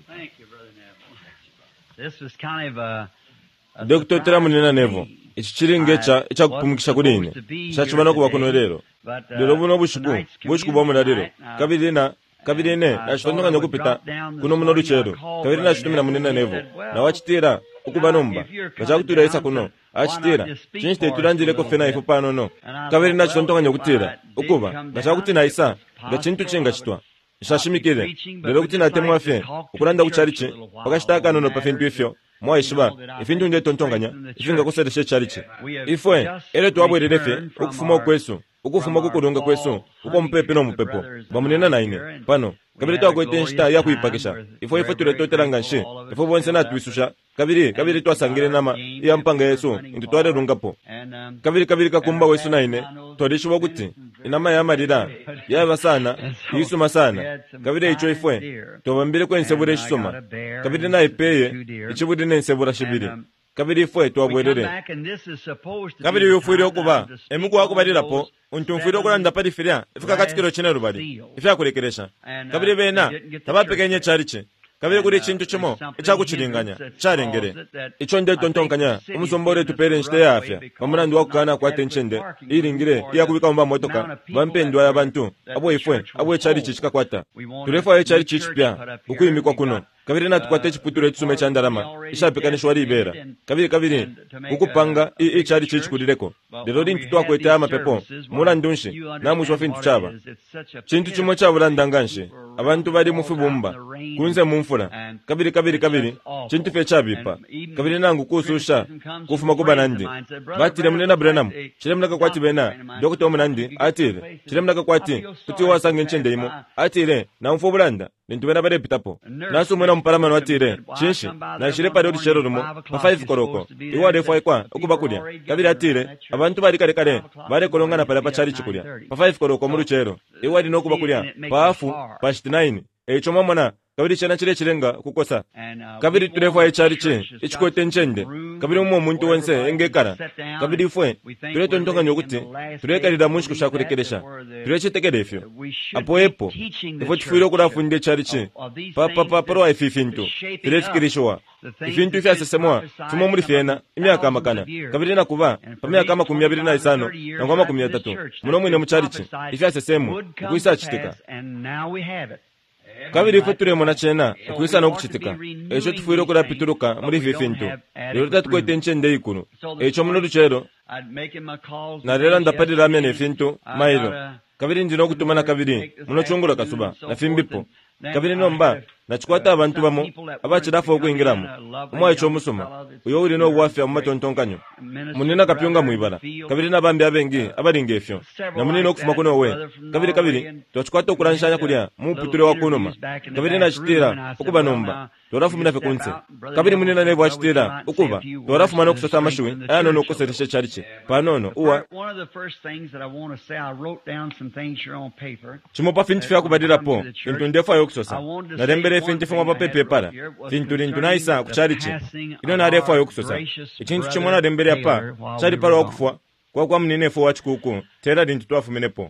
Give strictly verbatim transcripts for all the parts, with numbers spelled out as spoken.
Thank you, Brother Neville. This was kind of a, a Doctor Teramunena Nevo. Ichiringecha ichakupumukisha kudini. Chachubana kuba kuno lero. Lero buno bushuku. Bushuku bwa mulero. Kabiri na kabiri ne ashondonga nyokupita kuno muno luchero. Kabiri na shutumina munena Nevo. Na wachitira ukuba nomba. Bachakutura isa kuno. Achitira. Chinste turanjire ko fena ifu pano no. Kabiri na shondonga nyokutira. Ukuba. Bachakutina isa. Gachintu chinga chitwa. Shashimikire. Lero kutina temu afe. Ukuranda kuchariche. Pakashitaka nono pa fintu ifyo. Mwa ishiba, ifintu nje tontonganya, ifinga kusete she chariche. Ifwe, ere tuwabwererefe, ukufuma kwesu, ukufuma kukurunga kwesu, uko mpepe no mpepo. Bamunena na ine, pano, kabiri tuwa kwete nshita ya kuipakisha. Ifwe ifwe tuletotela nshi, ifwe bwensena tuisusha, kabiri, kabiri tuwa sangire nama, iya mpanga yesu, intu tuwade rungapo. Kabiri kabiri kakumba wesu na ine, tuwadishu wakuti, inama ya marida, ya basana, yisuma sana, kabiri icho ifwe, tuwambile kwe nsebure ishisoma, kabiri na ipeye, ichibudi ne nsebura shibiri, kabiri ifwe tuwabwerere. Kabiri yufwiri okuba, emuku wakubarira po, untumfwiri okula ndapadi firia, ifika katikiro chine rubari, ifya kurekeresha. Kabiri bena, tabapekenye chariche. Kabiri kuri chintu chimo, icha kuchilinganya, charengere. Icho nde tontonkanya, umusombore tupere nshite ya afya. Pamuna nduwa kukana kwa tenchende, iringire, iya kubika mba motoka, bampe nduwa ya bantu, abo ifwe, abo chari chichika kwata. Turefa ya chari chichipia, ukuimi kwa kuno. Kabiri na tukwate chiputure tsume chandarama, isha pekani shwari ibera. Kabiri kabiri, ukupanga, i chari chichikulireko. Derodi ntutua kwete ama pepo, mula ndunshi, na mwiswafi ntuchaba. Chintu chimo chabula ndanganshi, abantu bari mufu bumba, kunze mumfula. Kabiri kabiri kabiri, chintu fe chabipa. Kabiri nangu kususha, kufuma kubanandi. Batire munena Branham, chiremnaka kwati bena, doktor munandi, atire, chiremnaka kwati, kutiwa sange nchende imo, atire, na mfu bulanda. Nintubena bare pitapo. Nasu mwena mparamano watire, chinshi, na shire pade odi shero rumo, pa five koroko. Iwa defo ekwa, okubakulia. Kabiri atire, abantu bari kare kare, bare kolonga na pala pa chari chikulia. Pa five koroko muru chero. Iwa dino okubakulia, pa afu, pa shitinaini. E choma mwana, kabiri chana chile chilenga kukosa. Kabiri turefo ya chari chi, ichikote nchende. Kabiri umo muntu wense, engekara. Kabiri fwe, tureto ntonga nyokuti, tureka lida munshi kushakurekeresha. Tureche tekedefyo. Apo epo, ifo chifiro kurafunde chari chi. Pa pa pa parwa ififintu. Turefikirishwa. Ifintu ifya sesemwa, tumo muri fiena, imiaka makana. Kabiri na kuba, pamiaka kama kumia biri na isano, na ngoma kumia tatu. Muno mwine mchari chi, ifya sesemu, kuisa chitika. Kabiri future mona chena, kuisa no kuchitika. Echo tufuiro kura pituruka muri fifintu. Lorota tukwete nchende ikunu. Echo muno ruchero. Na rera ndapadi ramya ne fintu, mailo. Kabiri njino kutumana kabiri, muno chungula kasuba, na fimbipo. Kabiri nomba, na chukwata abantu bamo, abachirafa okuingiramu. Umwa echo musoma, uyo uri no wafya mumatontonkanyo. Munina kapyunga muibala. Kabiri na bambi abengi, abaringefyo. Na munina okufuma kuno we. Kabiri kabiri, tuchukwata okuranshanya kulia, muputure wa kunoma. Kabiri na chitira, okuba nomba. Torafu mina fekunse. Kabiri munina nevo achitira, okuba. Torafu mana okusasa amashui, aya nono okuserishe chariche. Panono, uwa. Chimopa fintu fya kubadira po, fintu ndefu ayo kusosa. Na rembere fintu fuma papepe para. Fintu rintu na isa kuchariche. Ino na refu ayo kusosa. Ichintu chimona rembere apa, chari para wakufwa. Kwa kwa mnine fo wachikuku, tera rintu tuwafu minepo.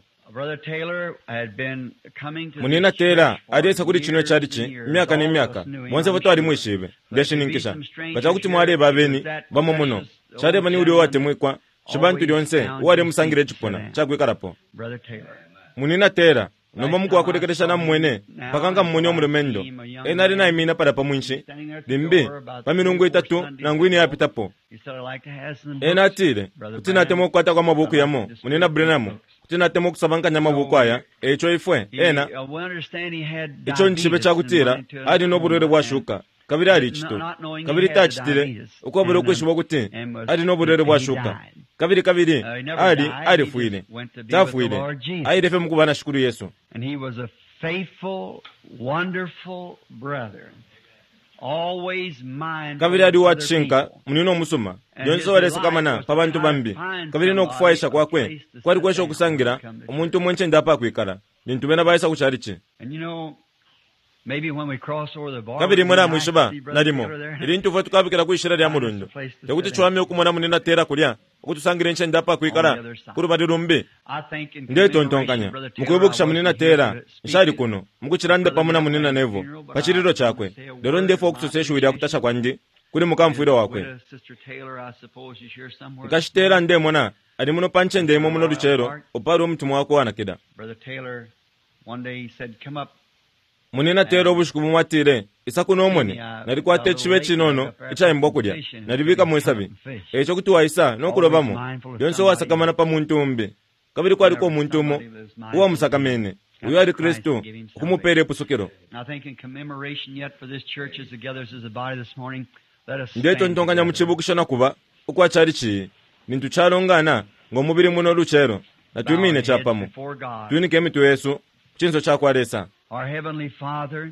Munina Taylor, adesa kuri chino charichi, miaka ni miaka. Mwanza voto ali mwishibe, deshi ninkisha. Bacha kuti mwale babeni, bamo muno. Chade bani uri wate mwikwa, shibantu lionse, uware musangire chipona, chagwe karapo. Munina Taylor, nomba mku wakurekeresha na mwene, pakanga mwene omuremendo. Enari na imina pada pamunchi, limbi, paminungu itatu, na nguini ya pitapo. Enatire, kutina temo kwata kwa mabuku yamo, munina Branham. Tina temo kusabanga nyama bukwaya, echo ifwe, ena. Echo nchibe chakutira, adi no burere bwashuka. Kabiri ali chito. Kabiri tachitire, uko bure kweshibo kuti, adi no burere bwashuka. Kabiri kabiri, adi adi fuile. Tafuile. Aide fe mukubana shukuru Yesu. And he was a faithful, wonderful brother. Always mind. Kabiri adi wachinka, munino musuma. Yonso warese kamana, pabantu bambi. Kabiri no kufuaisha kwa kwe. Kwa di kwesho kusangira, umuntu mwenche ndapa kuikara. Nintu bena baisa kucharichi. And you know, kabiri mwena mwishiba nalimo ili ntuva tukabikira kuishira lya mulundu tekuti chwami okumona munina tera kulya okutusangire nche ndapa kuikara kuri badi rumbi ndiye tontonkanya mukuyibukisha munina tera nshali kuno mukuchiranda pamuna munina nevo pachiriro chakwe lero ndefo okutuseshuwira kutasha kwandi kuri mukamfuiro wakwe ikashitera nde mona ali muno panche ndemo muno luchero opari omutumu wako wanakida munina tera obushuku bumwatire isaku nomone nari kwate chibe chinono ichaimbwa kulya nari bika mwesabi echo kuti waisa nokulobamo yonso wasakamana pa muntu mbi kabiri kwali ko muntu mo uwa musakamene uyo ali Kristo kumupere pusukiro ndeto ntonganya muchibukisha nakuba ukwa chari chi nintu chalongana ngomubiri muno luchero natumine chapamu tunike mitu Yesu chinso chakwalesa. Our Heavenly Father,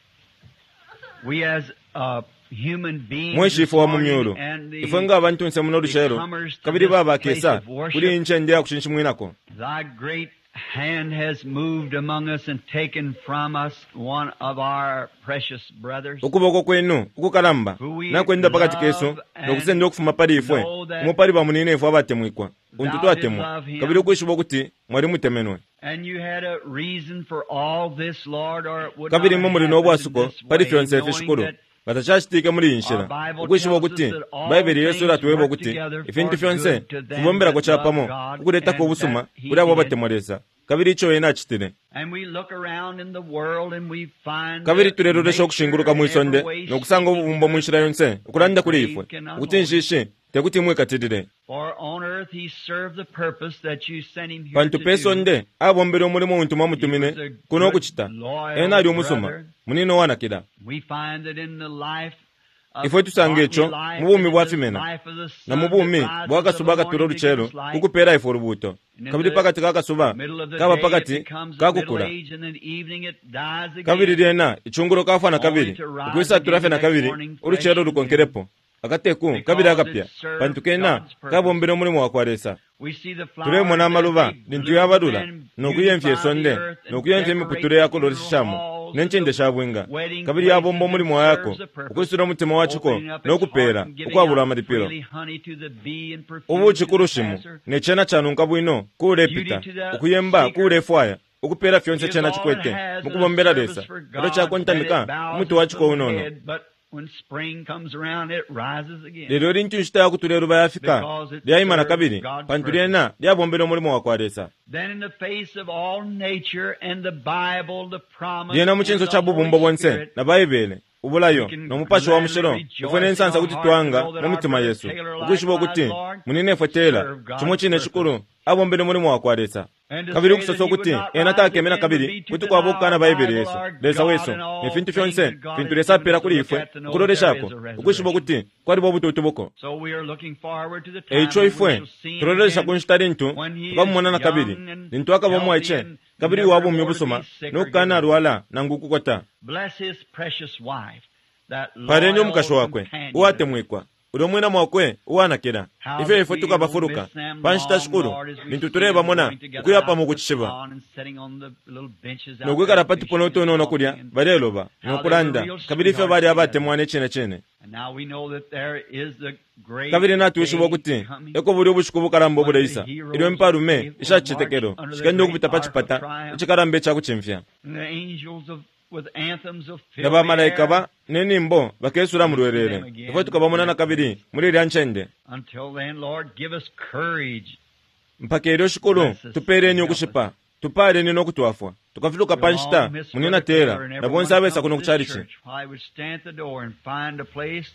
we as uh, human beings mweshifo wa mumyulu ifwe nga abantu nse muno luchero kabiri baba kesa kuli nche ndya kushinshi mwinako. Thy great hand has moved among us and taken from us one of our precious brothers. Ukuboko kwenu ukukalamba nakwenda pakati kesu nokusenda okufuma pali ifwe umupali bamunine ifwe abatemwikwa untutu atemu kabiri ukwishibo kuti mwari mutemenwe. And you had a reason for all this, Lord, or it would kabiri not mumuri have nobo happened asuko this way, pali fyonse knowing fishukuru that batachashitike muri inshira ukwishibo kuti Bible Yesu ratuwebo kuti ifintu fyonse fubombera ko chapamo kukuleta ko busuma kuri abo batemoreza kabiri icho yena chitire. And we look around in the world and we find kabiri tureroresha okushinguruka mwisonde nokusanga obubumbo mwinshira yonse ukulanda kuri ifwe ukutinjishe tekuti mwe katidire. For on earth he served the purpose that you sent him here pantu to peso do. nde abombere omulimo muntu mamutumine kuno okuchita ena ali omusoma munino wanakida. We find that in the life of ifwe tusanga echo godly life, mubumi in bwa the fimena life of the na sun mubumi that rises bwakasuba of the katuro morning to luchero give us light. kukupera ifo rubuto kabiri pakati kakasuba Middle of the kaba day, pakati it becomes the middle kakukura age, and then evening it dies again. kabiri lyena ichunguro kafa na kabiri Only to rise ukwisa turafe again na the kabiri next morning uruchero fresh rukonkerepo akateku Because kabiri it akapya serves pantu kena God's purpose. kabombere omulimo wakwaresa. We see the flowers turemona amaluba that they nintu bloom yabadula and nokuyemfya beautify the esonde earth and nokuyemfya decorate emiputuro the yako funeral lorishamo halls nenchende and the shabwenga wedding kabiri places yabomba and omulimo serves yako the purpose. ukwisura omutima wachiko Opening up its nokupera heart and giving okwabula out amalipiro freely honey to the bee and perfume ubuchi to the kurushimu passer. nechena chanunka bwino kuulepita okuyemba kuulefwaya okupera fyonse chena chikwete mukubombera lesa ero chako ntandika omutu wachiko unono. When spring comes around, it rises again. lero lintu nshita kutulero bayafika lyayimana kabiri pantu lyena lyabombera omulimo wakwaresa. Then in the face of all nature and the Bible, the promise lyena and muchinso the cha bubumbo Holy bwonse Spirit, na bayibele ubulayo nomupasho wa mushero ifwe nensansa kuti twanga nomutima Yesu ukwishiba okuti munine efwe tera chimwe chine shikuru abombere omulimo wakwaresa. kabiri okusosa okuti ena takemena kabiri kuti kwabokana bayibeli Yesu lesa weso nefintu fyonse fintu lesa pera kuli ifwe ukuloleshako ukwishiba okuti kwali bobututu buko. So we are looking forward to the time eicho when we ifwe shall see him tulolesha again, kunshitali ntu when he is tukamumonana kabiri young and nintu akabomwa healthy eche and kabiri never wabumya more to obusoma be sick or nokukana given. alwala nangukukota. Bless his precious wife, that palenyo loyal omukasho wakwe companion. uwatemwikwa uli omwina mwakwe uwanakira How ifwe that ifwe we tukabafuruka will miss them panshita long, shikuru Lord, as we nintu see tureba them mona going together ukuyapa out mu to the kuchishiba pond and sitting on the little benches out nokwikala there pati fishing ponotono and nokulya talking and- baleloba How nokulanda they were real kabiri ifwe sweethearts bali together. abatemwane chene chene. And now we know that there is the great kabiri natuwishiba day okuti coming eko buli obushiku bukalambo when the buleisa heroes ilyo empalume will ishachitekero march under the shikende great okupita arc of pachipata triumph. ichikalambe chakuchimfya and the angels of with anthems of na filthy bamalayika air. ba nenimbo bakesula mulwerere ifwe tukabamonana kabiri muri lya nchende. Until then, Lord, give us courage. mpaka ilyo shikulu tupereni okushipa tupaleni nokutwafwa tukafiluka panshita Long miss munina Brother tera Taylor and na everyone bonse abesa come kuno to this kuchalichi church. I would stand at the door and find a place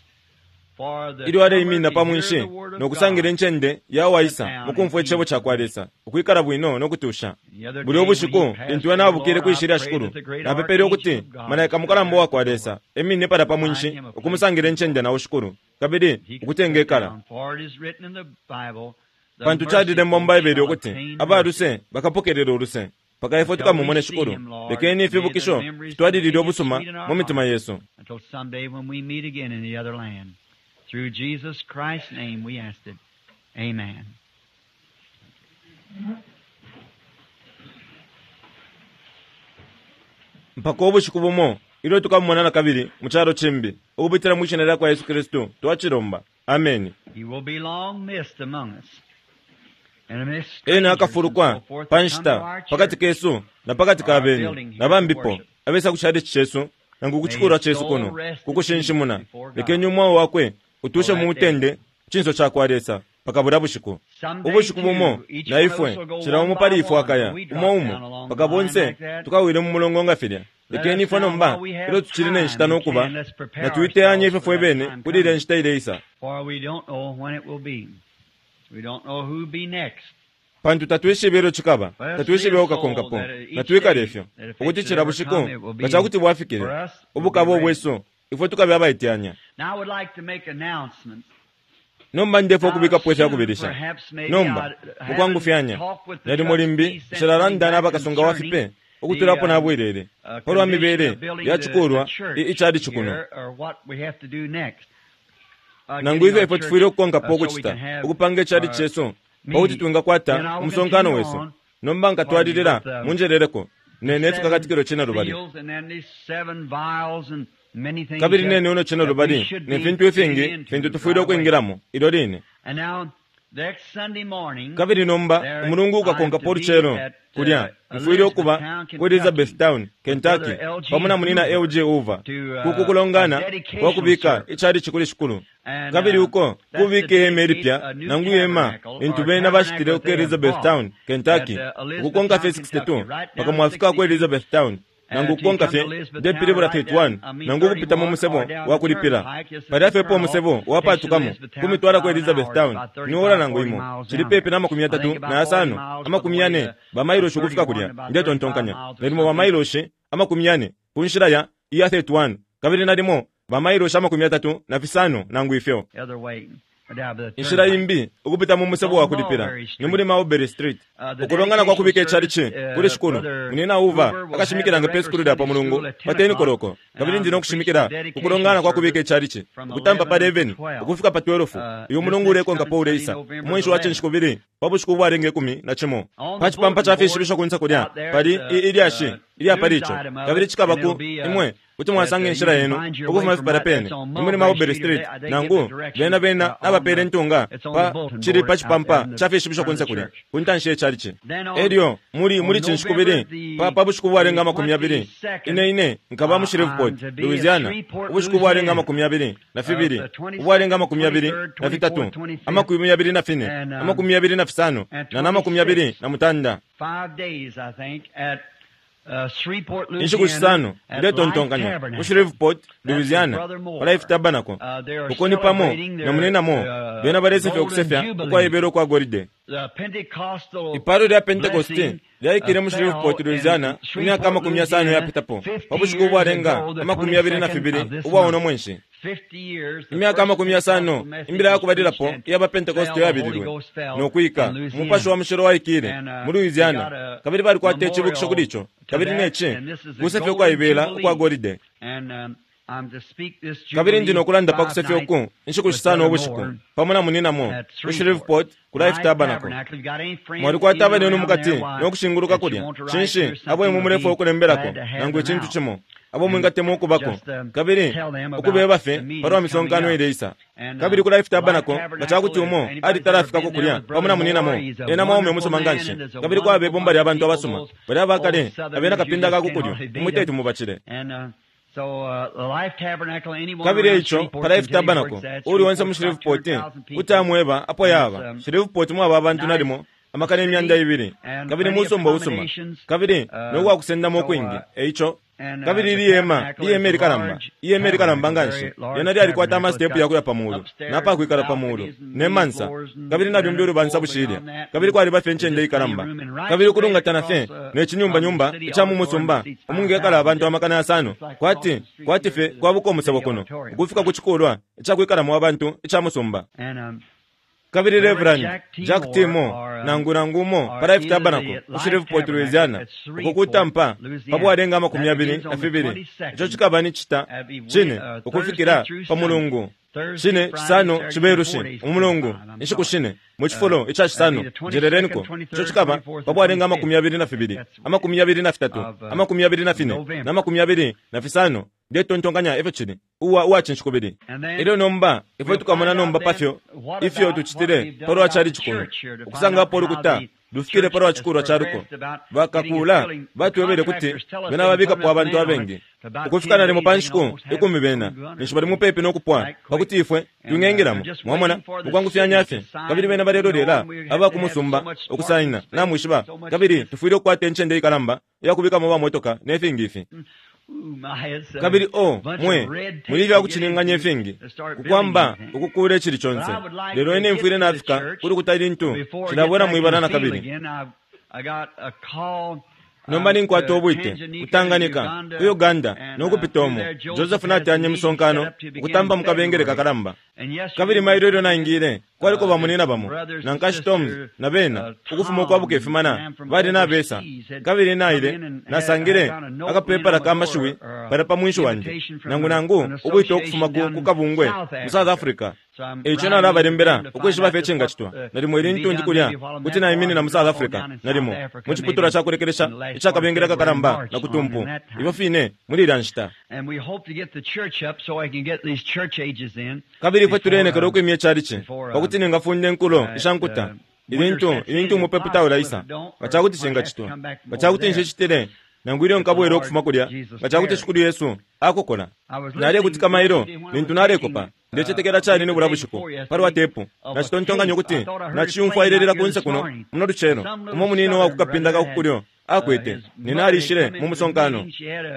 for the ili wale comer iminda to hear pamwinshi the word of nokusangire God. nchende yawaisa mukumfu echebo chakwalesa ukwikala bwino nokutusha The buli other obushiku day when you lintu passed wena the abukire Lord, kwishira I prayed shikulu that the great napepere okuti archangel of God malayika would mukalambo stand at the wakwalesa emine pada pamwinshi Find him a place okumusangire to nchende nawo shikulu kabiri He could sit ukutengekala down, for it is written in the Bible, the pantu chadile merciful mbombayibeli shall okuti obtain aba mercy. aluse bakapokerera oluse paka ifo tukamumone shikulu lekeni ife bukisho tutwadilile obusuma mu mitima Yesu. Until someday when we meet again in the other land. Through Jesus Christ's name we asked it. Amen. mpaka obushiku bumo ilo tukamumonana kabiri mucharo chimbi okupitira mwishenera kwa Yesu Kristo twachilomba amen. He will be long missed among us. ena akafurukwa panshita pakati kesu na pakati ka benyu na bambipo abesa kushade chesu nangu kuchikura chesu kono kukushinshimuna lekenyu mwa wakwe utushe muutende chinso cha kwaresa pakabura bushiku ubushiku bumo na ifwe chira umu pali ifu akaya umo umo pakabonse tukawire mu mulongo ngafirya lekeni fono mba ilo tuchirine nshitano kuba na tuite anye ife fwe bene kudire nshita ile isa we don't know who be next. Pantu tatuishe bero chikaba tatuishe bero kakongapo natuika refyo okuti chira bushiko bachakuti bwafikire obukabo bweso ifo tukabe abaitianya. Now I would like to make announcements. Nomba ndefo kubika pwesha kubirisha nomba ukwangu fyanya nari mulimbi shiraranda nabakasonga wafipe okuturapo nabwirere holwa mibere yachukurwa ichadi chukuno nangu ife ifo tufwire okukonga poko chita okupange chadi cheso pauti tuinga kwata umusongano weso nomba nkatwadirira munjerereko nene tukakatikiro chena rubali kabiri nene uno chena rubali ne fintu efengi fintu tufwire okuingiramo idorine kabiri nomba umurungu ukakonga poro chero kulya mfwire okuba ku Elizabethtown Kentucky pamuna munina L J Over kukukulongana wakubika ichari chikuli shikulu kabiri uko kubike emeripya nanguyema intubena bashitire ku Elizabethtown Kentucky kukonga fe sixty two paka mwafika ku Elizabethtown nangu konga fe depilibura thirty-one nangu kupita mu musebo wakulipira padafe po musebo wapatukamo kumitwara ku Elizabethtown niora nangu imo chilipepe na makumi atatu na asano ama makumi ane bamailo shukufika kulya ndeto ntonkanya nerimo bamailo she ama makumi ane kunshira ya iya thirty-one kabiri narimo bamailo sha makumi atatu na fisano nangu ifyo inshira imbi ukupita mu musebo wakulipira nimuri Mawberry Street ukulongana kwa kubike chariche kule shikuno munina uva akashimikira nga peskuru da pa mulungu pateni koroko kabiri ndino kushimikira ukulongana kwa kubike chariche kutamba pa eleven ukufika pa twelve iyo mulungu ureko nga paule isa mwisho wa chenshiko biri babu shikubu arenge kumi na chimo pachi pampa chafishi bisho kunsa kulya pali ili ashi ili aparicho kabiri chikabaku imwe kuti mwasange nshira yenu ukufuma fipara pene imuni Mawberry Street nangu bena bena nabapere ntunga pa chiri pachi pampa chafishi bisho kunsa kulya kuntanshe chariche edio muri muri chinshikubiri pa pabushikubu arenga makumi abiri ine ine nkaba mu Shreveport Louisiana ubushikubu arenga makumi abiri na fibiri ubu arenga makumi abiri na fitatu amakumi abiri na fine amakumi abiri na fisano na namakumi abiri na mutanda inshiku shisano ndeto ntonkanya mu Shreveport Louisiana Life Tabernacle ukoni pamo na munena mo bena barese fe okusefya ukwa ibero kwa goride iparo ya Pentecoste yaikire mu Shreveport Louisiana myaka makumi asano yapitapo babushikubu arenga makumi abiri na fibiri uba ono mwenshi imyaka makumi asano imbira yakubadirapo yaba Pentecoste yabirirwe nokwika mupasho wa mushiro waikire mu Louisiana kabiri bari kwate chibukisho kulicho kabiri neche gusefe kwa ibela kwa goride kabiri ndino kulanda pa kusefe oku inshiku shisano obushiku pamona munina mo ku Shreveport ku Life Tabernacle mwari kwa tabane no mukati no kushinguruka kulya shinshi abo mu murefu okulemberako nangwe chintu chimo abo mwingate mu kubako kabiri okubeba bafe parwa misongano ile isa kabiri ku Life Tabernacle bachakuti umo ari tarafika ko kulya pamona munina mo ena mwa muso manganshi kabiri kwa be bomba ya bantu abasuma bari abakale abena kapinda ka kukulyo umutete mubachire So uh, the Life Tabernacle anyone kabiri icho para Life Tabernacle uri wansa mu Shreveport utamweba apo yaba Shreveport mu aba bantu narimo amakane emyanda ibiri kabiri musomba usoma kabiri no gwa kusenda mo kwingi eicho kabiri iyema iyema likalamba iyema likalamba nganshi yanali alikwata ama step yako ya pamulo napa kwikala pamulo ne mansa kabiri na byumbiru bansa bushirya kabiri kwa liba fenche ndei kalamba kabiri kulunga tanafe ne chinyumba nyumba chamu musomba umunge kala abantu amakana asano kwati kwati fe kwabuko musabo kono kufika kuchikolwa chakwikala mu abantu chamusomba kabiri Reverend Jack Timo nanguna ngumo para Life Tabernacle mu Shreveport Louisiana ukukutampa pabu arenga makumi abiri na fibiri icho chikabani chita chine ukufikira pa mulungu chine chisano chiberushi umulungu inshiku shine muchifolo icha chisano jererenko icho chikaba pabu arenga makumi abiri na fibiri amakumi abiri na fitatu amakumi abiri na fine na makumi abiri na fisano ndetontonganya efyo chili uwa uwa chinchikubiri ilo nomba ifo tukamona nomba pafyo ifyo tuchitire paro achari chikunu ukusanga polo kuta dufikire paro achikuru acharuko bakakula batwebere kuti bena babika po abantu abengi ukufikana limo panshiku ikumi bena nishibali mupepe nokupwa bakuti ifwe yungengeramu mwamona mukwangu fyanyafye kabiri bena barero lela aba kumusumba okusaina namwishiba kabiri tufuire kwate nchende ikalamba yakubika mu bamotoka nefingifi kabiri o mwe mulivya kuchininganya fingi kukwamba ukukure chili chonse lero ene mfire na Afrika kuri kutali ntu chilabora muibarana kabiri nomba ninkwata obwite kutanganika ku Uganda nokupitomo Joseph nati anye msonkano ukutamba mukabengere kakaramba kabiri mairero naingire kwaliko bamunina bamo nankashi Toms na bena ukufuma kwa buke fimana bari na besa kabiri naire nasangire akapepara kamashuwi para pamwisho wanje nangu nangu ubwite okufuma ku kabungwe mu South Africa echo na labarembera ukweshiba fechenga chitwa nari mwiri ntunji kulya kuti na imini na mu South Africa narimo muchiputura cha kurekeresha ichakabengera kakaramba na kutumpu ibo fine muri ranshita kabiri fwe turene kero kwimye chariche bakuti ningafunde nkulo ishankuta ilintu ilintu mupeputa ulaisa bachakuti chenga chitwa bachakuti nje chitere nangwire nkabwero okufuma kulya bachakuti shukuru Yesu akokola nale kuti kamairo nintu nale kopa ndechetekera chali ne burabushiko parwa tepu na chitontonga nyokuti na chiyumfa irerera kunse kuno muno duchero umo munino wa kukapinda ka kukulyo akwete ninali shire mu musonkano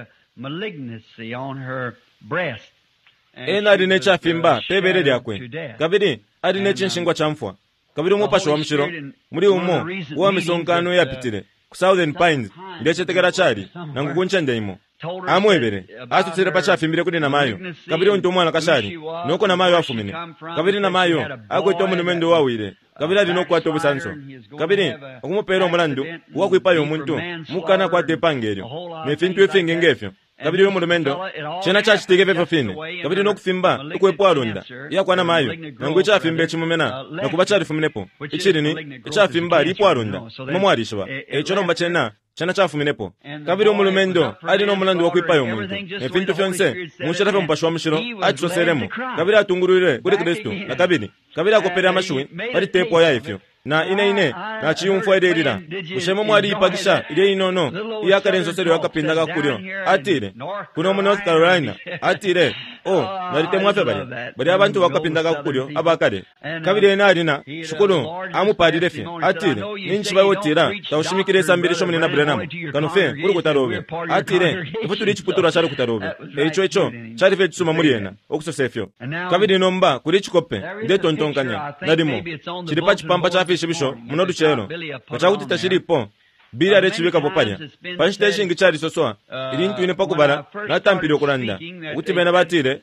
ena rine chafimba pebere lyakwe kabiri arine chinshingwa chamfwa kabiri umupasho wa mshiro muri umo wa misonkano yapitire ku Southern Pines ndechetekera chali nangukuncha ndemo amwebere asutsire pachafimbire kuti na mayo kabiri onto mwana kashali noko na mayo afumine kabiri na mayo akwete munumendo wawire kabiri ali nokwato busanso kabiri okumupera omulandu wakwipayo omuntu mukana kwa depangelyo nefintu efinge ngefyo kabiri omulumendo chena chachitike vefo fine kabiri nokufimba ukwepo alonda yakwana mayo nangu ichafimba echimumena nakuba chalifuminepo ichirini ichafimba lipo alonda momwarishwa echo nomba chena chana chafuminepo kabiri omulumendo ali nomulandu wakwipayo omuntu nefintu fyonse mushatafe mupasho wa mushiro achisoseremo kabiri atungururire kuri Kristo na kabiri kabiri akopera amashuwi pali tepo ya ifyo na ine ine na chiyumfwa ererira ushemo mwari ipagisha ile inono iyakarenzo yakapinda gakuryo atire kuno mu North Carolina atire oh narite mwafe bari bari abantu bakapinda gakuryo abakare kabiri enarina shukuru amuparire fe atire ninchi bayotira tawushimikire sambire shomune na Branham kanofe kuri kutarobe atire ifuturi chiputura chari kutarobe echo echo chari fe tsuma muriena okusosefyo kabiri nomba kuri chikope ndetontonkanya narimo chiri pachipamba chafe shibisho munodu chero bachakuti tashiripo bila rechibeka popanya panshiteshingi chari sosoa ilintu ine pakubara natampiri okulanda kuti bena batire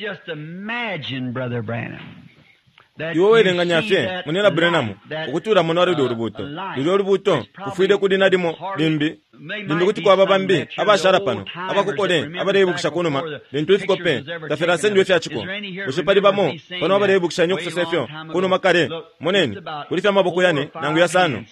iwowe nganyafye munena Branham ukutura munore do rubuto do rubuto kufuide kudi nadimo limbi limbi kuti kwa babambi abashara pano abakukole abarebu kushakunuma lintu ifikope tafera sendwe fyachiko ushipali bamo pano abarebu kushanyo kusefyo kuno makare moneni kuri fya maboko yane nangu ya sano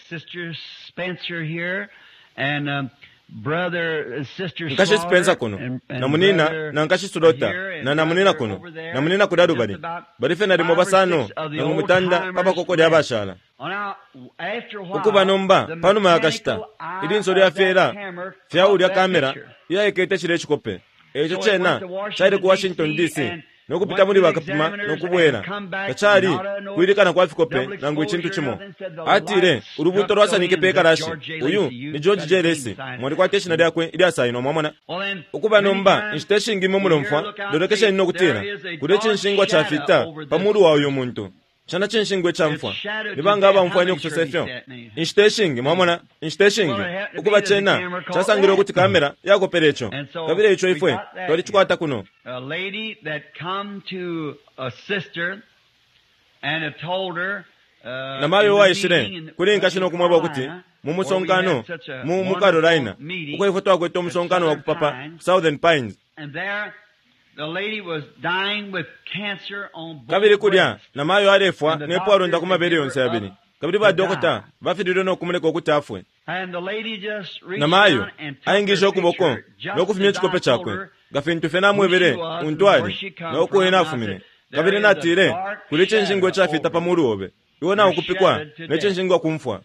brother sister nkashi Spencer kuno na munina na nkashi Sulota na na munina kuno na munina kudadu bari bari fe narimo basano na mumutanda papa kokode abashala ukuba nomba pano makashita idin sori afera fya uri kamera ya ekete chire chikope echo chena chaire ku Washington D C nokupita muri bakapima nokubwera kachari kuirikana kwa fikope nangu chintu chimo atire urubuto rwasanike peka rashi uyu ni George J. Lacey mwari kwa teshina yakwe ili asayino mwamona ukuba nomba instashingi mumulomfwa dorekesha ino kutira kureche nshingwa chafita pamuru wa uyu muntu chana chenshingwe chamfwa nibanga aba mfwanyo kusosefyo instashingi mwamona instashingi ukuba chena chasangiro kuti kamera yako perecho kabire icho ifwe tori chikwata kuno a lady that come to a sister and had told her na mayo wa ishire kuri nkashino kumwaba kuti mu musonkano mu mu Carolina uko ifoto akweto musonkano wa kupapa Southern Pines and there the lady was dying with cancer on both kabiri kudya na mayo arefwa nepo aronda kumabere yonse yabiri kabiri ba dokota bafidiro no kumuleka okutafwe na mayo ayingisha okuboko n'okufumya ekikope kyakwe gafintufe namwebere untwali n'okuwe nafumine kabiri natire kuli ekyenshingwa ekyafita pamuruobe iwo nawo kupikwa n'ekyenshingwa kumfwa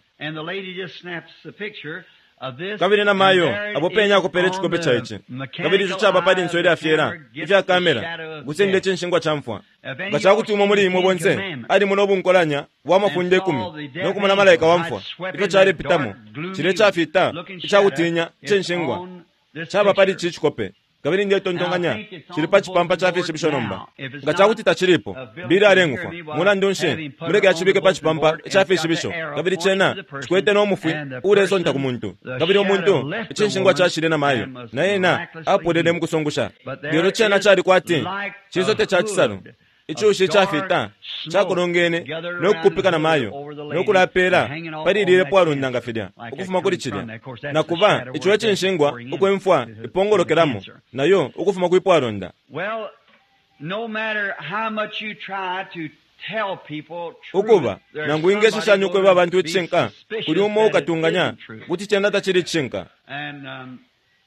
kabiri na mayo abopenya akopera ekikope kyaichi kabiri icho kyaba padi nswere afyera ifya kamera gusende ekyenshingwa kyamfwa gachakutuma muri imwe bonse ali muno bunkolanya wamafunde kumi nokumana malaika wamfwa ifyo cyari pitamo kire cyafita icyagutinya ekyenshingwa cyaba padi chichikope kabiri ndiye tontonganya kiri pachi pampa chafishe bishonomba ngachakutita chiripo biri arengufwa muna ndonshe murege achibike pachi pampa chafishe bisho kabiri chena chikwete no mufwi ureso nta kumuntu kabiri omuntu echenshingwa chashire na mayo na yena apodede mukusongusha biro chena chari kwati chizote chachisaro ichushi chafita chakorongene nokupika na mayo nokulapera paririre pwarunda ngafidya ukufuma kuri chirya nakuba icho echenshingwa ukwemfwa ipongorokeramo nayo ukufuma kuri pwarunda. Well, no matter how much you try to tell people ukuba nanguingesha shanyu kwe babantu echenka kuri umo ukatunganya kuti chenda tachiri chenka and um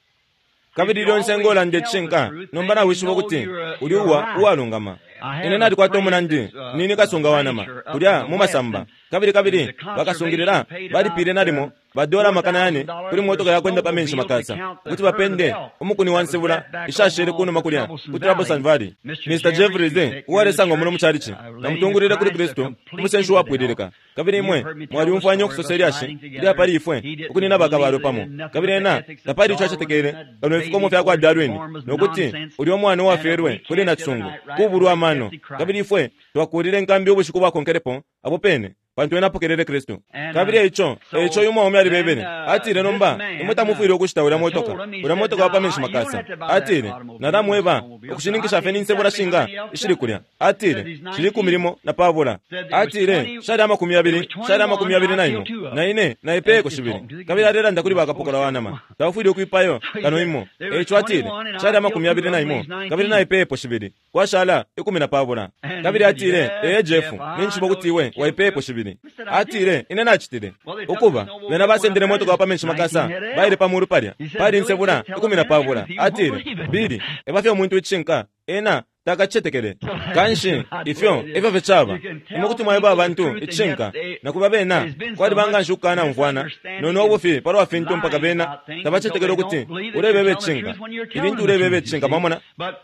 kabiri lyonsengola nde chenka nombana wishuwa kuti uri uwa uwalungama ine nati kwatomuna ndi nini kasonga wanama kulya mumasamba kabiri kabiri bakasungirira balipire nalimo badola makana yani kuli motoka yakwenda pamenshi makasa kuti bapende umukuni wansebula ishashere kuno makulya kuti rabo sanvari Mister Jeffries uwale sango muno mucharichi na mutungurire kuri Kristo umusenshi wapwiririka kabiri imwe mwali umfanyo kusoseriashi ndi pari ifwe ukuni nabaka baro pamo kabiri ena tapari chacha tekere kano mfuko mufya kwa Darwin nokuti uri omwana waferwe kuli na tsungu kuburu amano kabiri ifwe twakurire nkambi obushiku bakonkerepo abo pene pantu enapokerere Kristo kabiri echo echo yumo omi ali bebene atire nomba imota mufuire okushita ura motoka ura motoka wapamenshi makasa atire nadamu eba okushiningisha feni nsebura shinga ishiri kulya atire shiri kumirimo na pavura atire shari amakumi abiri shari amakumi abiri naimo na ine na epeko shibiri kabiri arera ndakuri bakapokora wanama tafuire okwipayo kano imo echo atire shari amakumi abiri naimo kabiri na epepo shibiri kwa shala ikumi na pavura kabiri atire eye Jefu ninchibo kutiwe wa epepo shibiri atire ine nachitire ukuba wena basendere motoka wapamenshi makasa baire pamuru parya pari nsebura ikumi na pavura atire biri ebafye omuntu echinka ena takachetekere kanshi ifyo eva vechaba imokuti mwaye babantu echinka nakuba bena kwadi banganshukana mvwana nono obufi paro afinto mpaka bena tabachetekere kuti urebebe echinka ibintu urebebe echinka mamona.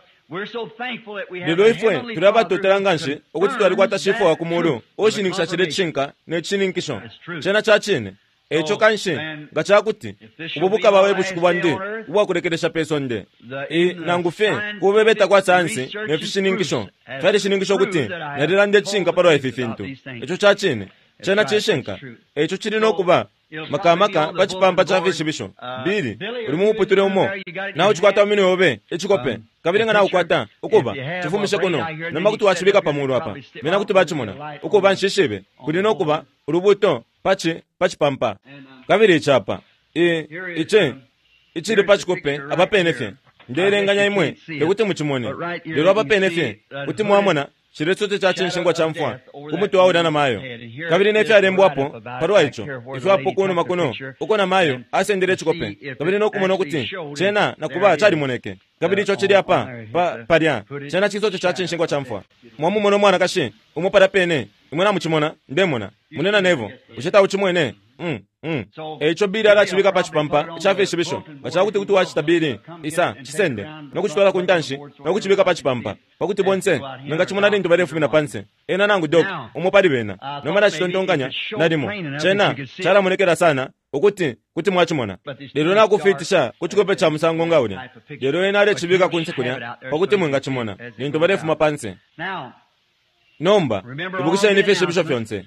Lelo ifwe turaba toteranganshi okuti twali kwata shifo akumuru oshinikisha chire chinka ne chininkisho chena chachine echo kanshi gachakuti ububuka bawe bushikubandi ubwa kurekeresha peso nde e nangufe kubebeta kwa sansi ne fishiningisho twali shiningisho kuti nadirande chinka paro efifintu echo chachine chena chishenka echo chiri nokuba makamaka pachipamba chafishi bisho biri uri muputure umo nawo chikwata mini obe echikope kabirenga nawo kwata ukuba chifumisha kono namba kuti wachibika pamuru hapa mena kuti bachimona ukuba nshishebe kuti nokuba urubuto pachi pachipamba kabiri chapa e iche ichiri pachikope abapenefe nderenganya imwe lekuti muchimone lero abapenefe kuti muamona chiretsote cha chinshingwa cha mfwa kumutu wawo dana mayo kabiri nefe arembwapo parwa icho ife apo kuno makono uko na mayo asendere chikope kabiri no kumono kuti chena nakuba chali moneke kabiri icho chiri apa pa parya chena chisote cha chinshingwa cha mfwa mwamu mono mwana kashi umopara pene umwana muchimona ndemona munena nevo ucheta uchimwene mm mm echo biri ara chibika pachipampa chafe shibisho bachakuti kuti wachitabiri isa chisende nokuchitwala kundanshi nokuchibika pachipampa pakuti bonse ngachimona ndi barefu mina panse ena nangu dok umopari bena nomara chitontonganya nadimo chena chala monekera sana ukuti kuti mwachimona lero nakufitisha kuchikope cha musango ngauli lero ena ale chibika kunse kunya pakuti mwangachimona ndi barefu mapanse nomba ibukisha inife shibisho fyonse.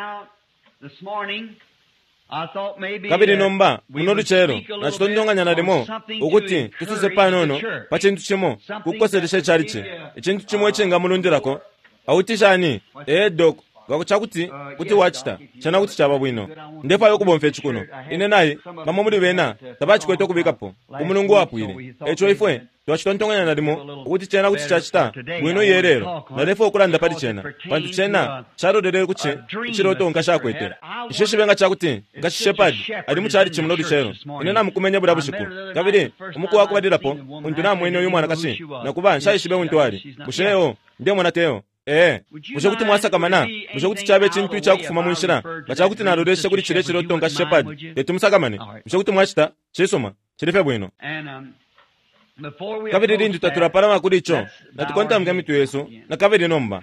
Kabiri nomba munodu chero na chitondonganya nadimo ukuti tususe panono pachintu chimo kukoseresha charichi ichintu chimwe chenga mulundirako autishani e dok ngako chakuti kuti wachita chana kuti chaba bwino ndefa yokubomfe chikuno ine nayi mama muri bena tabachikwete kubikapo umulungu wapwire echo ifwe twachitontonganya nalimo kuti chena kuti chachita bwino yerero nalefo okulanda pati chena pantu chena charodere kuti chiroto nkashakwete isheshibenga chakuti ngashishepadi ali muchali chimulodi chero ine namukumenya bula bushiku kabiri umuku wakubadirapo untu namwene uyu mwana kasi nakuba nshayishibe untu ali musheyo ndiye mwana teyo eh mushe kuti mwasakamana mushe kuti chabe chintu chakufuma munshira ngachakuti narodeshe kuti chire chiroto nkashishepadi etumusakamane mushe kuti mwachita chisoma chirife bwino kabiri rindu taturapara makuricho natukonta mga mitu yesu na kabiri nomba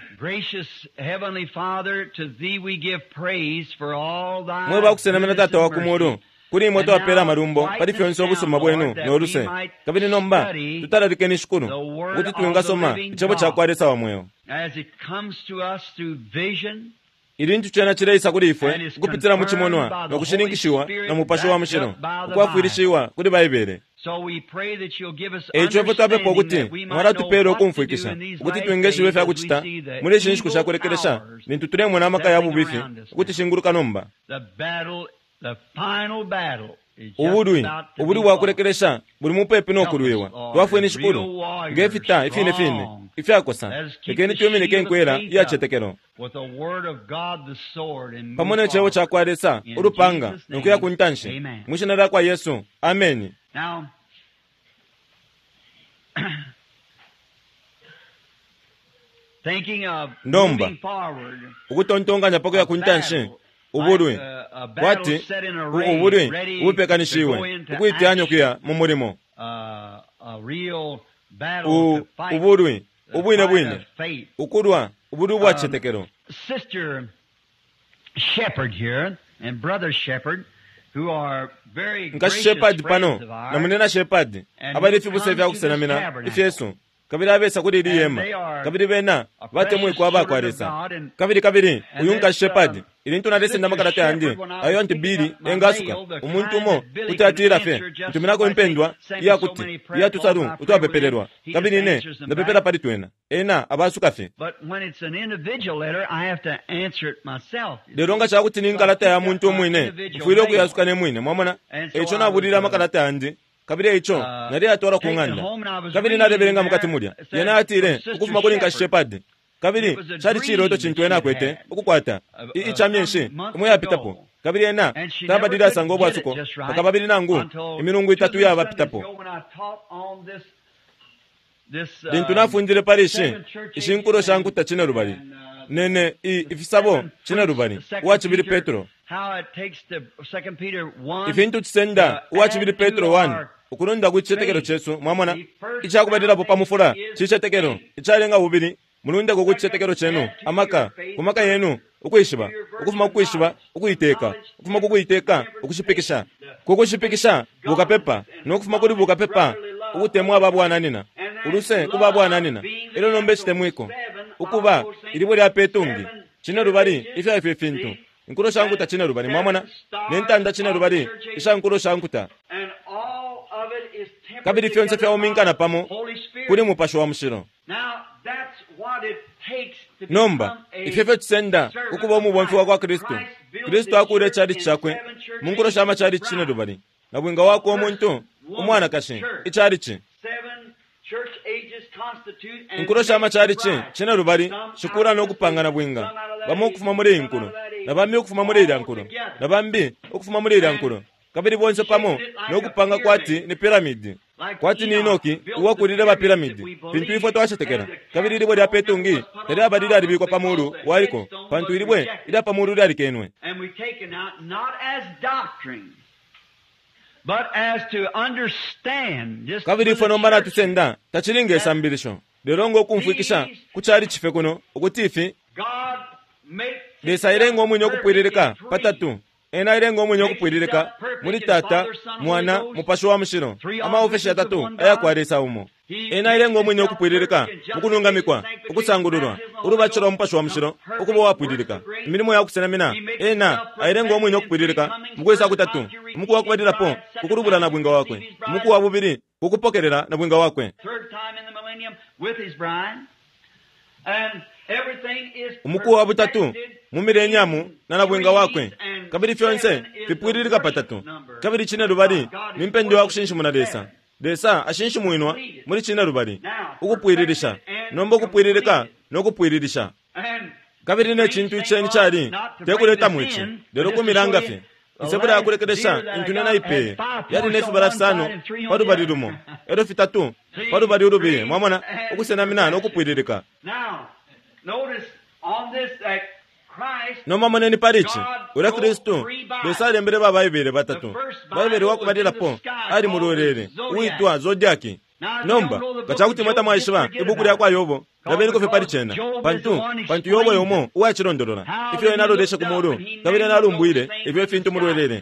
mwe bakusenamena tata wakumuru kuri imoto wapera marumbo pari fyonso obusoma bwenu noruse kabiri nomba tutararike nishukuru kuti tuyungasoma ichabo chakwaresa wamweyo irintu chena chireisa kuri ifwe kupitira muchimonwa nokushiringishiwa na mupasho wa mushiro ukwafuirishiwa kuri baibere echo votape pokuti mwara tupero kumfuikisha kuti tuengeshiwe fya kuchita mure shinshku shakurekeresha nintu turemwe na maka yabu bifi kuti shinguruka nomba ubudui ubudi wakurekeresha buri mupepe nokuruyewa twafwe nishukuru ngefita ifine fine ifyakosa ekeni tuyomene kenkwera yachetekero pamone chewo chakwaresa urupanga nkuya kuntanshe mwishinara kwa Yesu amen. Now, thinking of Ndomba. moving forward, ukutontonganya pako ya kuntanshe ubudwe kwati ubudwe ubupekanishiwe ukuitianyo kuya mumurimo ubudwe ubwine bwine ukudwa ubudwe bwachetekero. Sister Shepherd here and Brother Shepherd, who are very nka gracious shepherd friends pano of ours, na munena shepherd abali fibuse vya kusenamina ifyesu kabiri abesa kuri riyema kabiri bena batemwe kwa bakwaresa kabiri kabiri uyunka shepherd ilintu na lesi ndamakara yanje ayo ntibiri engasuka umuntu mo kutatira fe tuminako impendwa ya kuti ya tusaru utwapepererwa kabiri ne ndapepera pali twena ena abasuka fe. but when it's an individual letter, I have to answer it myself. leronga chakuti ninkalata ya muntu mwine mfuire kuyasuka ne mwine mwamona echo nabulira makalata yanje kabiri echo nari atora kunganda kabiri nareberenga mukati mulya yana atire ukufuma kuri nka shepherd kabiri chari chiroto chintwena kwete ukukwata ichamyenshe umwe yapitapo kabiri ena tabadira sango bwasuko akababiri nangu imirungu itatu yaba pitapo dintu nafundire parishe ishinkuro shangu tachine rubari nene ifisabo chine rubari wachibiri Petro ifintu tsenda wachibiri Petro one ukurunda kuchetekero chesu mwamona ichakubadira popa mufura chichetekero ichalenga ubiri mulunda kukuchetekero chenu amaka kumaka yenu ukwishiba ukufuma kukwishiba ukuyiteka ukufuma kukuyiteka ukushipikisha kukushipikisha bukapepa nokufuma kuri bukapepa ukutemwa babwana nina uruse kuba bwana nina ilo nombe chitemwiko ukuba ilibo lya petungi chine rubari ifya ife fintu nkuro shangu ta chine rubari mwamona nentanda chine rubari isha nkuro shangu ta kabiri fyonse fya omingana pamo kuri mupasho wa mushiro nomba ifefe tsenda ukuba omubonfi kwa Kristo Kristo akure chari chakwe munkuro shama chari chine rubari na bwinga wako omuntu umwana kashi ichari chi nkuro shama chari chi chine rubari shukura no kupangana bwinga bamo kufuma muri inkuro na bambi okufuma muri ira nkuro na bambi okufuma muri ira nkuro kabiri bonse pamo no kupanga kwati ni piramidi kwati ni Enoki uwakurire ba piramidi pintu ifo twachetekera kabiri libwe lya petungi nari abadira libiko pamuru waliko pantu ilibwe ida pamuru lya likenwe and we taken out not as doctrine but as to understand just kabiri ifo nombana tusenda tachiringe sambirisho lerongo kumfuikisha kuchari chife kuno ukutifi God makes lesa irengo mwenye kupwiririka patatu ena irengo mwenye kupwiririka muri tata mwana mupasho wa mushiro ama ofeshi ya tatu aya kwaresa umo ena irengo mwenye kupwiririka ukunungamikwa ukusangururwa urubachiro mupasho wa mushiro ukubo wapwiririka imirimo ya kusenamina ena irengo mwenye kupwiririka mugwesa kutatu muku wakubadira po kukurubura na bwinga wakwe muku wabubiri kukupokerera na bwinga wakwe third time in the millennium with his bride. umukuwa wa butatu mumire nyamu na nabwenga wakwe kabiri fyonse vipwiririka patatu kabiri chine rubari nimpende wa kushinshimuna desa desa ashinshimuinwa muri chine rubari ukupwiririsha nombo kupwiririka no kupwiririsha kabiri ne chintu cheni chari tekuleta mwichi lero kumiranga fe isebura yakurekedesha intune na ipe yari nefi barafsano paru bari rumo ero fitatu paru bari urubi mwamona ukusena minana ukupwiririka. No mamone ni parichi ura Kristo besale mbere babayibere batatu bayibere wakubadira po ari murorere uitwa zodiaki nomba gachakuti mata mwaishwa ibukuri yakwa yobo gabere ko fe parichena pantu pantu yobo yomo uwa chirondorora ifyo enaro desha kumuru gabere naro mbuire ifyo fintu murorere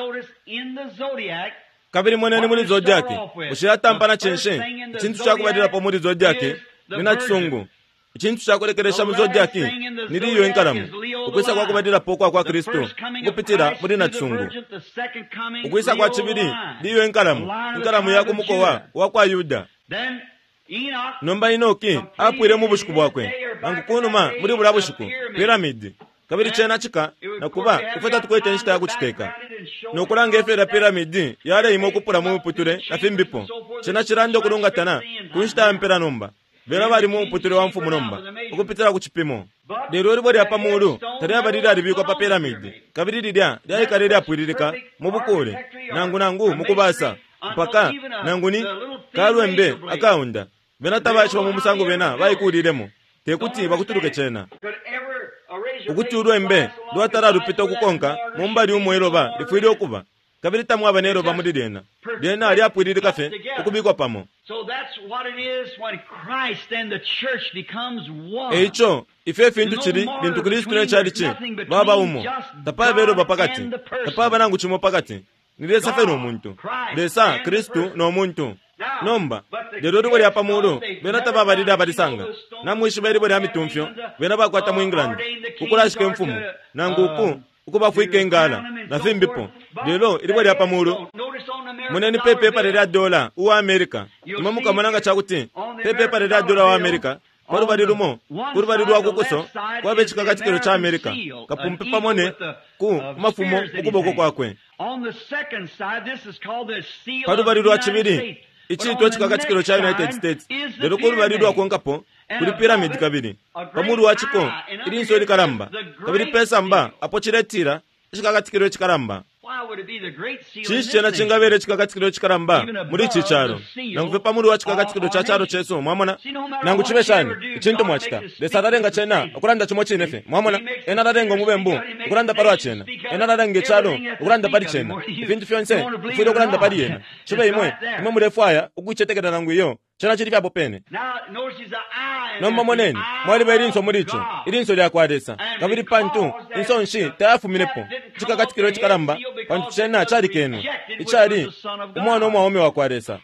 kabiri monene muri zodiaki ushira tampana chenshe chintu chakubadira po muri zodiaki nina chisungu chintu chakurekeresha mu zodiaki niriyo enkaramu ukwisa kwa kubadira pokwa kwa Kristo kupitira muri na tsungu ukwisa kwa chibiri ndiyo enkaramu enkaramu yako mukowa wakwa Yuda nomba inoki apwire mu bushuku bwakwe angukunuma muri burabushuku pyramid kabiri chena chika nakuba ufata tukwete nshita yakuchiteka nokuranga efera pyramid yare imo kupura mu puture na fimbipo chena chirando kurungatana kunshita mpera nomba vera bari mu puture wa mfumu nomba ukupitira ku chipimo lero ribori apa mulu tare abari ari biko pa pyramid kabiri rirya ryai karere apwiririka mu bukore nangu nangu mukubasa mpaka nanguni kalwembe akaunda bena tabacho mu musango bena bayikuriremo tekuti bakuturuke chena ukuturu embe lwatara rupito kukonka mumbari umweroba rifwiri okuba kabiri tamwa banero bamudirena dena ali apwiririka fe ukubikwa pamo. So that's what it is when Christ and the church becomes one. Echo ife fintu chiri bintu Kristo ne chari chi baba umo tapa bero bapakati tapa banangu chimo pakati nilesa fe no muntu lesa Kristo no muntu nomba lero ribori apa muro bena taba barida barisanga namwishi bari bari amitumfyo bena bakwata mu England kukurashike mfumu nanguku ukuba fuike ngala na fimbipo lero iribori apa muro muneni pepe parera dola uwa America imamuka mananga chakuti pepe parera dola wa America kwaru bari rumo kuru bari ruwa kukuso kwa bechika katikero cha America kapumpe pamone ku mafumo ukuboko kwakwe kwaru bari ruwa chibiri ichi to chika katikero cha United States lero kuru bari ruwa konkapo kuri pyramid kabiri pamuru wachiko iri nsori karamba kabiri pesa mba apochiretira chika katikero chikaramba chichena chingavere chikakatikiro chikaramba muri chicharo nanguve pamuri wa chikakatikiro chacharo cheso mwamona nangu chiveshani chinto mwachita desararenga chena ukuranda chimo chinefe mwamona enararengo mubembu ukuranda parwa chena enararenge charo ukuranda pari chena ifintu fyonse ufiro ukuranda pari yena chive imwe imwe murefaya ukuichetekera nangu iyo chena chiri vyapo pene nomba moneni mwali beri inso muricho iri inso lya kwadesa kabiri pantu inso nshi tayafu minepo chikakatikiro chikaramba pantu chena chari kenu ichari umwana umwahome wa kwadesa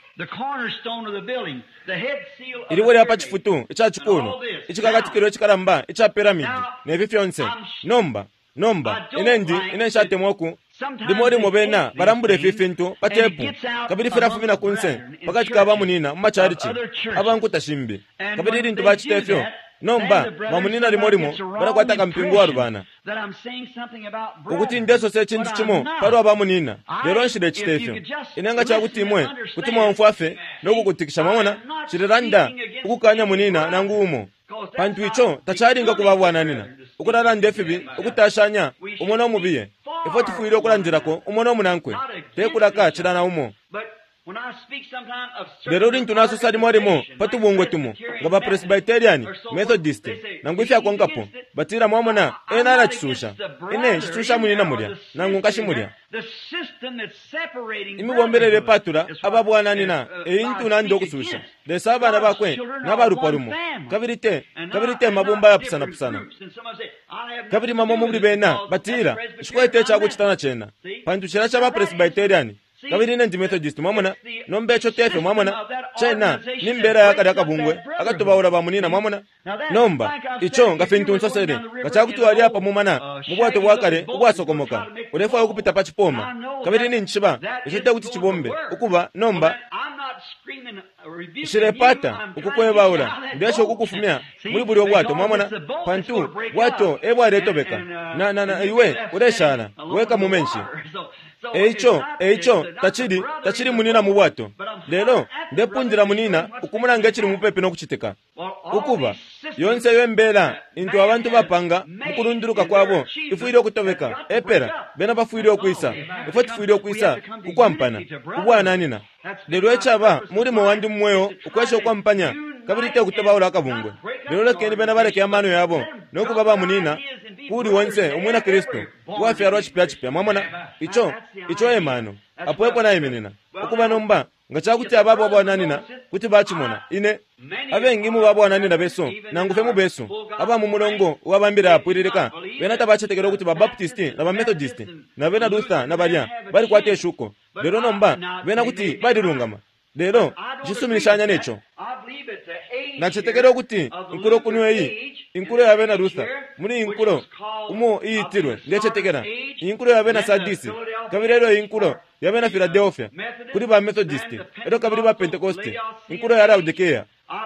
iri wori hapa chifutu icha chikuno ichikakatikiro chikaramba icha pyramid nevi fyonse nomba nomba inendi inenshate mwoku dimori mobena barambure fifintu patepu kabiri firafu bina kunse pakati kaba munina mmacharichi abantu tashimbi kabiri irintu bachitefyo nomba mamunina limorimo barakwataka mpingu wa rubana ukuti ndeso se chintu chimo paru abamunina lero nshire chitefyo inenga chakuti imwe kuti mwamfafe nokukutikisha mamona chireranda ukukanya munina nangu umo pantu icho tacharinga kubabwananina ukurara ndefibi ukutashanya umona mubiye ifo tifuire okulandirako umona omunankwe tekulaka chirana umo lero rintu naso sali mwarimo patubungwe tumo nga ba Presbyterian Methodist nangu ifya konkapo batira mwamona enara chisusha ine chisusha munina mulya nangu nkashimulya imibomberere patura ababwananina eintu nando kususha lesaba nabakwe nabaruparumo kabirite kabirite mabomba ya pusana pusana kabiri mamo muri bena batira shikwete chago chitana chena pantu chera chaba Presbyterian kabiri ne Methodist mwamona nombe cho tefe mwamona chena nimbera yakada kabungwe akatubaura bamunina mwamona nomba icho ngafintu nsosere gachakutu ali apa mumana mubwato bwakare ubwasokomoka urefa ukupita pachipoma kabiri ni nchiba ishite kuti chibombe ukuba nomba shirepata ukukwebaula ndesho kukufumia muri buli obwato mwamona pantu bwato ebwaretobeka na na na iwe ureshana weka mumenshi eicho eicho tachiri tachiri munina mu bwato lero ndepundira munina ukumulanga kiri mupepe nokuchiteka ukuba yonse yembera into abantu bapanga mukulunduruka kwabo ifuire okutobeka epera bena bafuire okwisa ifo tufuire okwisa kukwampana kubwananina lero echaba muri mu wandi mmweyo ukwesha okwampanya kabirite okutobaula akabungwe lero lekeni bena bareke amano yabo nokuba bamunina kuri wonse umwena Kristo wafi arwa chipya chipya mwamona icho icho emano apwepo na imenina ukuba nomba ngachakuti ababo bwananina kuti bachimona ine abengi mu babo bwananina beso nangufe mu beso aba mu mulongo wabambira apwiririka bena tabachetekero kuti ba Baptist na ba Methodist na bena Luther na balia bali kwate shuko lero nomba bena kuti bali lungama lero jisumilishanya necho nachetekero kuti inkulo kunwe yi inkulo ya bena Luther muri inkulo umo iyitirwe ndechetekera inkulo ya bena Sadisi kabirero inkulo ya bena Philadelphia kuri ba Methodist ero kabiri ba Pentecost inkulo ya Laodicea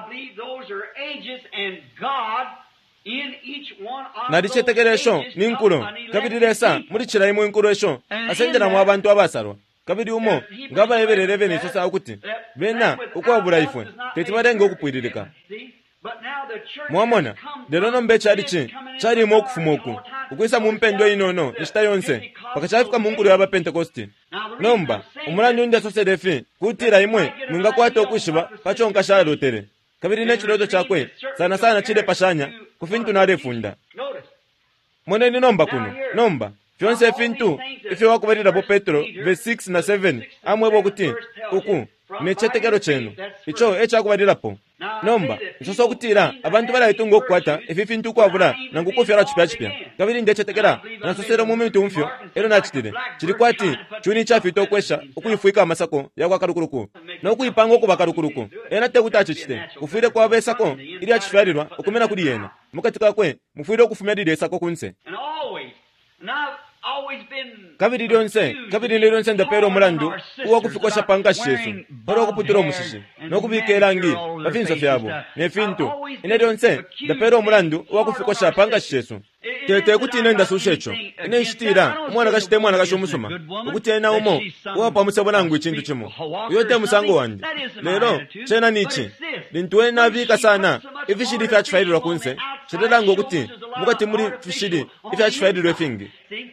nadichetekeresho ninkulo kabiriresa muri chirayimo inkulo esho asengera mu abantu abasarwa kabiri umo ngaba eberere bene sasa ukuti bena ukwabura ifwe tetimarenga okupwiririka mwamona lero nombe chari chi chari mo kufumoku ukwisa mumpendo inono ishita yonse pakachafika munkuru ya Pentecost nomba umulanyo ndia sose defi kutira imwe munga kwato okushiba pachonka sharotere kabiri nechiroto chakwe sana sana chide pashanya kufintu na refunda mwene ni nomba kuno nomba fyonse fintu ife wakubarira bo Petro verse six na seven amwe bokuti uku nechetekero chenu icho echa kubarira po nomba isoso kutira abantu barayitungo kwata ife fintu kwabura nangukufira chipya chipya kabiri ndechetekera nasosero mu mintu mfyo ero nachitire chiri kwati chuni chafito kwesha ukuyifuika amasako yakwa karukuruku no kuyipango kuba karukuruku ena te kutachite ufire kwa besako ili achifarirwa ukumena kuri yena mukatika kwe mufire okufumya didesako kunse kabiri lyonse kabiri lyonse ndapero mulandu uwa kufikosha panga shesu oro kuputiro mushishi no kubikerangi bafinzo fyabo ne fintu ine lyonse ndapero mulandu uwa kufikosha panga shesu tete kuti ine ndasushecho ine ishitira umwana kashite mwana kashomusoma ukuti ena umo uwa pamusabona ngo ikintu kimo yote musango wandi lero chena nichi lintuwe nabika sana ifishiri fyachfairira kunse chitelango ukuthi mukati muri fishiri ifyachfairira fingi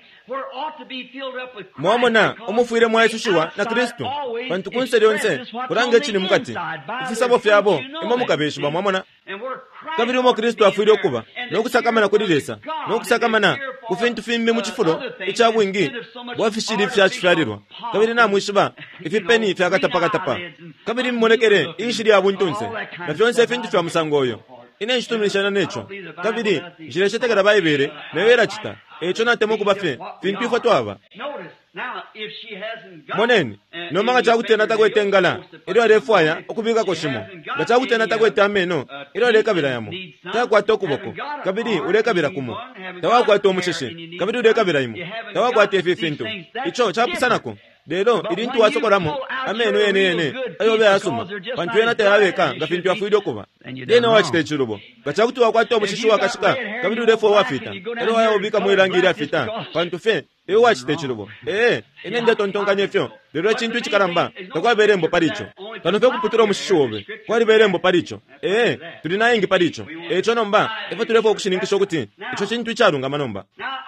mwamona umufuire mwa Yesushiwa na Kristo bantu kunse lyonse kurange chini mukati ifisabo fyabo imo mukabeshwa mwamona kabiri umo Kristo afuire okuba nokusakamana kudiresa nokusakamana kufintu fimbi muchifulo ichabwingi bwafishiri fyachfarirwa kabiri na mwishiba ifipeni fyakatapakatapa kabiri mmonekere ishiri abuntunse na fyonse fintu fya musangoyo ine nshitumirishana necho kabiri jireshetekera bayibere newera chita echo natemo kubafe fintu ifatwaba moneni nomanga chakutena takwetengala iro refwaya okubika koshimo ngachakutena takweta ameno iro lekabira yamo takwata okuboko kabiri urekabira kumo tawakwata omushishi kabiri urekabira imo tawakwata efe fintu icho chapusanako lero irintu wasokoramo ameno yene yene ayobe asuma pantu yena tayabeka ngafintu yafuido kuba dena wachite chirubo gachakuti wakwata omushishi wakashika kabiri urefo wafita ero wayobika mwirangira afita pantu fe ewe wachite chirubo eh ine nde tontonganye fyo lero chintu chikaramba takwa berembo paricho kano fe kuputira omushishi wobe kwari berembo paricho eh tulina ingi paricho echo nomba efo turefo okushiningisho kuti icho chintu charunga manomba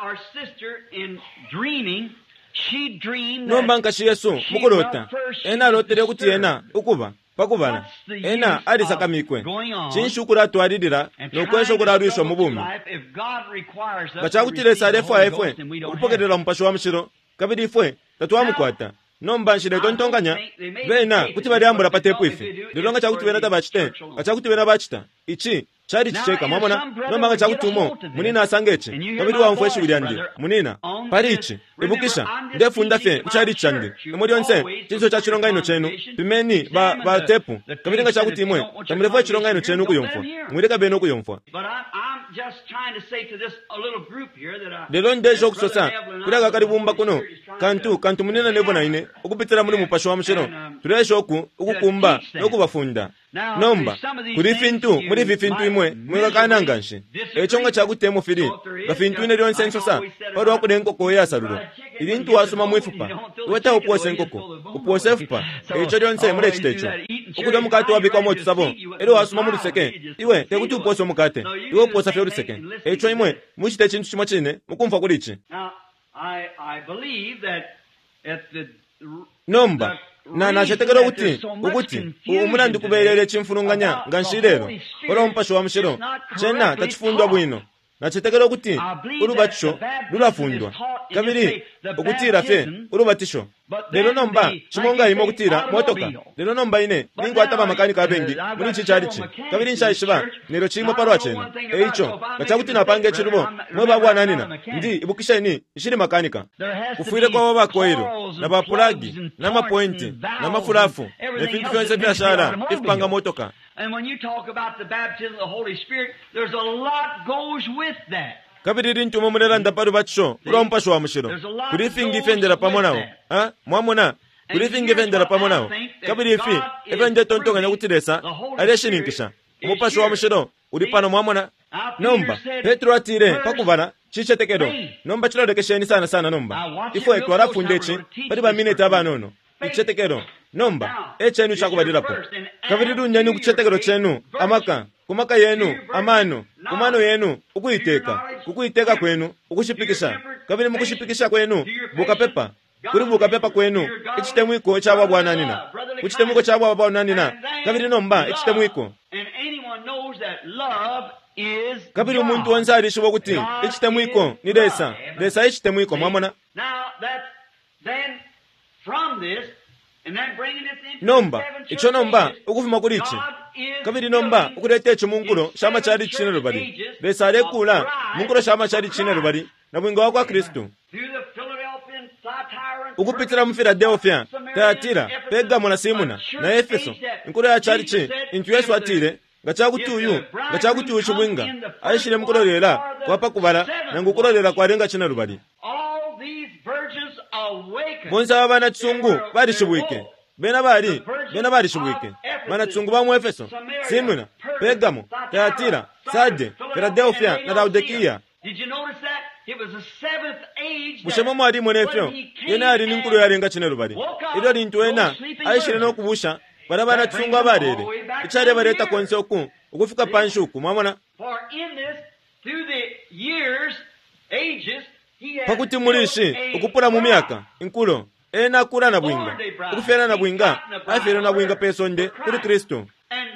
nomba nkashi Yesu mukurota ena rotere kuti ena ukuba pakubana ena alisakamikwe chinshukura twaririra nokwesho kurarwisho mubumi gachakutiresa refwa efwe ukupokerera mpasho wa mshiro kabiri ifwe tatwamukwata nomba nshire tontonganya bena kuti bari ambura patepu ife ndilonga chakuti bena tabachite gachakuti bena bachita ichi chali chicheka mwamona nomanga chakutumo munina asangeche kabiri wamfwe shibuliyandi munina parichi ibukisha ndefunda fe kuchali chandi imodi onse chinso cha chironga ino chenu pimeni ba ba tepu kabiri nga chakutimwe tamulefwe chironga ino chenu kuyomfwa mwireka beno kuyomfwa lelo ndejo kusosa kulaga kalibumba kuno kantu kantu munina nebona ine okupitira muri mupasho wa mshero turesho oku okukumba okubafunda nomba kuri fintu muri vifintu imwe mwega kananganshi echonga chakutemo firi gafintu ine lyon sensosa paro wakudenko ko yasarulo ilintu wasoma mwifupa weta upose nkoko upose fupa echo lyon se muri chitecho okuda mukate wabikwa moto sabo ero wasoma muri seke iwe tekuti upose mukate iwe upose fe uri seke echo imwe muchite chintu chimwe chine mukumva kurichi I I believe that at the nomba na nachetekera kuti ukuti umuna ndikuberere chimfurunganya nganshirero ora mpasho wa mshiro chena tachifundwa bwino nachetekera kuti urubatisho rurafundwa kabiri ukutira fe urubatisho lero nomba chimonga imo kutira motoka lero nomba ine ningo ataba makanika abengi muri chicharichi kabiri nshayishiba lero chimo parwa chenu eicho gachakuti napange chirubo mwe bwana nina ndi ibukisha ini ishiri makanika kufuire kwa baba koiro na bapulagi na mapointi na mafurafu ne fintu fyonse byashara ifpanga motoka. And when you talk about the baptism of the Holy Spirit, there's a lot goes with that. kabiri ntumo munelanda paru bacho urompasho wa mushiro kuri fingi fendera pamonao ha mwamona kuri fingi fendera pamonao kabiri ifi evende tontonga nyakutiresa aleshininkisha umupasho wa mushiro uri pano mwamona nomba Petro atire pakuvana chichetekero nomba chirodekesheni sana sana nomba ifo ekwara fundechi pari ba minute abanono ichetekero nomba echenu chakubadirapo kabiri dunyani kuchetekero chenu amaka kumaka yenu amano kumano yenu ukuyiteka kukuyiteka kwenu ukushipikisha kabiri mukushipikisha kwenu bukapepa kuri bukapepa kwenu ichitemwiko chaba bwana nina uchitemwiko chaba bwana nina kabiri nomba ichitemwiko kabiri umuntu wanza arishibo kuti ichitemwiko ni desa desa ichitemwiko mwamona nomba icho nomba ukuvuma kurichi kabiri nomba ukurete mungulo shama chari chinero bari besare kula mungulo shama chari chinero bari na bwingo wa Kristo ukupitira mu Philadelphia Thyatira Pergamo na Simona na Efeso nkuru ya chari chi intu Yesu atire gachakutuyu gachakutuyu chibwinga ayishire mukurorera kwapa kubara na ngukurorera kwarenga chinero bari bonza abana tsungu bari shibwike bena bari bena bari shibwike mana tsungu ba mu Efeso Simona Pergamo Thyatira Sarde Philadelphia na Laodikia. Did you notice that it was the seventh age mushemo mwari monefyo yena ari ninkuru yarenga chinero bari ido rintuena ayishire no kubusha barabana tsungu abarere ichare bareta konse oku ukufika panshuku mwamona for in this through the years ages pakuti murishi ukupura mu myaka inkulo ena kura na bwinga ukufera na bwinga afera na bwinga pesonde kuri Kristo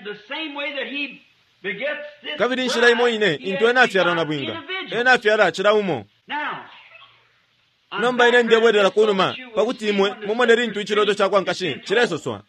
kabiri nshira imo ine into ena afera na bwinga ena afera chira umo nomba ine ndebwedera kunuma pakuti imwe mumoneri intu ichirodo chakwa nkashi chiresoswa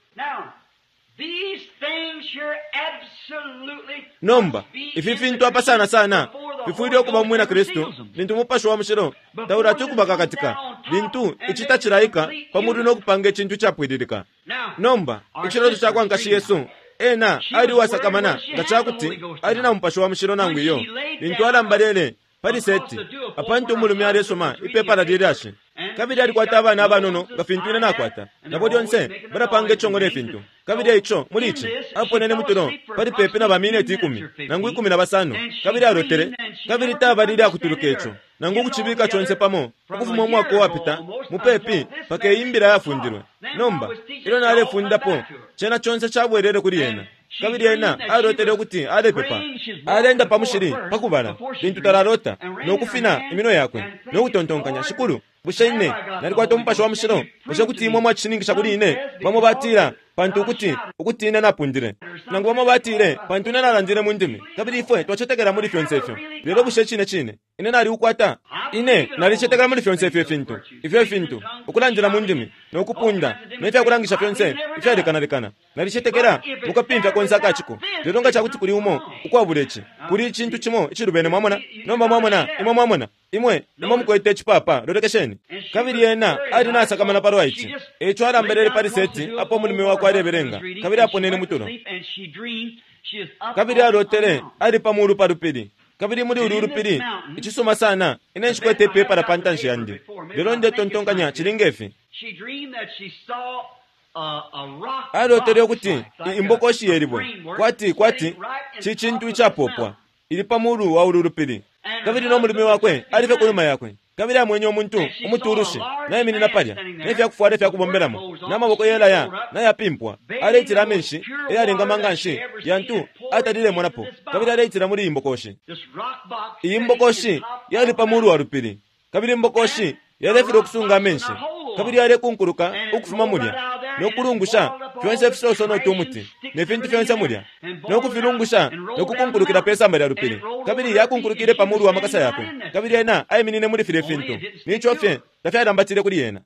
nomba ififintu apa sana sana bifuidio kuba mwe na Kristo bintu mupasho wa mshiro taura tukubaka katika bintu ichita chiraika pamudu no kupange chintu chapwidirika nomba ichirodo chakwa nkashi Yesu ena ari wasakamana ngachakuti ari na mpasho wa mshiro nangu iyo bintu ala mbalele pari seti apantu mulumi ari soma ipepa la dirashi kabiri ari kwata abana abanono gafintu ina nakwata nabodi onse barapange chongore fintu kabiri icho mulichi apo nene muturo pari pepe na bamineti ikumi nangu ikumi na basano kabiri arotere kabiri tabarira akuturukecho nangu kuchibika chonse pamo ukuvuma mwako wapita mupepi pake imbira yafundirwe nomba ilo na ale fundapo chena chonse chabwerere kuri yena kabiri yena arotere kuti ale pepa alenda pamushiri pakubala bintu tararota no kufina imino yakwe no kutontonkanya shikuru busha ine nali kwata mpasho wa mshiro busha kuti imwe mwachiningisha kuli ine vamubatira pantu ukuti ukuti ine napundire nangu vamubatire pantu ine nalandire mundimi kabiri ifwe twachetekera muri fyonsefyo lero busha chine chine ine nali ukwata ine nali chetekera muri fyonsefyo fintu ifyo fintu ukulandira mundimi nokupunda nefya kulangisha fyonse ifya rekana rekana nali chetekera mukapimvya konza kachiko lero nga chakuti kuli umo ukwabulechi kuli chintu chimo chirubene mwamona nomba mwamona imwe mwamona imwe imwe mkwete chipapa lorekesheni kabiri yena ali nasa kamana paro ichi echo alamberere pariseti apo mulimi wako areberenga kabiri apo nene mutuno kabiri arotere ali pamuru parupiri kabiri muri ururupiri ichisoma sana ine nchikwete pepa la pantanshi yandi lero nde tontonganya chilingefi arotere kuti imbokoshi yeribwe kwati kwati chichintu ichapopwa ili pamuru wa ururupiri kabiri no mulimi wakwe alife kuluma yakwe kabiri amwenye omuntu umuturushi naye mini napalya nefya kufuare fya kubomberamo namaboko yela ya naye apimpwa aleitira menshi eyalenga manganshi yantu atadile monapo kabiri aleitira muri imbokoshi iyi mbokoshi yali pamuru wa rupiri kabiri mbokoshi yalefire okusunga menshi kabiri yale kunkuruka ukufuma mulya nokulungusha fyonse fisoso notumuti nefintu fyonse mulya nokufilungusha nokukunkurukira pesa mbali ya rupiri kabiri yakunkurukire pamuru wa makasa yakwe kabiri yena ayiminine muri file fintu nicho fye tafyalambatire kuli yena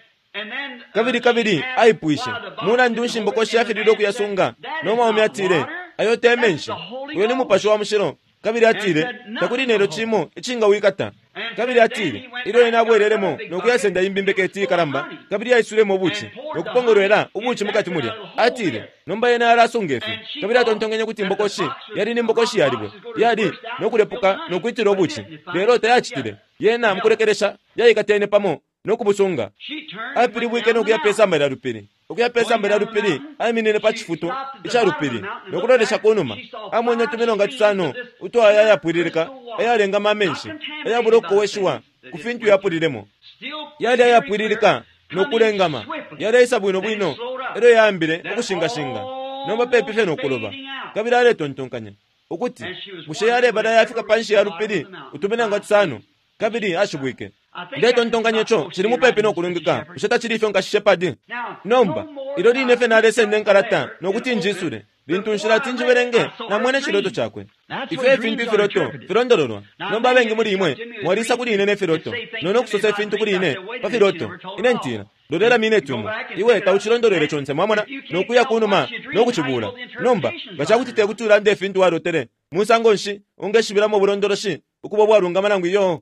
kabiri kabiri ayipuishe muna ndunshi mbokoshi yafirire okuyasunga nomaomi atire ayote menshi uyo ni mupasho wa mushiro kabiri atire takuri nero chimo ichinga wikata kabiri atire ilo ina bwereremo nokuyasenda imbimbeketi karamba kabiri ayisuremo buchi nokupongorera ubuchi mukati mulya atire nomba yena arasungefi kabiri atontongenye kuti mbokoshi yari ni mbokoshi yalibwe yali nokulepuka nokwitira ubuchi lero tayachitire yena mkurekeresha yayikatene pamo nokubusunga apiri bwike nokuyapesa mbala rupiri okuyapesa mbala rupiri ayiminene pachifuto icha rupiri nokulolesha kunuma amwenye tuminonga tusano uto ayayapwiririka ayalenga mamenshi ayabuloko weshuwa kufintu yapwiriremo yali ayapwiririka nokulengama yali ayisa bwino bwino ero yambire okushingashinga nomba pepi fe nokuloba kabiri ale tontonkanya ukuti bushe yale bada yafika panshi ya rupiri utuminonga tusano kabiri ashubwike ndeto ntonganye cho chiri mupepe nokulungika usheta chiri ifyo nkashishepadi nomba ilo line fe nalese nenkarata nokuti njisure lintunshira tinjiwerenge na mwene chiroto chakwe ife fintu firoto firondororwa nomba bengi muri imwe mwarisa kuri ine ne firoto nono kusose fintu kuri ine pa firoto ine ntira lorera mine tumu iwe tauchirondorere chonse mwamona nokuya kunuma nokuchibula nomba bachakutite kutura nde fintu warotere musango nshi ungeshibiramo burondoroshi ukubo bwarungamana ngwiyo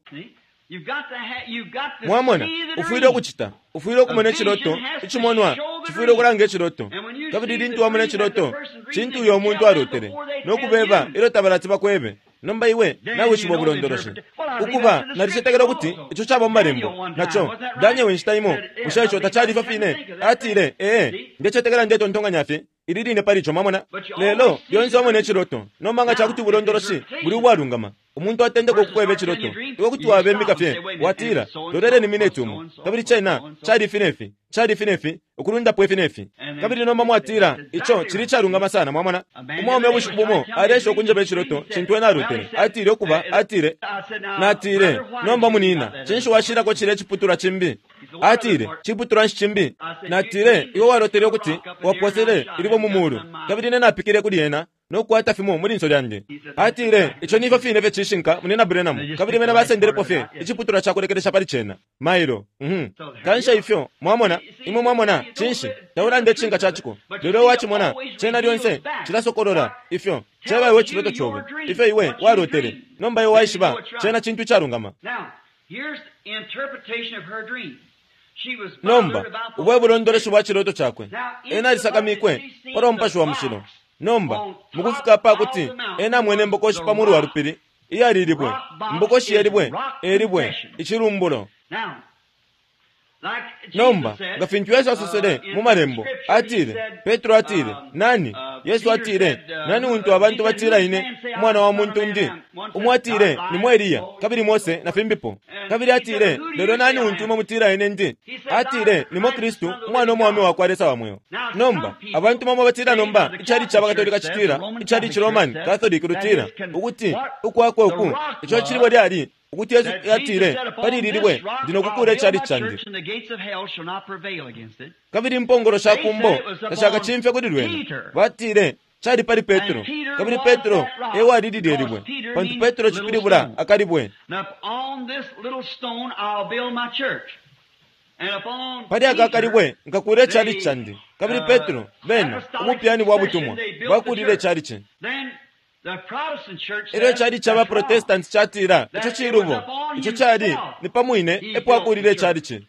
mwamona ufuire kuchita ufuire kumene chiroto ichimonwa chifuire kulange chiroto kabiri lintu wamene chiroto chintu yo muntu arotere nokubeba ilo tabaratsi bakwebe nomba iwe nawe chibo bulondoroshe ukuba narichetekera kuti icho chabo marembo nacho danye wenshtaimo ushacho tachali fafine atire eh ndechetekera ndeto ntonganya fe iririne paricho mwamona lelo yonse wamene chiroto nomanga chakuti bulondoroshi buli bwarungama umuntu atende kokukwebe chiroto iwe kuti wabembika fye watira lorere ni minetumu kabiri chena chari finefi chari finefi ukulunda pwe finefi kabiri nomba mwatira icho chiri charungama sana mwamona umwome bushikubumo aresho kunjebe chiroto chintwe na rutene atire okuba atire natire nomba munina chinsho washira ko chire chiputura chimbi atire chiputura nshimbi natire iwe warotere okuti waposere ilibo mumuru kabiri nena apikire kuli yena nokwata fimo muri nso lyanje atire icho nifa fine ve chishinka munena brenamu kabiri mena basendere pofe ichiputura chako rekeresha pali chena mairo mhm kansha ifyo mwamona imwe mwamona chinshi taura nde chinga chachiko lero wachi mona chena lyonse chilasokorora ifyo cheba iwe chiroto chobe ifyo iwe warotere nomba iwe waishiba chena chintu charungama nomba uwe bulondoreshi bwa chiroto chakwe ena lisakamikwe ora mpasho wa mshilo nomba mukufika pa kuti ena mwene mbokoshi pamuru wa rupiri iya liribwe mbokoshi yeribwe eribwe ichirumbulo nomba ngafintu yesu asusere mumarembo atire petro atire nani yesu atire nani untu abantu batira ine mwana wa muntu ndi umwatire ni mweliya kabiri mose na fimbipo kabiri atire lero nani untu mutira ine ndi atire ni mo kristu mwana omwami wa kwaresa wamweyo nomba abantu mama batira nomba ichari chabakatolika chitira ichari chiromani catholic rutira ukuti ukwako uku icho chiribo lyali ukuti yesu yatire palililibwe ndinokukura chali chandi kabiri mpongolo shakumbo kashaka chimfe kuti lwene vatire chali pali petro kabiri petro ewo alililelibwe pantu petro chipilibula akalibwe pali akakalibwe nkakure chali chandi kabiri petro bena umupyani bwa butumwa bakulire chali che ero chali chaba protestants chatira icho chirubo icho chali ni pamwine epo akulire chali che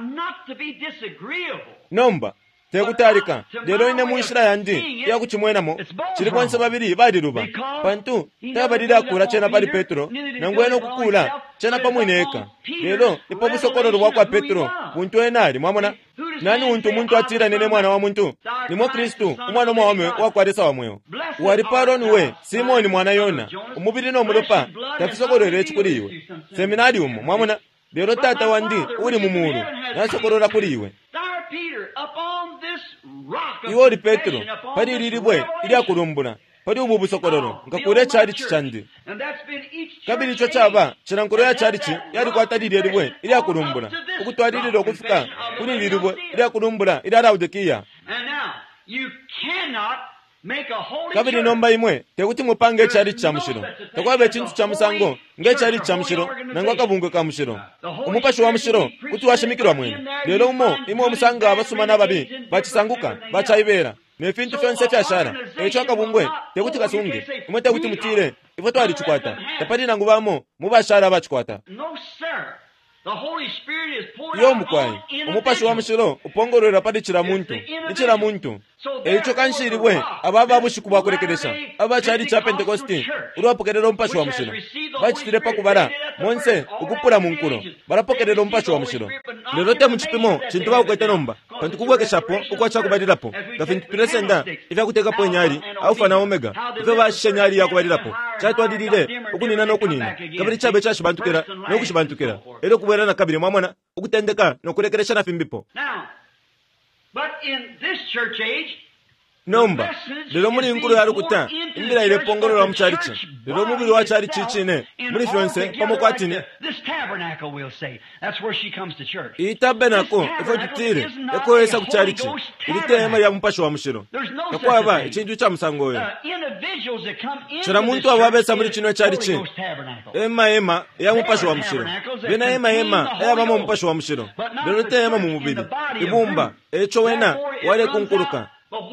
nomba tekutalika lero ine muishira yandi yakuchimwenamo chili kwanse babiri baliluba pantu tabalira akula chena pali petro nangweno kukula chena pamwineka lero ipo busokololo bwa petro muntu enali mwamona nani untu muntu atira nene mwana wa muntu nimwo kristu umwana omwame wakwalisa wamwewo wali paloni we simoni mwana yona umubiri nomulopa tafisokololera ekikuliiwe seminari umo mwamona lero tata wandi uli mumulu nasokolola kuliiwe iwo oli petro pali lilibwe ili akulumbula pali ubu busokololo nkakule chali chichandi kabili icho chaba chilankolo ya chali chi yali kwatalili elibwe ili akulumbula ukutwalilile okufika kuli lilibwe ili akulumbula ili Laodikiya kabili nomba imwe tekuti mupange echali chamushiro tekwabe chintu cha musango ngechali chamushiro nango akabungwe ka mushiro umupashi wa mushiro kuti washimikirwa mwene lero umo imwe musanga abasumana babi bachisanguka bachayibera nefintu fyonse fyashara echo akabungwe tekuti kasunge imwe tekuti mutire ifo twali chikwata tapati nangu bamo mubashara bachikwata iyo mukwayi umupashi wa mushiro upongolera padi chira muntu ichira muntu echo kanshiribwe ababa bushiku bakurekeresha aba chali cha Pentecoste uruwapokerera umupashi wa mushiro bachitire pakubara monse ukupura munkulo barapokerera umupashi wa mushiro lero te muchipimo chintu bakwete nomba pantu kubwekeshapo ukwacha kubadirapo gafintu presenda ivya kutekapo enyali alfa na omega ivyo bashishe nyali ya kubadirapo chatwadilile ukunina nokunina kabiri chabe chashibantukira nokushibantukira ero kubwera na kabiri mwamwana ukutendeka nokurekeresha na fimbipo nomba lero muri inkuru yari kuta imbira ile pongolo la mcharichi lero mubiri wa charichi chine muri fyonse pamokwatini iyi tabernacle ifo tutire eko yesa kucharichi ili tema ya mpashi wa mushiro yakwaba ichinju cha musangoyo chira muntu awabesa muri chino charichi ema ema ya mpashi wa mushiro bena ema ema ya bamo mpashi wa mushiro lero tema mu mubiri ibumba echo wena wale kunkuruka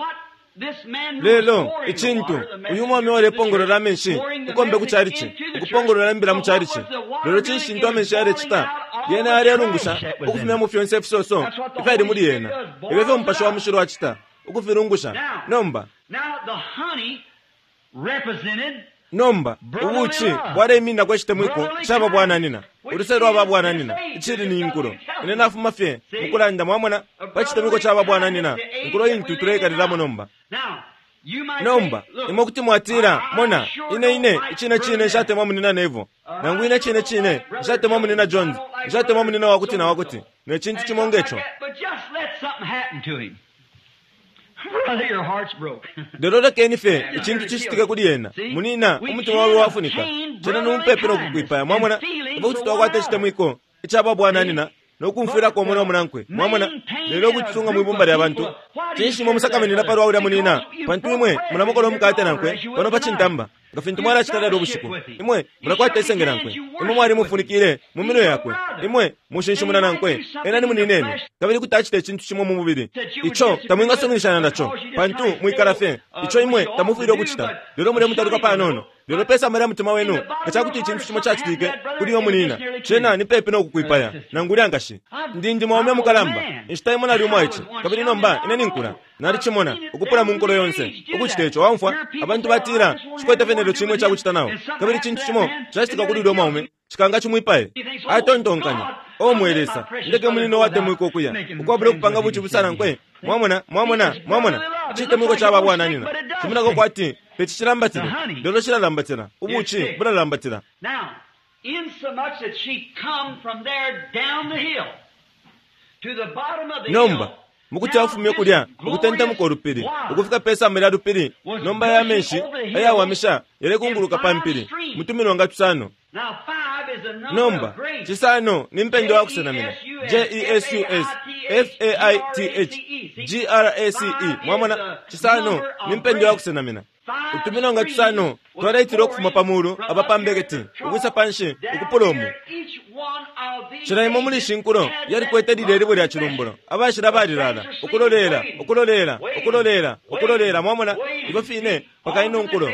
lelo ichintu uyu mwami wale pongolera menshi ukombe kucharichi ukupongolera mbira mucharichi lero chintu amenshi yare chita yena ari arungusha ukufina mu fyonse fisoso ifadi muri yena ibezo mpasho wa mushiro achita ukufirungusha nomba nomba ubuchi bware mina kwashite mwiko chaba bwana nina urusero aba bwana nina ichiri ni inkuro ine nafu mafye mukulanda mwamwana bachite mwiko chaba bwana nina inkuro intu tureka dilamo nomba nomba imokuti mwatira mona ine ine ichine chine shate mwamu nina nevo nangu ine chine chine shate mwamu nina Jones shate mwamu nina wakuti na wakuti ne chintu chimongecho Derora kenife ichintu chishitike kuri yena munina umutima wawe wafunika chena numpepe no kugwipa mwamwana ubuti twakwate chitemwiko ichaba bwana nina nokumfira ko mwana munankwe mwamwana lero kutsunga mwibumba lya bantu chinshi mo musakameni na parwa uri munina pantu imwe munamukolo mukate nankwe kono pachintamba ngafintu mwala chitala robushiku imwe munakwate isengera nkwe imwe mwali mufunikire mumino yakwe imwe mushinshi munana nankwe enani muninene kabiri kutachite chintu chimwe mu mubiri icho tamwinga sonishana nacho pantu mwikarafe icho imwe tamufiro kuchita lero mure mutaruka pa nono lero pesa mara mutima wenu kachakuti chintu chimwe chachitike kuri yo munina chena ni pepe no kukwipaya nanguri angashi ndindi mwome mukalamba inshitaimo na liumwa ichi kabiri nomba ineni nkula nari chimona ukupura munkolo yonse ukuchitecho wamfwa abantu batira chikwete fenero chimwe chakuchita nawo kabiri chintu chimo chachitika kuri liumwa ume chikanga chimwipaye atontonkanya omwelesa ndege munino wate mwiko kuya ukwabule kupanga buchi busana nkwe mwamona mwamona mwamona chite mwiko chaba bwana nina chimuna ko kwati pechi chilambatira lero chilambatira ubuchi bula lambatira now in so much that she come from there down the hill to the bottom of the nomba hill mukuti afumye kulya ukutenta mukorupiri ukufika pesa mbere rupiri nomba ya menshi aya wamisha yere kunguluka pampiri mutumino ngatusano now five is nomba chisanu ni mpendo wa kusenamina J E S U S F A I T H G R A C E mwamona chisanu ni mpendo wa kusenamina utumino nga chisanu twaraitira okufuma pamulu abapambegeti ukwisa panshi ukupolomu chiraimo muli shinkulo yari kwetedire ribo lya chilumbulo abashira barirara okulolera okulolera okulolera okulolera mwamona ibafine pakaino nkulo.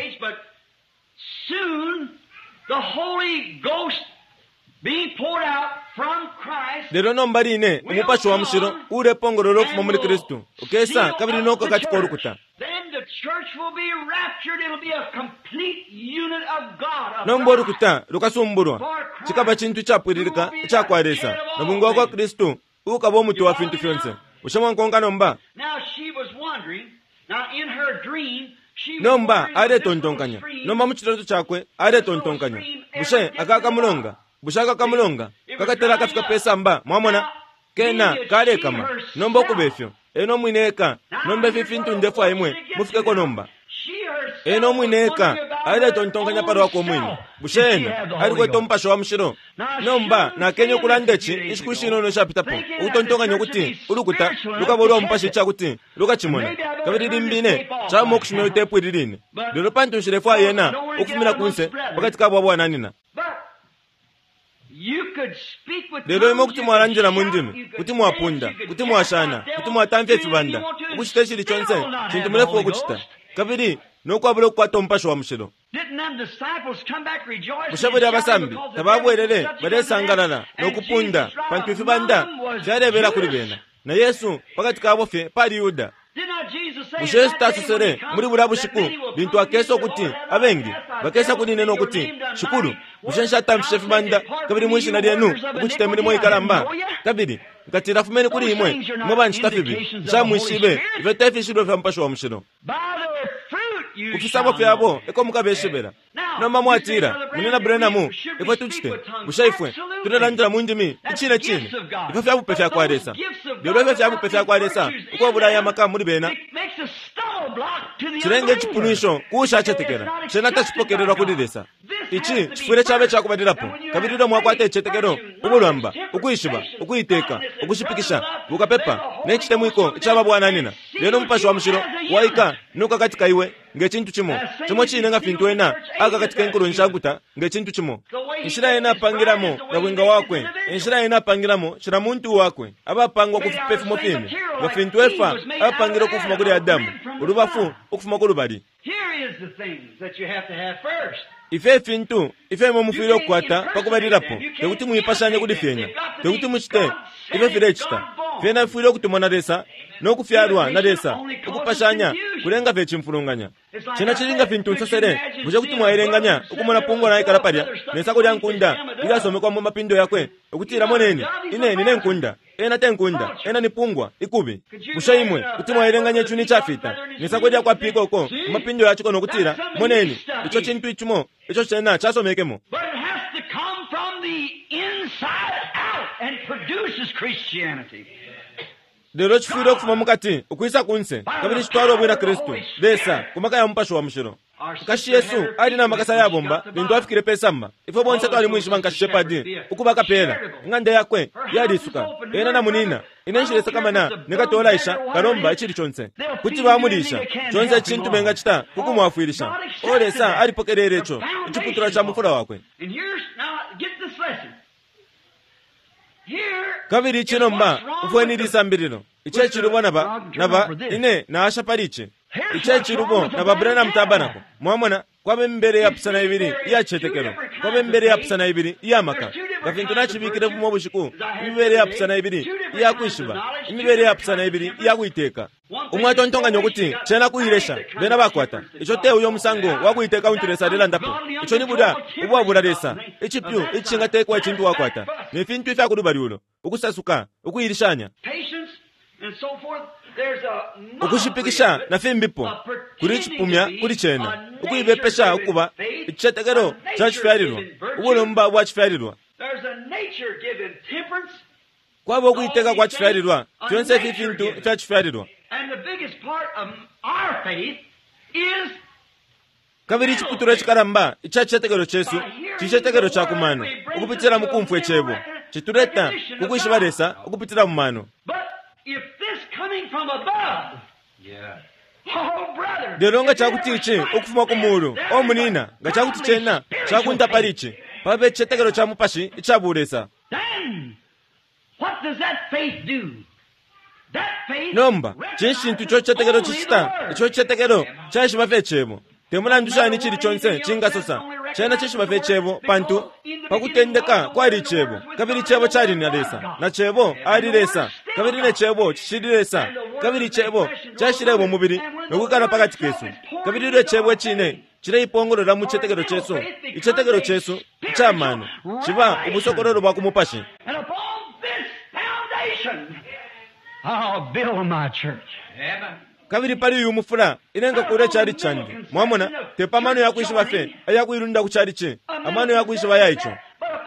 Soon the Holy Ghost being poured out from Christ lero nombarine umupasho wa mshiro ure pongororo kufuma muri Kristo ukesa kabiri noko katika urukuta. Then the church will be raptured. It'll be a complete unit of God. Nombo urukuta lukasumburwa chikaba chintu chapwiririka chakwaresa nabungo kwa Kristo ukaba omuti wa fintu fyonse ushama nkonga nomba. Now she was wondering, now in her dream nomba are tontonkanya nomba muchitoto chakwe are tontonkanya bushe akaka mulonga bushaka kamulonga kakatera kafika pesa mba mwamona kena kale kama nomba kubefyo eno mwineka nomba fifintu ndefu aimwe mufike ko nomba eno mwineka are tontonkanya paro wako mwini bushena ari kweto mpasho wa mshiro nomba na kenyo kulandechi ishikushino no shapitapo utontonkanya kuti urukuta lukaboro mpashi cha kuti lukachimona kabiri mbine cha mokushime utepu ririne lero pantu shirefu ayena ukufumira kunse wakati kabwa bwana nina lero imo kuti mwaranjira mundimi kuti mwapunda kuti mwashana kuti mwatamvye fibanda ukushite shiri chonse chintu murefu wokuchita kabiri nokwabula kwato mpasho wa mshiro mushaburi abasambi tababwerere baresangalala nokupunda pantu fibanda vyarebera kuri bena na Yesu pakati kabofe pali Yuda Mushe statusere muri burabu shiku bintu akeso kuti abengi bakesa kuni neno kuti shukuru mushensha tamshe fibanda kabiri mwishi na dienu ukuchite muri moyi kalamba kabiri katira fumeni kuri imwe mwa nchitafibi sha mwishibe vetefi shido vya mpasho wa mshiro ukisabo fyabo eko mukabeshebera noma mwatira munena brenamu eko tuchite mushaifwe tunalandira mundimi ichine chine eko fyabo pefya kwaresa byo fyabo pefya kwaresa uko buraya maka muri bena chirenge chipunisho kusha chetekera chena tachipokererwa kudiresa ichi chifure chabe chakubadirapo kabiriro mwakwate chetekero ubulamba ukuyishiba ukuyiteka ukushipikisha ukapepa nechite mwiko chaba bwana nina leno mpasho wa mshiro waika nuka katika iwe ngechintu chimo chimo chine nga fintu ena aka katika enkuru nshaguta ngechintu chimo nshira ena pangiramo na bwenga wakwe nshira ena pangiramo shira muntu wakwe abapangwa kupefu mofini nga fintu efa abapangiro kufuma kuri Adamu urubafu ukufuma kuri bali. Here is the things that you have to have first. Ife fintu ife mo mufiro kwata pakubalirapo tekuti muipashanye kudi fenya tekuti muchite ife firechita fena firo kutumona resa no kufyarwa na resa ukupashanya kulenga ve chimfulunganya chena chilinga fintu nsasere muje kuti mwairenganya ukumona pungo na ikarapadia nesa kodi ankunda ila somekwa mu mapindo yakwe ukutira moneni ine nine nkunda ena tenkunda ena nipungwa ikubi mushaimwe kuti mwairenganya chuni chafita nesa kodi akwa piko ko mapindo yachiko no kutira moneni icho chintu ichimo icho chena chasomekemo. But it has to come from the inside out and it produces Christianity. Dero chifiro kufuma mukati ukuisa kunse kabiri chitwaro bwira Kristo desa kumaka ya mpasho wa mshiro kashi Yesu ali na makasa ya bomba bintu afikire pesa mba ifo bonse twali mwishi bankashe padi ukubaka pera ngande yakwe yali suka ena na munina inenshiresa kama na nekatola isha karomba ichiri chonse kuti bamulisha chonse chintu benga chita kukumwafuirisha olesa ali pokererecho ichiputura cha mufura wakwe. And here's now get this lesson. Kabiri chino mba ufweni lisambirino iche chirubo naba naba ine na asha pariche iche chirubo naba brana mtabanako mwamona kwabe mbere ya pusana ibiri iya chetekero kwabe mbere ya pusana ibiri iya maka gafintu nachibikire mu bushiku mbere ya pusana ibiri iya kwishiba mbere ya pusana ibiri iya kuiteka umwato ntonganya kuti chena kuiresha bena bakwata icho te uyo musango wakuiteka unturesa rela ndapo icho ni buda ubwa buraresa ichipyu ichinga tekwa chintu wakwata nefintu ifa kudubali ulo ukusasuka ukuirishanya and so forth. There's a ukushipikisha na fimbipo kuri chipumya kuri chena ukuyibepesha ukuba ichetekero chachifyarirwa ubulomba bwachifyarirwa. There's a nature given temperance kwabo kuiteka kwa chifyarirwa chonse fifintu chachifyarirwa. And the biggest part of our faith is kabiri chiputura chikaramba ichachetekero chesu chichetekero cha kumano okupitira mukumfu echebo chituleta kukuishibalesa okupitira mumano. lero nga chakutichi okufuma kumulu omunina nga chakuti chena chakuntapalichi pabe chichetekero cha mupashi ichabulesa. nomba chinshintu cho chichetekero chichita icho chichetekero chashibafe chebo temulandushani chili chonse chingasosa chena chishibafe chebo pantu pakutendeka kwali chebo kabiri chebo chali nalesa na chebo alilesa kabiri ne chebo chishililesa kabiri chebo chashilebo mubiri nokukala pakati kesu kabiri le chebo chine chile ipongolola mu chichetekero chesu ichichetekero chesu chamano chiba ubusokororo bwa kumupashi. I'll build my church. kabiri pali uyu mufula inenga kure chali chandi mwamona tepamano yakuishiba fe ayakuirunda kuchali chi amano yakuishiba yaicho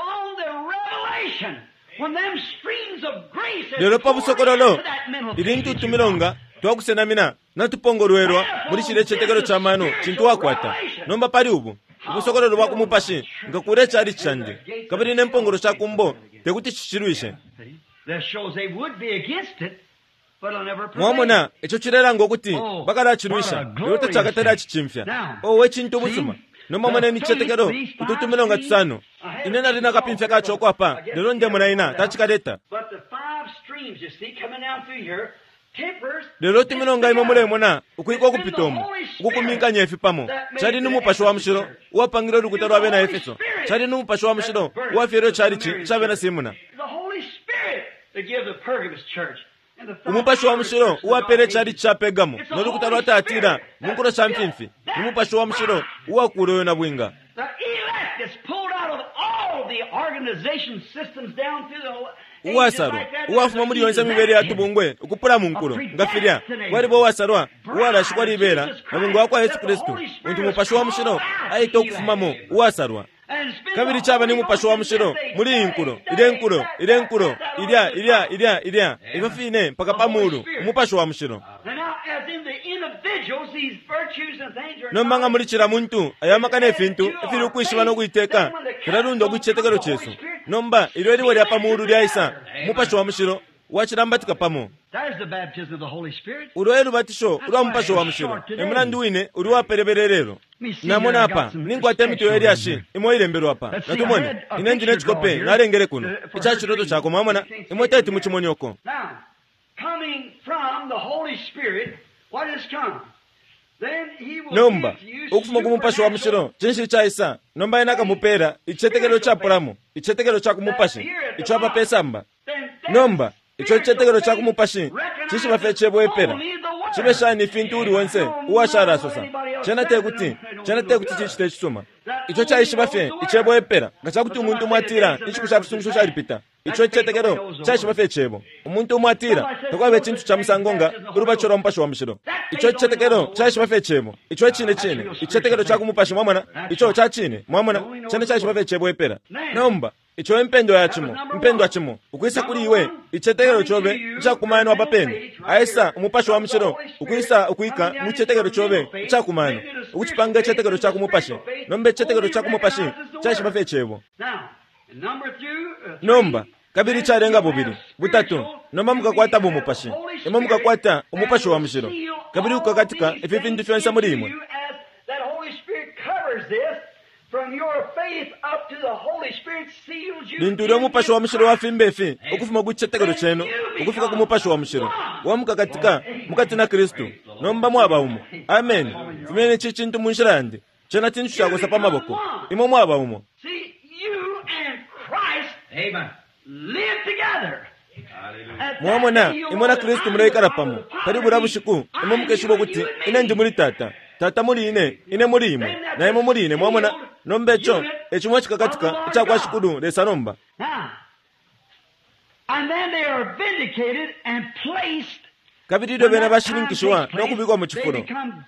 lero pabusokorolo irintu tumilonga twakusenamina natupongolwerwa muri chile chichetekero cha mano chintu wakwata nomba pali ubu ubusokorolo bwakumupashi nga kure chali chandi kabiri nempongolo chakumbo tekuti chichirwishe. That shows they would be against it, but I'll never prevail. mwamona echo chirera ngokuti bakala chirwisha lero tachakatera chichimfya owe chintu busuma nomamana ni chichetekero ututumilonga tsano inena lina kapimfya kacho kwapa lero ndemona ina tachikaleta. But the five streams you see coming down through here tempers lero timilonga imomule mona ukuiko kupitomo ukukuminga nyefi pamo chali numupasho wa mshiro uwapangiro lukuta lwabe na Efeso chali numupasho wa mshiro uwafyero chali chi chabe na simuna to give the Pergamos church. umupashi wa mshiro uwapere chali cha Pegamo nolukuta lwatatira munkulo cha mfimfi umupashi wa mshiro uwakuloyo na bwinga. The elect is pulled out of all the organization systems down through the uwasaro uwafuma muri yonse mibere ya tubungwe ukupula munkulo ngafirya walibo wasarwa uwalashikwa libera na mungu wakwa Yesu Kristo untu mupashi wa mshiro aito kufumamo uwasarwa kabiri chaba ni mupashi wa mshiro muri inkulo ile nkulo ile nkulo ilya ilya ilya ilya ibafine mpaka pamulu mupashi wa mshiro. nomanga muri chira muntu ayamakane efintu efiri ukwishiba no kuiteka kirarundo kuchichetekero chesu nomba ilo liwe lya pamulu lya Isa mupashi wa mshiro wachirambatika pamo. That is the baptism of the Holy Spirit. ulo lubatisho ulwa mupashi wa mshiro emulandu wine uli waperebererero namona hapa ningu atemito eliashi imoilembero hapa natumone inenjine chikope nalengere kuno ichachiroto chako mwamona imoteti muchimonyoko. Now, coming from the Holy Spirit, what has come? Then he will nomba give you ukufuma kumupashi wa mshiro chinshi cha Isa nomba enaka mupera ichichetekero cha pulamo ichichetekero cha kumupashi icho apa pesamba nomba icho chichetekero cha kumupashi chishi bafechebo epera chibeshani fintu uli wonse uwashara sosa chana tekuti chana tekuti chichite chisoma icho chaishi bafe ichebo epera ngachakuti umuntu mwatira ichi kuchakusungisho chalipita icho chichetekero chaishi bafe chebo umuntu mwatira tokwabe chintu cha musangonga urubachora mupashi wa mshiro icho chichetekero chaishi bafe chebo icho chine chine ichichetekero cha kumupashi mwamona icho cha chine mwamona chana chaishi bafe chebo epera nomba icho empendo yachimo mpendo achimo ukwisa kuli iwe ichichetekero chobe chakumano wapapeni aisa umupashi wa mshiro ukwisa ukuika muchichetekero chobe chakumano ukuchipanga chichetekero cha kumupashi nombe chichetekero cha kumupashi chaishi bafe chebo. nomba kabiri charenga bubiri butatu nomba mukakwata bumupashi emo mukakwata umupashi wa mshiro kabiri ukakatika ififindu fyonsa muri imwe. From your faith up to the Holy Spirit seals you. Nindure umupashi wa mshiro wa fimbefi ukufuma kuchichetekero cheno ukufika kumupashi wa mshiro wa mukakatika mukati na Kristo nomba mwaba umo. Amen. Fumene chichintu munshirandi chena tintu chakosa pamaboko imo mwaba umo. See, you and Christ, amen, live together. mwamona imona Kristo muraikara pamo karibu rabushiku imo mukeshibo kuti ine ndi muri tata tata muri ine ine muri imwe na imo muri ine mwamona nombecho echimwe chikakatika chakwashikudu lesa nomba. And then they are vindicated and placed kabiri bena bashirinkishwa no kubikwa mu kifuno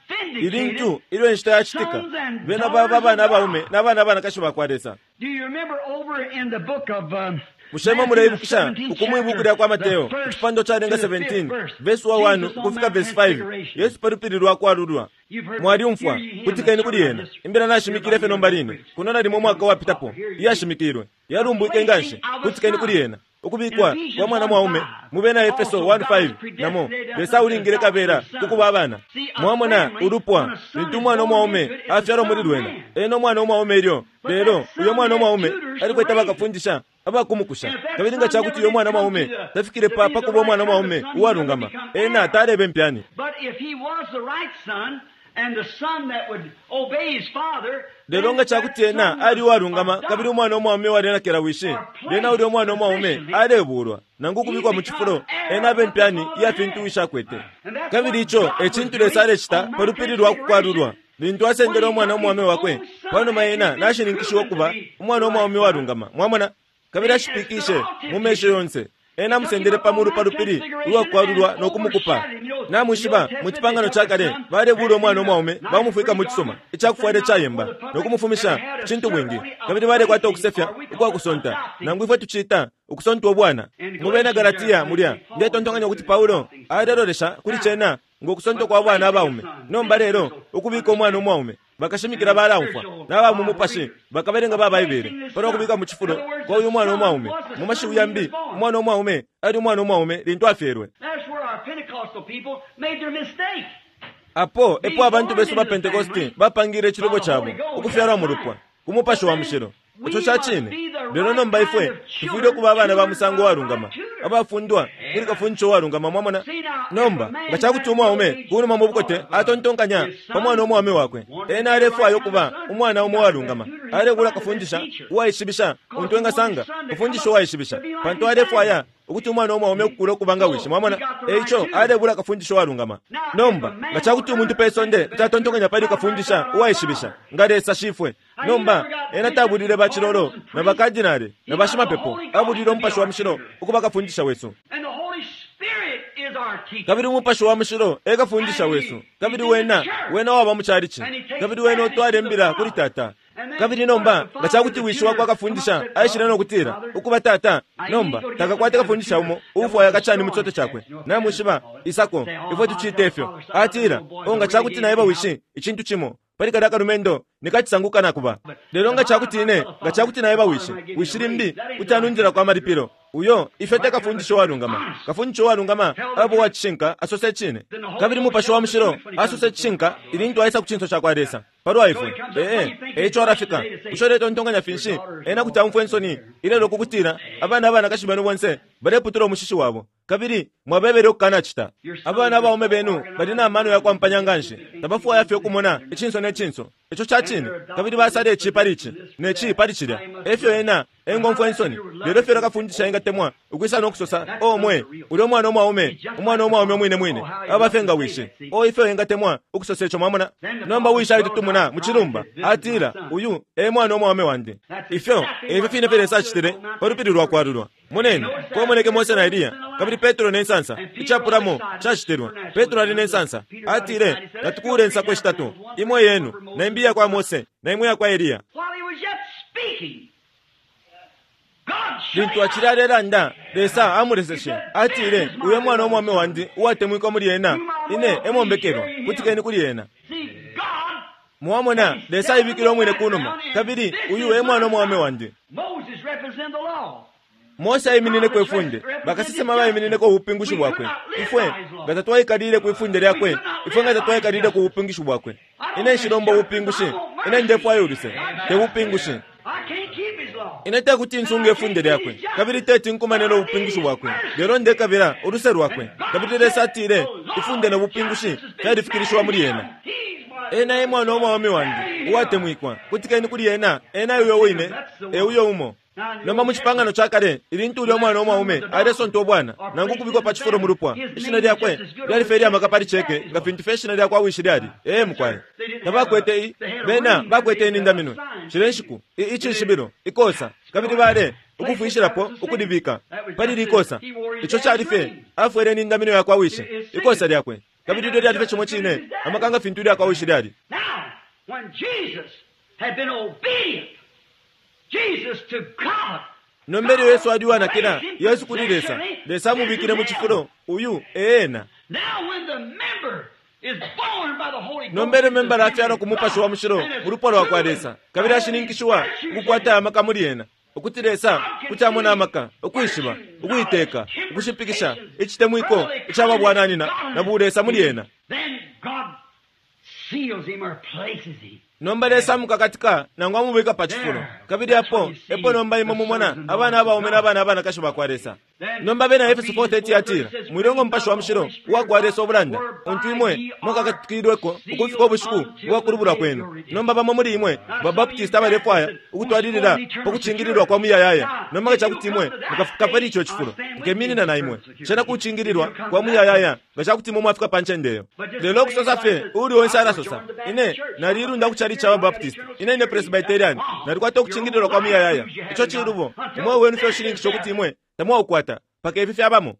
irintu ilo nshita yachitika bena baba bana baume nabana bana kashiba kwadesa. Do you remember over in the book of um, mushema murayibukisha ukumwibukira kwa Mateo kipando cha renga seventeen verse wa one kufika verse five Yesu paripirirwa kwa rurwa mwari umfwa kutikani kuri yena imbera nashimikire fe nombarini kunona rimwe mwaka wa pitapo yashimikirwe yarumbuke nganshi kutikani kuri yena ukubikwa kwa mwana mwaume mubena Efeso one five namo besa uringire kabera kukuba abana mwamona urupwa nitumwa no mwaume afyaro muri rwena eno mwana mwaume ryo rero uyo mwana mwaume ari kweta bakapfundisha abakumukusha kabiringa chakuti uyo mwana mwaume tafikire papa kubo mwana mwaume uwarungama ena tarebe mpyani. But if he was the right son and the son that would obey his father, Delonga chakuti ena ari warungama kabiri umwana mwaume warena kera wishi dena uri umwana mwaume areburwa nangu kubikwa mu kifuro ena bempyani yafintu wisha kwete kabiri icho echintu lesare chita parupirirwa kukwarurwa nintu asengera umwana mwaume wakwe pano maena nashirinkishiwa kuba umwana mwaume warungama mwamona kabira shipikishe mumeshe yonse ena musendere pamuru parupiri uwa kwarurwa no kumukupa na mushiba mutipangano chakare bare buro mwana mwaume bamufika muchisoma ichakufuare chayemba no kumufumisha chintu mwingi kabiri bare kwata okusefya ukwa kusonta nangu ifwe tuchita ukusonta obwana mubena Galatia mulia ndeto ntonganya kuti Paulo areroresha kuri chena ngo kusonta kwa bwana abaume nomba rero ukubika omwana omwaume bakashimikira baramfwa naba mumupashi bakaberenga baba ibere paro kubika mu kifuno kwa uyu mwana omwaume mumashi uyambi umwana omwaume ari umwana omwaume rintu aferwe. That's where our Pentecostal people made their mistake. Apo epo abantu beso ba Pentecoste bapangire chirobo chabo ukufyara mu rupwa kumupashi wa mushiro ico chachine lero nomba ifwe tufuire kuba abana ba musango warungama abafundwa kuri kafuncho warungama mwamana nomba ngachakutuma ume kuno mamubukote atontonkanya pamwana omwame wakwe ena arefu ayo kuba umwana omwe warungama are kula kafundisha uwaishibisha untwenga sanga kufundisha uwaishibisha panto arefu aya ukuti umwana omwe omwe kulo kubanga wishi mwamana eicho are kula kafundisha warungama nomba ngachakuti umuntu pesonde tatontonkanya pali kafundisha uwaishibisha ngare sashifwe nomba ena tabudire bachiroro na bakadinare na bashima pepo abudiro mpasho wa mshiro ukuba kafundisha wesu kabiri umupasho wa mshiro ega fundisha wesu kabiri wena wena waba mucharichi kabiri wena otware mbira kuri tata kabiri nomba ngachakuti wishwa kwa kafundisha aishira no kutira ukuba tata nomba takakwate kafundisha umo ufu yakachani mutsoto chakwe na mushiba isako ifo tuchitefyo atira onga chakuti naiba wishi ichintu chimo pari kadaka rumendo nikatsanguka nakuba lero ngachakuti ine ngachakuti naiba wishi wishirimbi utanunjira kwa maripiro uyo ifete kafundisho warungama kafundisho warungama abo wachinka asose chine kabiri mupasho wa mshiro asose chinka irintu aisa kuchinso chakwaresa paro aifu eh eh echo arafika ushore tontonganya finshi ena kutamfwensoni ile lokukutira abana abana kashibano bonse bare puturo mushishi wabo kabiri mwabebere okanachita abana aba omebenu badina amano yakwa mpanyanganshi tabafu ayafyo kumona echinso nechinso echo chachine kabiri basare chiparichi nechi parichira efyo ena engomfwensoni lero fera kafundisha ingatemwa ukwisa nokusosa omwe uri omwana omwaume omwana omwaume mwine mwine abafenga wishe o ifyo ingatemwa ukusosa echo mwamona nomba wisha itutumuna muchirumba atira uyu e mwana omwaume wande ifyo efyo fine fere sachitere parupirirwa kwarurwa munene ko moneke Mose na Elia kabiri Petro nensansa ichapuramo chachiterwa Petro ali nensansa atire natukure nsa kwestatu imwe yenu na imbia kwa Mose na imwe kwa Elia bintu achirarera nda lesa amureseshe atire uyo mwana omwame wandi uwatemwiko muri yena ine emombekero kutikeni kuri yena muamona lesa ibikiro mwine kunuma kabiri uyu e mwana omwame wandi Moses represent the law. Mose ayiminine kwefunde bakasisema bayiminine ko upingushu bwakwe ifwe gatatwa ikadire kwefunde yakwe ifwe gatatwa ikadire ko upingushu bwakwe ine shirombo upingushi ine ndefu ayurise te upingushi inata kuti nsunge funde yakwe kabiri tete nkumanelo upingushu bwakwe lero nde kabira uruse rwakwe kabiri resatire ifunde na upingushi kandi fikirishwa muri yena ena ye mwana omwami wandi uwatemwikwa kutikeni kuri yena ena yo wine e uyo umo noma muchipangano chakare irintu lyo mwana omwaume areso nto bwana nangu kubikwa pachiforo murupwa ishina lyakwe lyali feri amakapari cheke ngafintu feshina lyakwa wishiriari eh mukwaye nabakwete i bena bakwete ni ndamino chirenshiku ichi shibiro ikosa kabiri bare ukufuyishirapo ukudivika pali likosa icho chalife afwere ni ndamino yakwa wishe ikosa lyakwe kabidide lyalife chomwe chine amakanga fintu lyakwa wishi lyali. Now, when Jesus had been obedient, Jesus to God, nombere Yesu adiwana kina Yesu kulilesa lesa mubikire mu chifulo uyu eena. now when the member is born by the Holy Ghost, nombere memba lafyano kumupasho wa mushiro mulupolo wa kwadesa kabira shininkishwa ukukwata amakamuli ena okutiresa kutamona amaka okwishiba okuyiteka okushipikisha ekitemwiko ekyaba bwananina nabulesa muli ena. then God seals him or places him. nomba lesa mukakatika nangwa mubika pachifulo kabiri apo epo nomba imo mumona abana aba omena abana abana kasho bakwaresa nomba bena Efeso four thirty atira mwirongo mpasho wa mushiro wakwaresa obulanda ontu imwe mukakatikirweko ukufika obushiku bwakurubura kwenu nomba bamwe muri imwe babaptista abarefaya ukutwadirira okuchingirirwa kwa muyayaya nomba chakutimwe mukafika pali icho chifulo ngeminina na imwe chena kuchingirirwa kwa muyayaya gachakutimwe mwafika panchendeyo lelo kusosa fe uri onsara sosa ine nariru ndakuchari cha Baptist ine ine Presbyterian narikwata okuchingirirwa kwa muyayaya icho chirubo umwe wenu fyo shiringi chokutimwe tamwa ukwata paka efifi abamo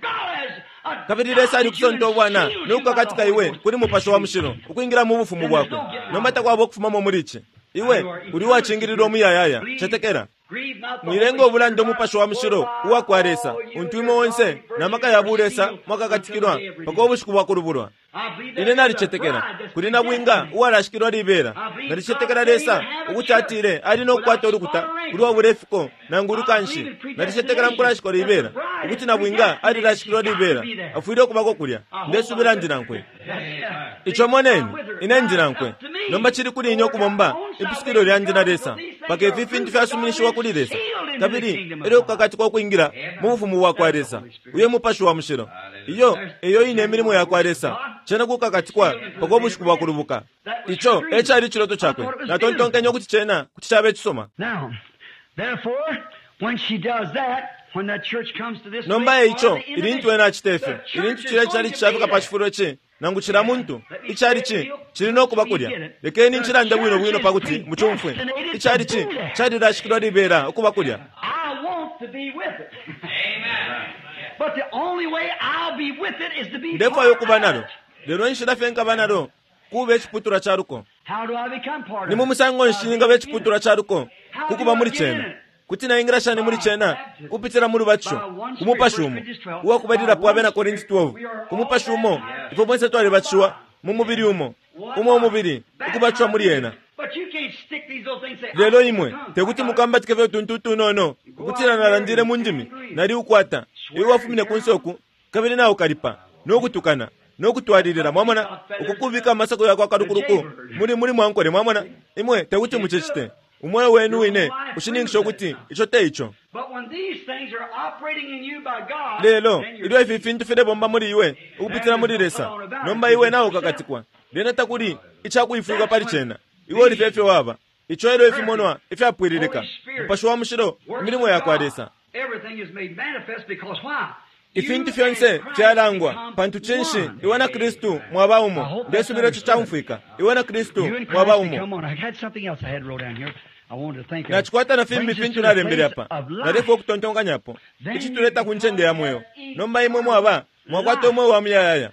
kabirire sari kusonto bwana nuka katika iwe kuri mupasho wa mushiro ukwingira mu bufumu bwako nomata kwabo kufuma mu murice iwe uri wachingiriro muyayaya chatekera mwirengo bulando mupasho wa mushiro uwakwaresa untwimo wonse namaka yabulesa mwakakatikirwa paka obushiku bwakuruburwa ine nari chetekera kuri nabwinga uwarashikirwa libera nari chetekera lesa ukutatire ari no kwata urukuta uri waburefiko nanguru kanshi nari chetekera mkurashiko libera ukuti nabwinga ari rashikirwa libera afuire kubako kulya ndesubira ndirankwe icho moneni ine ndirankwe nomba chiri kuri inyo kumomba ipisikiro lyandina lesa paka efifi ndifyasuminishwa kuli lesa kabiri ero kakati kwa kuingira mu bufumu bwakwaresa uye mupasho wa mushiro iyo eyo ine emirimo yakwaresa chena kukakatikwa pako bushiku bwakurubuka icho echari chiroto chakwe natontonkenyo kuti chena kuti chabe chisoma. Now, therefore, when she does that, when that church comes to this nomba place, icho all the ilintu ena chitefe ilintu chire chari chishabika pachifuro che nangu chira muntu ichari chi chiri no kubakulya lekeni nchira ndabwino bwino pakuti muchumfwe ichari chi chari rashikiro libera okubakulya. I want to be with it. Amen. But the only way I'll be with it is to be ndefu part ayokuba of nalo it. lero nshira fenka banalo kube chiputura charuko How do I become part ni of mu it? musango nshinga be chiputura charuko kukuba muri chena kuti na ingira shani muri chena kupitira muri bacho kumupashumo uwa kubadira po abena Corinthians twelve kumupashumo ifo mwense twali bachuwa mu mubiri umo umo mubiri ukubachwa muri yena. But you can't stick these little things and say, lelo imwe tekuti mukamba tikeve tuntutu nono ukutira narandire mundimi nari ukwata iwe wafumine kunsoku kabiri nawo kalipa nokutukana nokutwaririra mwamona ukukubika masako yako akarukuruku muri muri mwankore mwamona imwe tekuti muchechite umwe wenu wine ushiningisho kuti icho te icho. But when these things are operating in you by God, lelo then you're iliyo ififintu fide bomba muri iwe ukupitira muri resa nomba iwe nawo kakatikwa lena takuri ichakuifuka pali chena iwe lifefe waba icho elo ifimonwa ife apwiririka mpasho wa mushiro milimo yakwaresa everything is made manifest because why? ifintu fyonse fyalangwa pantu chenshi iwana Kristu mwabaumo ndesubira chichaumfika iwana Kristu mwabaumo nachikwata na fimbi fintu nalembele apa narefo kutontonga nyapo ichituleta kunchende ya mweyo nomba imwe mwaba mwakwata umwe wa miyayaya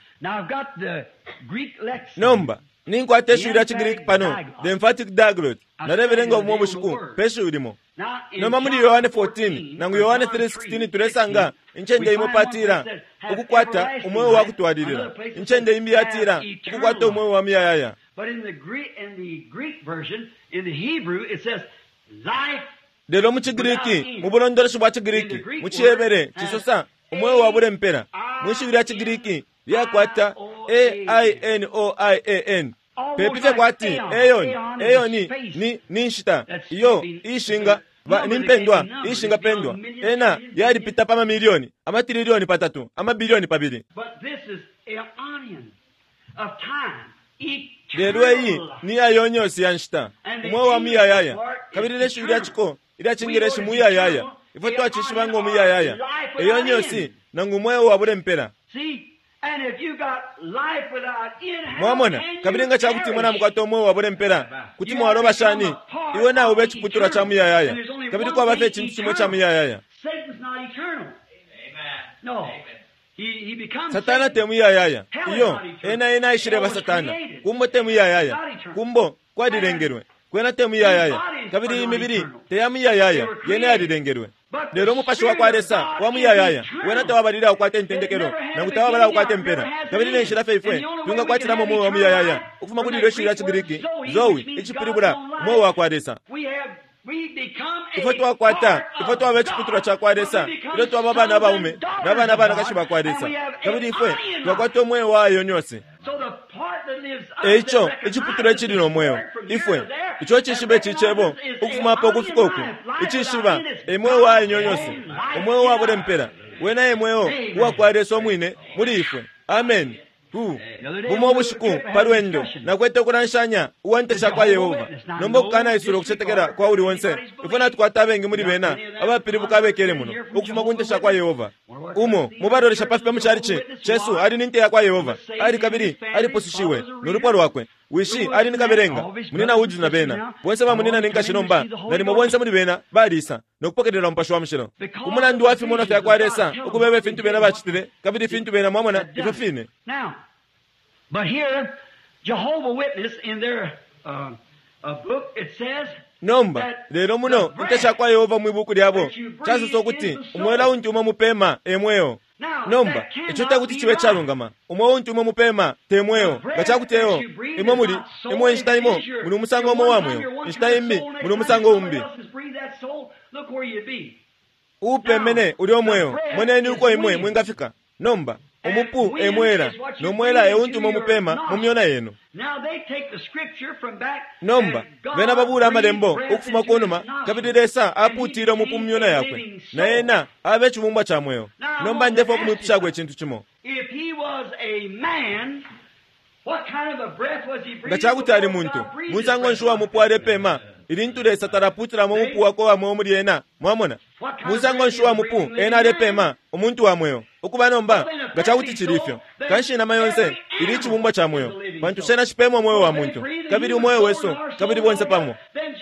nomba ninkwate shuri chigiriki pano the emphatic diaglot nareverenga umwe bushiku peshu ulimo nomba muri Yohane fourteen nangu Yohane three sixteen tulesanga inchende imwe patira ukukwata umwe wa kutwadirira inchende imbi yatira ukukwata umwe wa miyayaya. But in the Greek, in the Greek version, in the Hebrew, it says life. Lelo muchigiriki mubulondoresho bwa chigiriki muchiyebere chisosa umwe wa burempera mwishibira chigiriki lyakwata A I N O I A N pepize kwati eyon eyoni ni ninshita iyo ishinga ba nimpendwa ishinga pendwa ena yari pita pa milioni ama trilioni patatu ama bilioni pabili. But this is aeonian of time. lero iyi ni ayonyosi yanshita umwe wa miyayaya kabiri leshu lyachiko ilyachingireshi muyayaya ifo twachishibango muyayaya eyonyosi nangu umwe wa burempera mwamona kabirenga chakuti mwana mukwato omwe wabule mpera kuti mwalo bashani iwe nawe ube chiputura cha muyayaya kabiri kwa bafe chintu chimwe cha muyayaya satana te muyayaya iyo ena ena ishireba satana kumbo te muyayaya kumbo kwa direngerwe kwena te muyayaya kabiri imibiri te ya muyayaya yene ya direngerwe lero mupashi wa kwaresa wa muyayaya wena tawabalira ukwate ntendekero na kutawabala ukwate mpera kabiri ne shirafe ifwe tunga kwatira mu wa muyayaya ukufuma kudi lyo shira chigiriki zowi ichipiribura mo wa kwaresa ifo twakwata ifo twabe chiputura cha kwaresa ilo twaba bana baume na bana bana kashiba kwaresa kabiri ifwe twakwata omwe wayo nyose echo ichiputura chiri no mweyo ifwe icho chishibe chichebo ukufuma po kufikoku ichishiba emwe wayo nyonyose omwe wabure mpera wena emweyo wa kwaresa omwine muri ifwe amen hu bumo bushiku parwendo na kwete kuranshanya uwantesha kwa Yehova nombo kana isuro kushetekera kwa uri wonse ifona twatabengi muri bena abapiri bukabekere muno ukufuma kuntesha kwa Yehova umo mubaroresha pafe muchariche Yesu ari ninte ya kwa Yehova ari kabiri ari posishiwe nurupo rwakwe wishi ari nikaberenga munina uju na bena bonse ba munina ninkashinomba nari mubonse muri bena barisa nokupokedera mpasho wa mshiro kumuna ndu afi mono ya kwa resa ukubebe fintu bena bachitire kabiri fintu bena mwamona ifafine. But here, Jehovah Witness in their uh, uh, book, it says, nomba lero muno ntesha kwa Yehova mwibuku lyabo chaso sokuti umwela unti umwe mupema emweyo nomba icho takuti chiwe chalungama umwe unti umwe mupema temweyo gachakuteyo imwe muri imwe nshitaimo muri umusango omwe wamweyo nshitaimbi muri umusango umbi upemene uli omweyo mweneni uko imwe mwingafika nomba omupu emwera nomwera euntu momupema mumyona yenu nomba vena babura amalembo okufuma konoma kabidiresa aputira omupu mumyona yakwe na yena abe chimumba chamweyo nomba ndefo kumupisha gwe chintu chimo gachakuti ali muntu munsango nshuwa mupu alepema ilinturesa taraputira momupu wako wa mwomuri yena mwamona munsango nshuwa mupu ena alepema omuntu wamweyo okuba nomba gachakuti chirifyo kanshina mayonse ili chimumba cha mweyo bantu shena chipemo mweyo wa muntu kabiri umweyo weso kabiri bonse pamo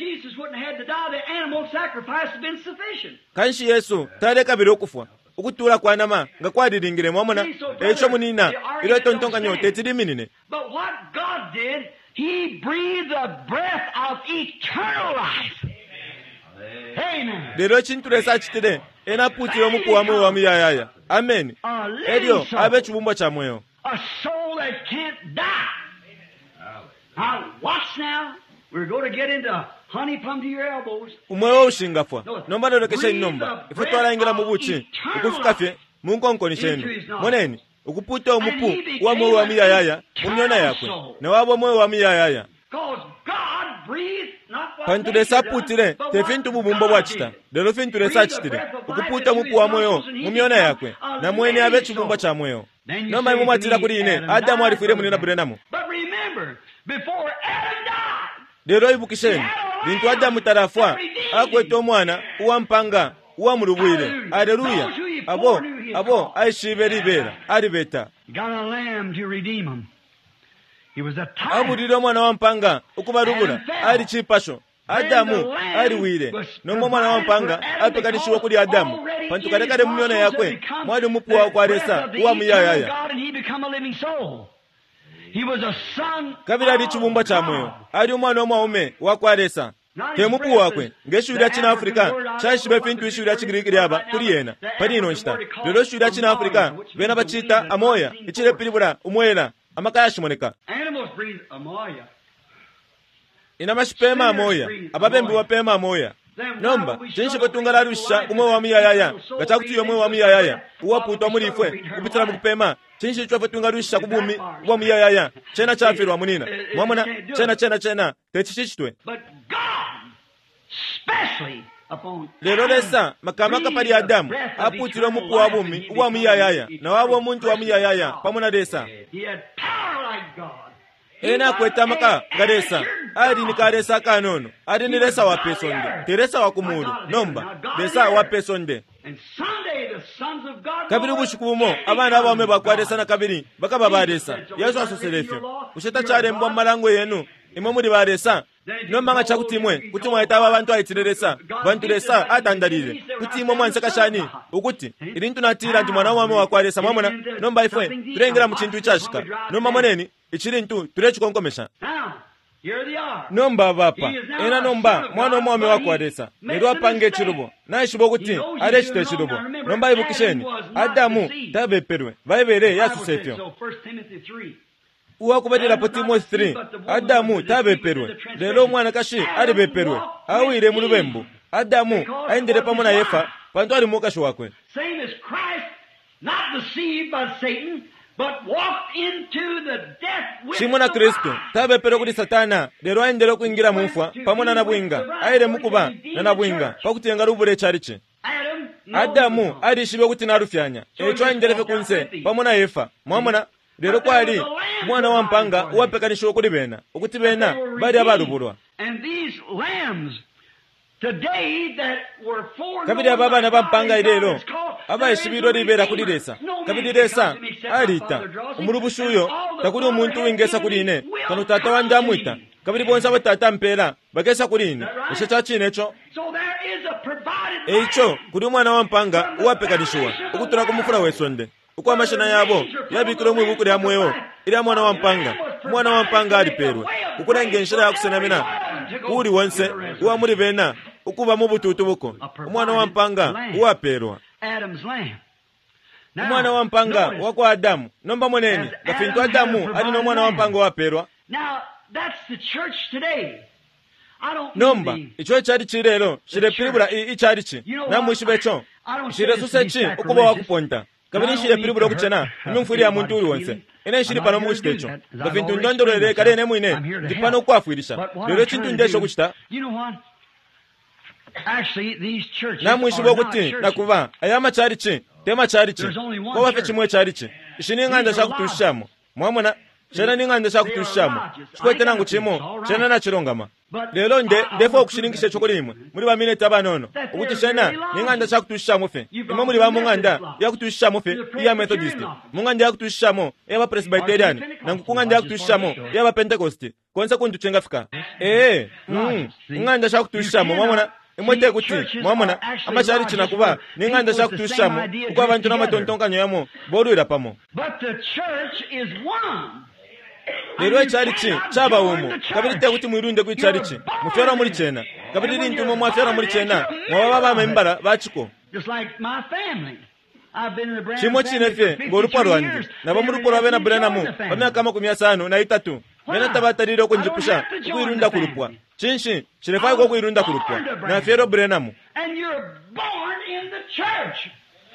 kanshi Yesu tale kabiri okufwa ukutura kwa nama ngakwadiringire mwamona echo munina ilo tontonga nyote tidiminine. But what God did, he breathed the breath of eternal life. Amen. Lero chinturesa chitire ena putiro mupu wa mweyo wa miyayaya amen edio abe chibumba cha mweyo a soul that can't die. Now watch now, we're going to get into honey plumb to your elbows. umweyo ushingafwa nomba ndolekesha inomba ifutwala ingira mubuchi ukufukafye munkonkoni shenu moneni ukuputa umupu wa mweyo wa miyayaya mumyona yakwe na wabo mweyo wa miyayaya pantulesa putire tefintu bubumbo bwachita lero finturesa chitire ukuputa mupu wa mweyo mumyona yakwe na mwene abe chibumba cha mweyo nomba imumatira kuri ine Adamu alifire munena Brenamu. Lero ibukisheni bintu Adamu tarafwa akweta omwana uwampanga uwamurubwire aleluya abo abo aishibera alibeta abulira omwana wampanga okubarubula ali chipasho Adamu aliwire nomba mwana wampanga apekanishiwa kuli Adamu pantukalekale mumyona yakwe mwali mupu wa kwaresa uwa muyayaya kabila ali chibumba cha mweyo ali umwana omwaume wa kwaresa temupu wakwe ngeshurira china Afrika chashibe fintu ishurira chigirikiri aba turi yena pali ino nshita lero shurira china Afrika bena bachita amoya ichire pilibura umwela amakaya shimoneka ina mashipema amoya ababembi wapema amoya nomba chinshi kotungala rusha umwe wa miyayaya gachakuti yomwe wa miyayaya uwaputwa muri ifwe kupitira mukupema chinshi chwa tunga rusha kubumi wa miyayaya chena chafirwa munina mwamona chena chena chena techishitwe lero lesa makamaka pali Adamu aputira mupu wa bumi wa miyayaya na wabo muntu wa miyayaya pamona lesa ena kweta maka garesa ari nikaresa kanono ari nilesa wa pesonde teresa wa kumuru nomba lesa wa pesonde kabiri bushikumo abana bawome bakwaresa na kabiri bakaba baresa yesu asoselefyo usheta chare mbwa malango yenu imwe muri baresa no manga chakutimwe kuti mwaita abantu ayitireresa banturesa atandalire kuti imwe mwanse kashani ukuti irintu natira ndi mwana wame wakwaresa mwamona no mbaifwe turengera mu kintu cyashika no mamoneni ichirintu turechikonkomesha nomba bapa ena nomba mwana mwame wakwaresa ero apange chirubo na ishibo kuti areshite chirubo nomba ibukisheni adamu tabeperwe vaibere yasusefyo uwa kubadira po Timothy three adamu tabeperwe lero mwana kashi ari beperwe awire mu lubembo adamu aendere pamwe na yefa pantu ari mukashi wakwe same as Christ not deceived by Satan but walked into the death with Simona Kristo tabeperwe kuti satana lero aendere kuingira mufwa pamwe na bwinga aire mukuba na bwinga pakutenga rubure chariche adamu ari shibe kuti narufyanya echo aenderefe kunse pamwe na yefa mwamona lero kwali mwana wa mpanga wapekanisho kuri bena ukuti bena bali abalubulwa kabiri ababa na bampanga ilero aba ishibiro libera kuri lesa kabiri lesa alita umurubushuyo takuri umuntu wingesa kuri ine kanu tata wanja mwita kabiri bonsa batata mpera bagesa kuri ine eshe chachinecho echo kuri mwana wa mpanga wapekanisho ukutura kumufura wesonde uko amashana yabo yabikiro mu bukuri hamweyo iri mwana wa mpanga mwana wa mpanga aliperwe ukurenga nshira yakusenamena uri wonse uwa muri bena ukuba mu bututu buko mwana wa mpanga uwaperwa mwana wa mpanga wako Adamu nomba moneni gafintu Adamu ali no mwana wa mpanga waperwa nomba icho cyari kirero shire piribura icyari ki namushibecho shire susechi ukuba wakuponta kabiri shire piribura kuchena numfuri ya muntu uri wonse ene shiri pano mushitecho gafintu ndondorere kare ne muine dipano kwafuirisha lero chintu ndesho kuchita actually these churches namwishibo kuti nakuva ayama charichi tema charichi ko bafe chimwe charichi ishini nganda shakutushamo mwamona chena ninganda shakutushamo chikwete nangu chimo chena na chirongama lero nde defo kushiringisha chokolimwe muri ba minute abanono ukuthi chena ninganda shakutushamo fe imwe muri ba munganda yakutushamo fe ya methodist munganda yakutushamo ya presbyterian nangu kunganda yakutushamo ya ba pentecost konse kuntu chenga fika eh mm nganda shakutushamo mwamona imwete kuti mwamona amashari china kuba ninganda shakutushamo kwa abantu namatontonkanyo yamo boruira pamo but the church is one lero charichi chaba umu kabiri te kuti mwirunde ku charichi mufera muri chena kabiri rintu mu mwafera muri chena mwaba ba membara bachiko just like my family I've been in the Branham chimo chinefe ngorupo rwandi nabo muri ko rabena Branham bamyaka makumi atanu na itatu mena tabatariro kunjipusha kwirunda kurupwa chinshi chirefa ko kwirunda kurupwa na fero Branham and you're born in the church.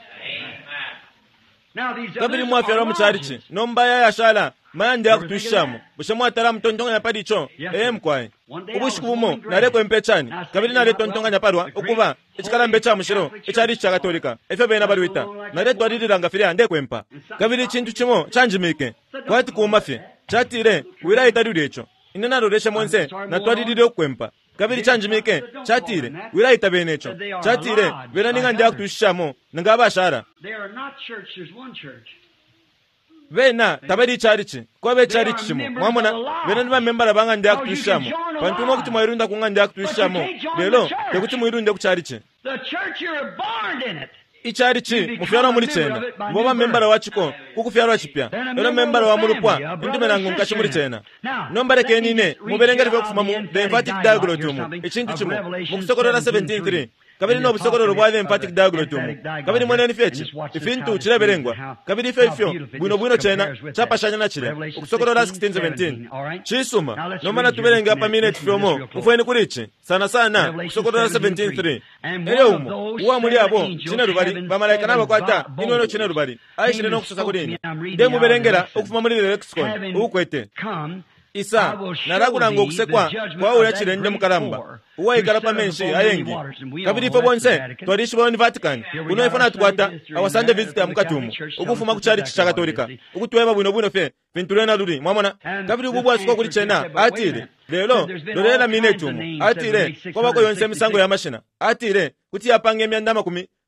Now these kabiri mwafera mu charichi nombaya yashala mande yakutushamo bushamwa tara mtontonga yapadicho eh mkwai ubushikumo nareko empechani kabiri nare tontonga nyaparwa ukuba ichikala mbecha mushiro ichari cha katolika efe bena barwita nare twadiranga firi ande kwempa kabiri chintu chimo chanjimike kwati kumafe chatire wira itadudecho inena roresha monse na twadirire kwempa kabiri chanjimike chatire wira itabenecho chatire bena ninga ndakutushamo ngaba shara they are not church, there's one church. Vena tabari charichi kwa be charichi chimo mwamona vena nima membara banga ndi akutushamo pantuma kuti mwirunda kunga ndi akutushamo lelo tekuti mwirunde ku charichi The church you're born in it. icharichi mufyara muri chena boba membara wachiko kukufyara chipya lelo membara wa mulupwa ndime nangu mkachi muri chena nombare kenine muberengere kufuma mu the emphatic diagram ichintu chimo mukusokorora seventeen three kabiri no busokororo bwa the emphatic diagram kabiri mwene ni fechi ifintu chireberengwa kabiri fefyo bwino bwino chena chapashanya na chire ukusokorora sixteen seventeen chisuma no mana tuberenge apa minute fyomo ufweni kurichi sana sana kusokorora seventeen three ele umo uwa muri abo china rubari bamalaika naba kwata inono china rubari aishire no kusosa kudini de muberengera ukufuma muri lexicon ukwete isa narakunanga okusekwa kwawula chirende mukalamba uwa ikalapa menshi ayengi kabiri fo bonse twarishi boni Vatican kuno ifana tukwata awasande visitor mukatumu ukufuma kuchari chichakatolika ukutweba bwino bwino fe vintulena luri mwamona kabiri ububwa siko kuli chena atire lelo lorela minetumu atire kwa bako yonse misango ya mashina atire kuti yapange myandama kumi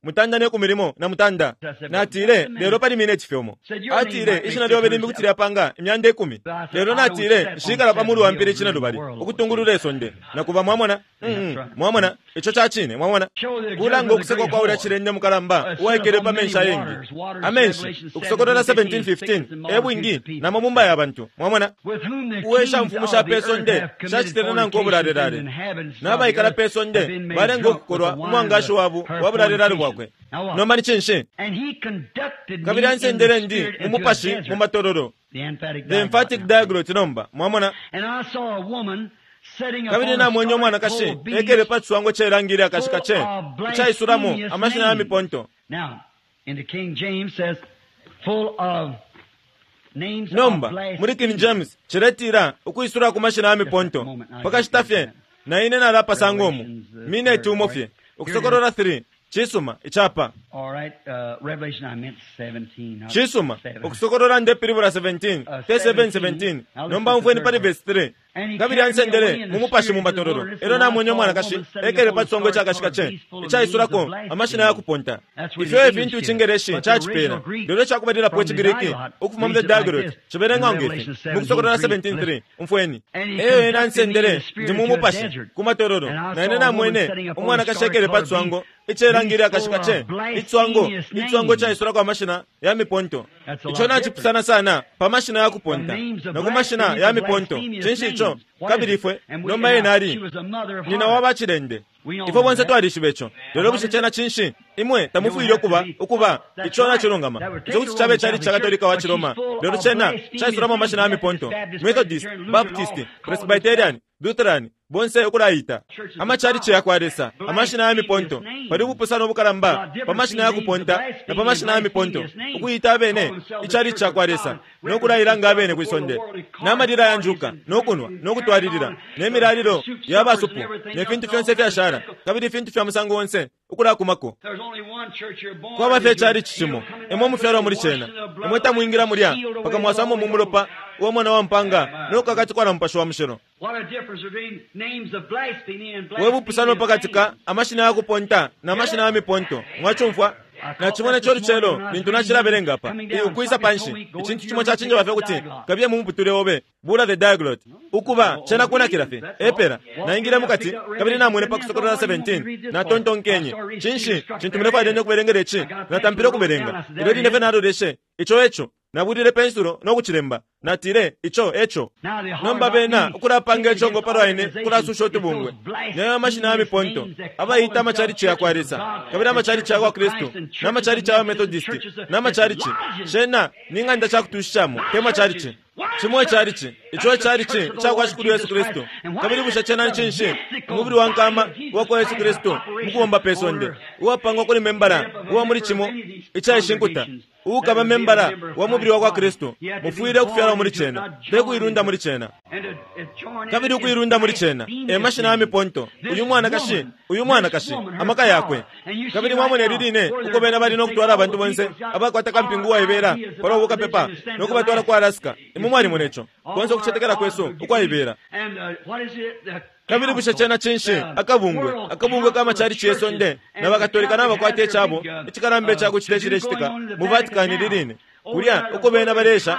mutanda ne ku mirimo na mutanda natire lero pali mine chifyomo atire ishina lyo beri mbikutira panga imyanda ekumi lero natire shikala pamulu wampire china lubali okutungulura esonde nakuba mwamona mm, mwamona echo chachine mwamona kulango okuseko kwa ula chirende mukalamba waikere pa mensha yengi amenshi okusokotola seventeen fifteen ebwingi na mamumba y'abantu mwamona uwesha mfumu sha pesonde shachiterana nkobulalelale nabayikala pesonde balenga okukolwa umwangasho wabu wabulalelale bwakwe nomani chinshe kabiri ansendere ndi mumupashi mumatororo the emphatic diaglot nomba mwamona kabiri na mwenye mwana kashe ekere patsuango cherangira akashika che chaisuramo amashina ya miponto nomba muri King James chiretira ukuyisura ku mashina ya miponto pakashitafye na ine na lapa sangomu mine tumofye ukusokorora three chisuma ichapa chisuma ukusokorora nde piribura seventeen te seven seventeen nomba mfweni pari verse three kabiri ansendere mumupashi mumbatororo ero na mwenye mwana kashi ekere patsongo chakashika che ichaisurako amashina ya kuponta ifyo evintu chingereshi chachipera lero chakubadira po chigiriki ukufuma mde diaglot chiberenga ongefi mukusokorora seventeen three mfweni eyo ena ansendere ndi mumupashi kumatororo na ene na mwene umwana kashekere patsongo icherangira akashika che itswango itswango chaisurako amashina ya miponto ichona chipusana sana pamashina ya kuponta na kumashina ya miponto chinshi icho kabirifwe nomba yenari nina wabachirende ifo bonse twarishi becho lero bushechena chinshi imwe tamufuire kuba ukuba ichona chirongama zokuti chabe chari chakatolika wa Chiroma lero chena chaisuramo mashina ya miponto Methodist Baptist Presbyterian Lutheran bonse okulaita amachari che yakwaresa amashina ya miponto pali bupusano bukalamba pamashina ya kuponta na pamashina ya miponto ukuyita bene ichari chakwaresa nokulayira ngabene kwisonde namadira yanjuka nokunwa nokutwaririra nemiraliro yabasupu nefintu fyonse fyashara kabiri fintu fya musango wonse ukula kumako kwa bafe chari chichimo emo mufyaro muri chena emo tamwingira mulya paka mwasamo mumulopa uwo mwana wa mpanga nokakati kwa mpasho wa mshero webu pusano pakatika amashina ya kuponta na amashina ya miponto mwachumfwa na chimone chori chelo nintuna chilabelenga apa ukuisa panshi ichintu chimo chachinje bafe kuti kabye mumuputule obe bula the diaglot ukuba chena kuna kirafe epera na ingira mukati kabiri na mwene pakusokorora seventeen na tonton kenye chinshi chintu mrefa adende kuberengere chi na tampiro kuberenga irodi nefe naro deshe icho echo na budire pensuro no kuchiremba na tire icho echo nomba bena ukura pange chongo paro ine kura sushoti bungwe nyayo mashina ya miponto aba ita machari chi yakwarisa kabira machari chi kwa Kristo na machari chi wa Methodist na machari chi shena ninga nda chakutushamo ke machari chi chimwe chari chi icho chari chi chakwa shukuru Yesu Kristo kabiri busha chena nchinshi mubiri wankama wako Yesu Kristo mukuomba pesonde uwapangwa kuri membara uwa muri chimo icha ishinkuta ukaba membara wa mubiri wa kwa Kristo mufuire kufyara muri chena bego irunda muri chena kabiri ukuyirunda muri chena e mashina ya miponto uyu mwana kashi uyu mwana kashi amaka yakwe kabiri mwamone ririne uko bena bali nokutwara abantu bonse abakwata kampingu wa ibera poro buka pepa nokubatwara kwa Alaska imumwari munecho konzo kuchetekera kweso uko ibera kabiri busha chena chinshi akabungwe akabungwe kama chari chesonde na bakatolika nabo kwate chabo ichikarambe cha kuchireshire chitika mu Vatican ririne kulya uko bena baresha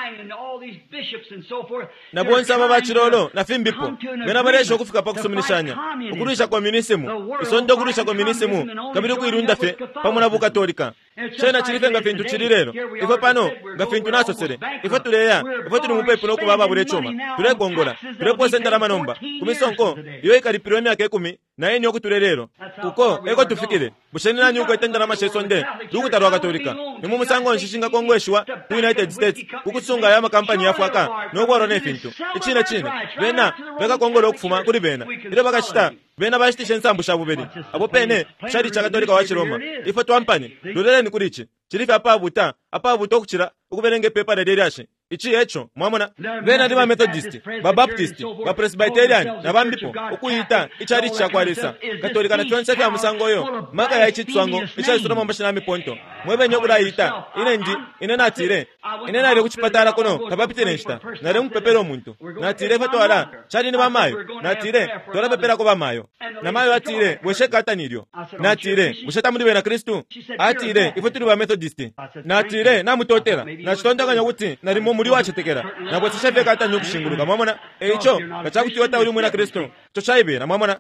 na bonsa aba bachirolo na fimbipo bena baresha okufika pa kusuminishanya ukurisha communism isondo kurisha communism kabiri kuirunda fe pamuna bukatolika chena chirife nga fintu chirirero ifo pano nga fintu naso sere ifo tuleya ifo tuli mupepo no kubaba bure choma tule gongola tule posenta la manomba kumisonko yo ikali pironi yake kumi na yeni okutulelero uko eko tufikire busheni na nyuko itenda na mashesonde dukutarwa katolika nimu musango nshishinga kongweshwa United States ukusunga ya makampani yafwaka no gwaro ne fintu ichine chine bena beka kongolo okufuma kuri bena ile bakashita bena bashiti nsambu shabuberi abo pene shari cha katolika wa Chiroma ifo twampani loleleni kurichi chirife apa buta apa buto kuchira ukuberenge pepa de deriashe ichi echo mwamona bena ndi ba Methodist ba Baptist ba Presbyterian na bambipo ukuyita ichari cha kwarisa katolika na twonse kya musango yo maka ya ichitswango ichari sura mambashina miponto mwebe nyokura ita ine ndi ine natire ine nari kuchipatala kuno kapapite nesta nari mupepero omuntu natire fatwala chali ni bamayo natire tola pepera ko bamayo namayo atire wesheka ataniryo natire busheta muri bena Kristo atire ifutiri ba Methodist natire namutotera nachitondaganya kuti nari mu muri wachetekera nabwo sisheveka atanyo kushinguluka mwamona echo kachakuti wata uri muri Kristo cho chaibera mwamona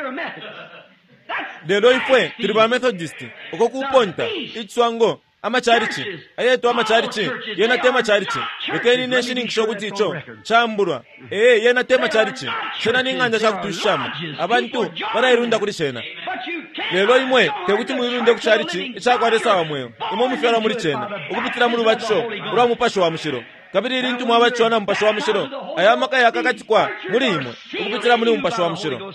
lero ifwe turi ba Methodist uko kuponta itswango amacharichi ayeto amacharichi yena tema charichi lekeni nation ngishokuti icho chambulwa eh yena tema charichi shena ninganja chakutushama abantu barayirunda kuri shena lero imwe tekuti muirunde kucharichi ichakwaresa wamweyo imo mufera muri chena ukupitira muri bacho ura mupasho wa mushiro kabiri rintu mwabacho na mpasho wa mushiro ayamaka yakakati kwa muri imwe ukupitira muri mpasho wa mushiro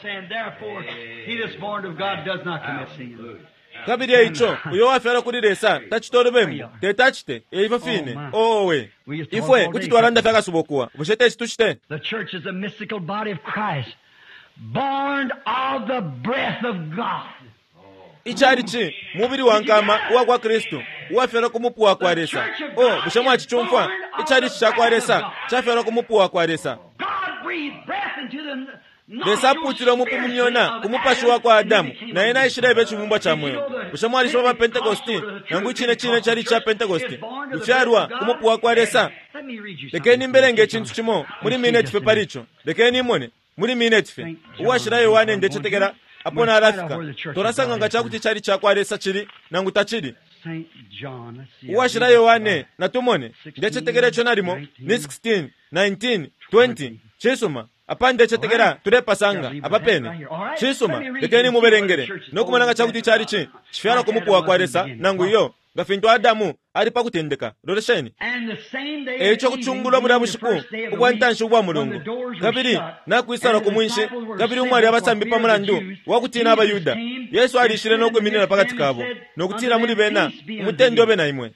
kabiri echo uyo wafera kuri resa tachitoro bemu tetachite eiva fine owe ifwe kuti twaranda takasubokuwa bushete situchite. The church is a mystical body of Christ born of the breath of God. Icharichi mubiri wankama uwa kwa Kristo uwafera kumupuwa kwa resa oh bushamwa chichumfa icharichi chakwa resa chafera kumupuwa kwa resa God breathed breath into the Resa putiro mupumunyona kumupashuwa kwa Adamu na ena ishirebe chumumba cha moyo bushamwa lishoma Pentecosti nangu chine chine chari cha Pentecosti ufyarwa kumupuwa kwa resa lekeni mberenge chintu chimo muri minute fe paricho lekeni mone muri minute fe uwashira Yohane ndechetekera apona arafika torasanga ngachakuti chari cha kwa resa chiri nangu tachiri uwashira Yohane natumone ndechetekera chonarimo ni sixteen nineteen twenty chesoma apande chetekera ture pasanga apapene chisuma lekeni muberengere nokumananga chakuti chari chi chifyara kumupuwa kwa resa nangu iyo gafinto Adamu ari pakutendeka loresheni echo kuchungulwa muri abushiku ukwantansha ubwa mulungu kabiri nakwisara kumwinshi kabiri umwari abasambi pamulandu wakutina abayuda Yesu alishire no kweminira pakati kabo nokutira muri bena umutendo bena imwe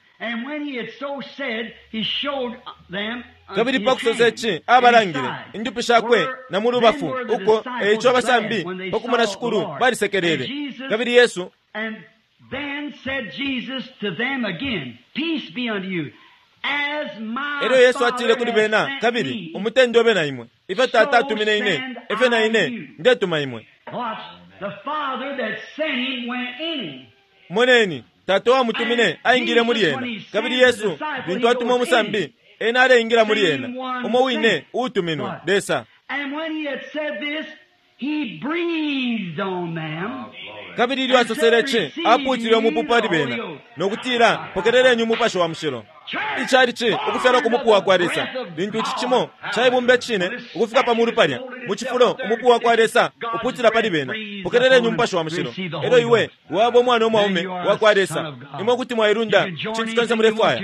kabiri pakusosechi abarangire indupishakwe na murubafu uko echo abasambi bakumana shukuru bari sekerere kabiri Yesu. Then said Jesus to them again, peace be unto you. As my Ero Yesu atire kuri bena kabiri umutendo bena imwe ife tata tumine ine ife na ine ndetuma imwe the Father that sent him went in. Moneni tato wa mutumine aingire muri yena kabiri Yesu bintu atuma musambi enare ingira muri yena umo wine utuminwe desa. And when he had said this, he breathed on them. Kabiri iliwa sosereche apu itiriwa mupupari bena nokutira pokerere nyumupasho wa mshiro ichari chi ukufera kumupuwa kwa resa bintu chichimo chaibumbe chine ukufika pa muri paria muchifuro umupuwa kwa resa uputira pari bena pokerere nyumupasho wa mshiro ero iwe wabo mwana omaume wa kwa resa imo kuti mwairunda chintu tonse murefaya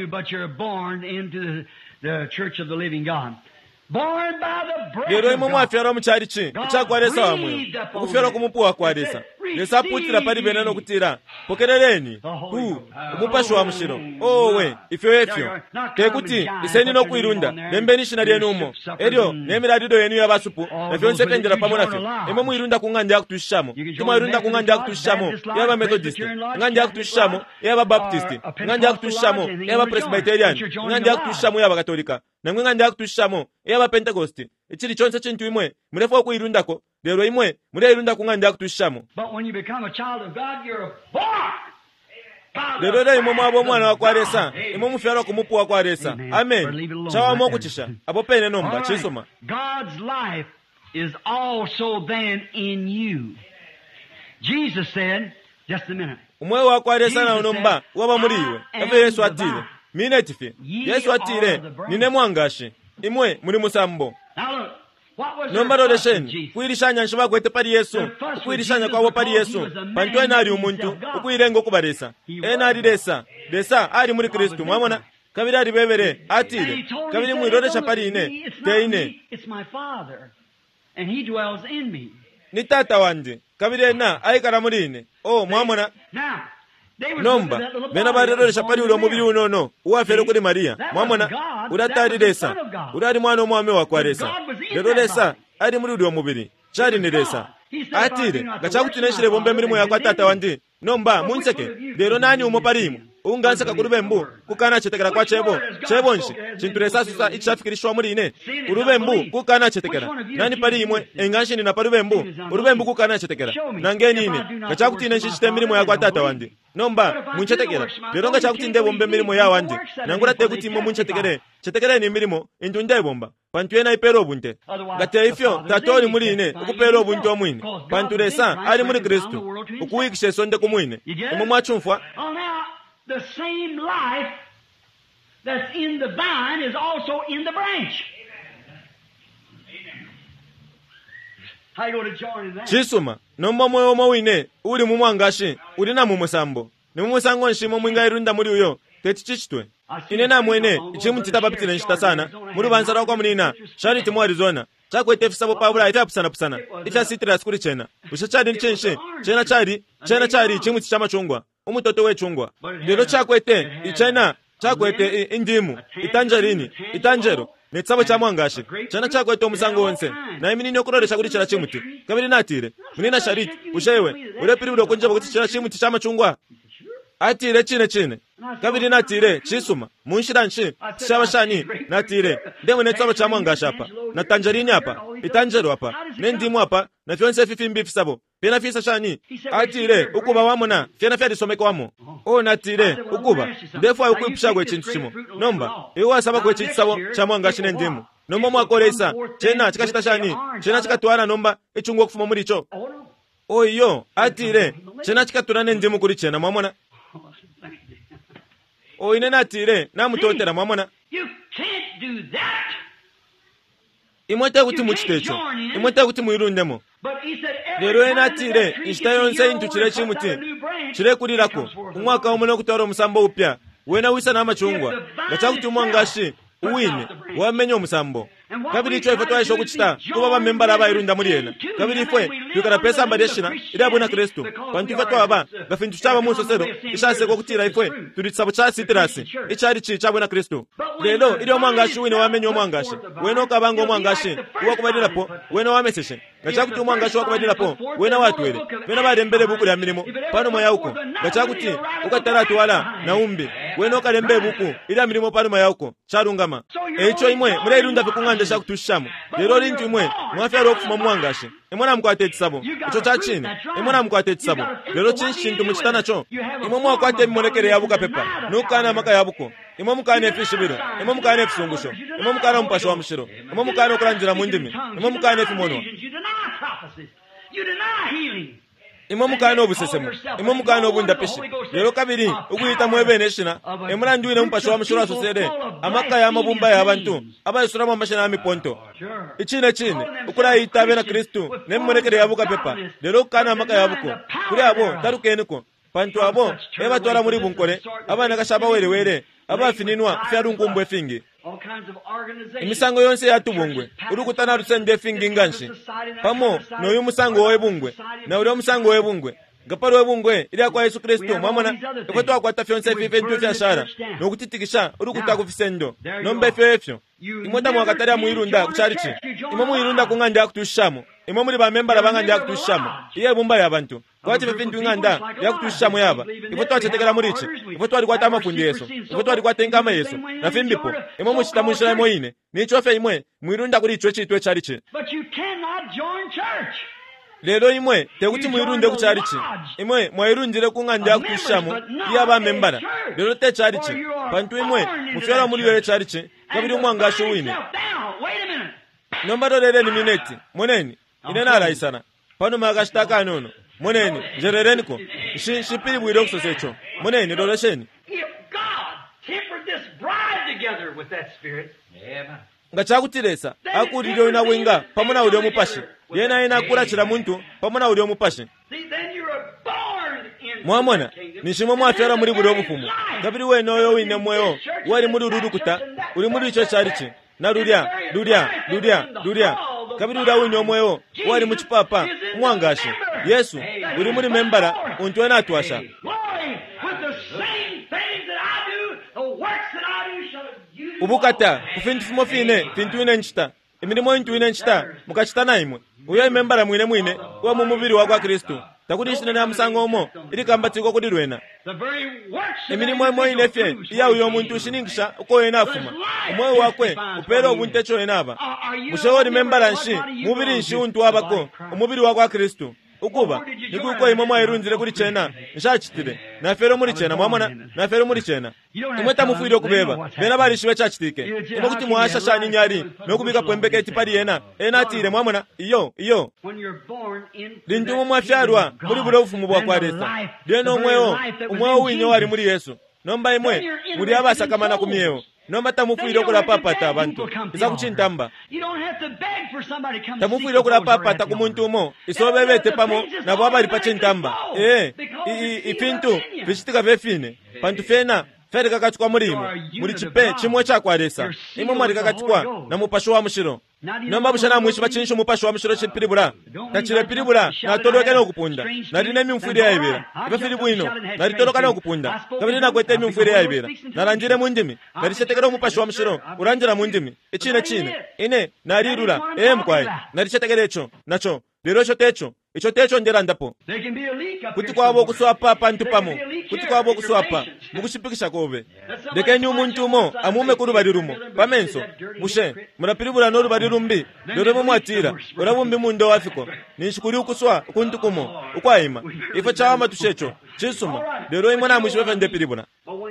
lero imo mwafyara omuchari chi ichakwaresa wamweyo ukufera kumupuwa kwa resa resa putira pari bena nokutira pokerereni hu umupasho wa mshiro owe ifyo efyo tekuti iseni no kuirunda nembeni shinari enumo eryo nemiradido yenu yabasupu nafyo nsekendera pamona fyo imo muirunda kunganja yakutushamo tumairunda kunganja yakutushamo yaba Methodist nganja yakutushamo yaba Baptist nganja yakutushamo yaba Presbyterian nganja yakutushamo yaba Katolika namwe nganja yakutushamo yaba Pentecost ichiri chonse chintu imwe murefo kuirundako lero imwe mureirunda kunganja yakutushamo. But when you become a child of God, you're born. Lero dai mo mwabo mwana wa kwa resa imo mufyara kumupuwa kwa resa amen chawa mo kuchisha apo pene nomba chisoma. God's life is also then in you. Jesus said, just a minute, umwe wa kwa resa na nomba waba muriwe ave Yesu atire mine tife Yesu atire nine mwangashi imwe muri musambo. Nomba rodesheni kuirishanya nshaba kwete pari Yesu kuirishanya kwa pari Yesu pantu enari umuntu ukuirengo kubaresa enari resa resa ari muri Kristo mwamona kabiri ari bebere atire kabiri muirodesha pari ine teine it's my Father and he dwells in me. Ni tata wanje kabiri na aikara muri ine oh mwamona. Nomba bena barodesha pari ulo mubiri unono uwafere kuri Maria mwamona uratari resa urari mwana omwame wa kwa resa lero resa ari muri ulo mubiri chari ni resa atire gachakutineshire bombe mirimo ya kwa tata wanje nomba munseke lero nani umo parimu ungansaka kulubembu kukana chetekera kwa chebo chebonshi chintu lesasusa ichafikirishwa muri ine ulubembu kukana chetekera nani pali imwe enganshi nina palubembu ulubembu kukana chetekera nangeni ine ngachakuti ine nshishite milimo yako atata wandi nomba munchetekera lero ngachakuti nde bombe milimo ya wandi nangula tekuti mo munchetekere chetekere ni milimo intu nde bomba pantu yena ipero bunte ngate ifyo tatoli muri ine ukupero bunte omwine pantu lesa ali muri Kristu ukuwikishe sonde kumwine imo mwachumfwa. The same life that's in the vine is also in the branch. How you going to join in that? Chisuma nomba moyo mawine uri mu mwangashi uri na mu musambo ni mu musango nshimo mwinga irunda muri uyo teti chichitwe ine na mwene ichimu titapapitira nshita sana muri bansara kwa munina Charity mu Arizona chakwete fisabo pabula ita pusana pusana ita citrus kuri chena ushachadi nchenche chena chari chena chari ichimu tichama chungwa umutoto wechungwa lero chakwete ichena chakwete indimu itanjarini itanjero netsabo cha mwangashi chana chakwete omusango wonse na imini nyokuroresha kuri chira chimuti kabiri natire munina Charity ushewe urepiri biro kunje bakuti chira chimuti chama chungwa atire chine chine kabiri natire chisuma munshiranshi chabashani natire ndemo netsabo cha mwangashi hapa na tanjarini hapa itanjero hapa nendimu hapa na fyonse fifimbi fisabo pena fisa shani atire ukuba wamona fyena fyadi someko wamo o natire ukuba ndefu ayo kuipshagwe chintu chimo nomba iwa saba kwe chisabo cha mwangashi nendimu nomba mwakoresa chena chikashita shani chena chikatuana nomba ichungwa kufuma muri cho o iyo atire chena chikatura nendimu kuri chena mwamona o ine natire namutotera mwamona. You can't do that. Imwete kuti muchitecho imwete kuti muirundemo lero enatire inshita yonse intu chire chimuti chire kurirako umwaka umwe nokutwara omusambo upya wena wisa n'amachungwa gachakuti umwangashi uwine wamenye omusambo kabiri icho ife twaisho kuchita kuba bamembala abayirunda muri yena kabiri ife tukara pesa mbadeshina iri abona Kristu pantu ife twaba gafintu chaba musosero ishase ko kutira ife turitsabo cha citrus ichari chi chabona Kristu lero iri omwangashi wine wamenye omwangashi wena kabanga omwangashi uwa kubadira po wena wameseshe gachakuti omwangashi wakubadira po wena watwere wena badembere buku ya milimo pano moya uko gachakuti ukatara twala na umbi wena kalembe buku iri milimo pano moya uko charungama echo imwe muri irunda bikunga ndesha kutushamo lero lintu imwe mwafya okufuma mwangashi imwe namkwate tsabo icho chachine imwe namkwate tsabo lero chinshintu muchitana cho imwe mwakwate monekere yabuka pepa nukana maka yabuko imwe mukane fishibiro imwe mukane fishungusho imwe mukane mpasho wa mshiro imwe mukane okuranjira mundimi imwe mukane fimono imwe mukane obusesemo imwe mukane obundapishi lero kabiri ukuyita mwebeneshina emura nduine mpasho wa mshiro asosere amaka ya mabumba ya abantu abayisura mu mashina ya miponto ichine chine ukura itabe na Kristu nemmonekere yabuka pepa lero kana amaka yabuko kuri abo tarukeniko pantu abo eba twara muri bunkore abana kashaba were were abafininwa fyarungumbwe fingi imisango yonse yatubungwe urukutana rusende fingi nganshi pamo noyo musango wowe bungwe na uri musango wowe bungwe gaparo bungwe iri kwa Yesu Kristo mwamona ekweto akwata fyonse fife ntu fyashara nokutitikisha urukuta kufisendo nombe fyefyo imota mwakatari muirunda kucharichi imo muirunda kunganda akutushamo imo muri ba members banganda akutushamo iye bumba yabantu kwati befintu nganda yakutushamo yaba ikweto achetekera murichi ikweto ari kwata mafundi Yesu ikweto ari kwata ngama Yesu na fimbipo imo mushita mushira moine nicho fe imwe muirunda kuri icho chitwe charichi. But you cannot join church. Lero imwe tekuti muirunde kucharichi imwe mwairundire kunganda yakutushamo yaba membara lero te charichi pantu imwe mufyara muri yore charichi kabiri umwangasho wine nombaro lere ni mineti moneni inena raisana pano magashitaka nono moneni jerereniko shi shipiri bwiro kusosecho moneni doresheni If God tempered this bride together with that spirit, amen, ngachakutiresa akuriro ina wenga pamona uri omupashi yena ina kurachira muntu pamona uri omupashi then you are born in mwamona nishimo mwafyara muri buri obufumu kabiri we noyo wine mweyo wari muri ururukuta uri muri icho charichi na ruria ruria ruria ruria kabiri ura wine mweyo wari mu chipapa mwangashi Yesu uri muri membara untu ena atwasha ubukata kufintu fumo fine fintu ine nchita imirimo intu ine nchita mukachita naimwe uyo membara mwine mwine wa mu mubiri wa kwa Kristo takudishina na musango omo iri kambatiko kudi rwena emirimo emwe inefe iya uyo muntu ushiningisha uko yena afuma umwe wakwe upera obuntecho yena aba musheho remembera nshi mubiri nshi untu wabako umubiri wa kwa Kristo ukuba nikuko imwe mwayirunzire kuri chena nshachitire na fero muri chena mwamona na fero muri chena imwe tamufwire kubeba bena barishiwe chachitike imo kuti mwasha shani nyari no kubika pwembeke tipari yena ena atire mwamona iyo iyo lindu mwafyarwa muri buro ufumu bwa kwaresa deno mwewo umwewo winyo wari muri Yesu nomba imwe muri abasa kamana kumyewo nomba tamufwire kula papata abantu isa kuchintamba tamufwire kula papata kumuntu umo isobebete pamo nabo abali pachintamba eh ipintu bishitika vefine pantu fena fere kakachukwa mulimo muri chipe chimwe chakwaresa imwe mwari kakachukwa na mupasho wa mushiro nomba bushana mwishi bachinsho mupasho wa mushiro chipiribura tachire piribura na toloka no kupunda na rine mimfwire yaibera ibe filibwino na ritoloka no kupunda kabiri na kwete mimfwire yaibera na ranjire mundimi na rishetekera mupasho wa mushiro uranjira mundimi ichine chine ine na rirura em kwai na rishetekera echo nacho lero cho techo icho techo ndera ndapo kuti kwabo kuswapa pantu pamo kuti kwabo kuswapa mukushipikisha kobe dekeni umuntu umo amume kuri barirumo pamenso mushe murapiribura no rubari rumbi lero mwatira urabumbi mundo wafiko nishikuri ukuswa kuntu kumo ukwayima ifo chama tushecho chisuma lero imwe na mwisho vende piribura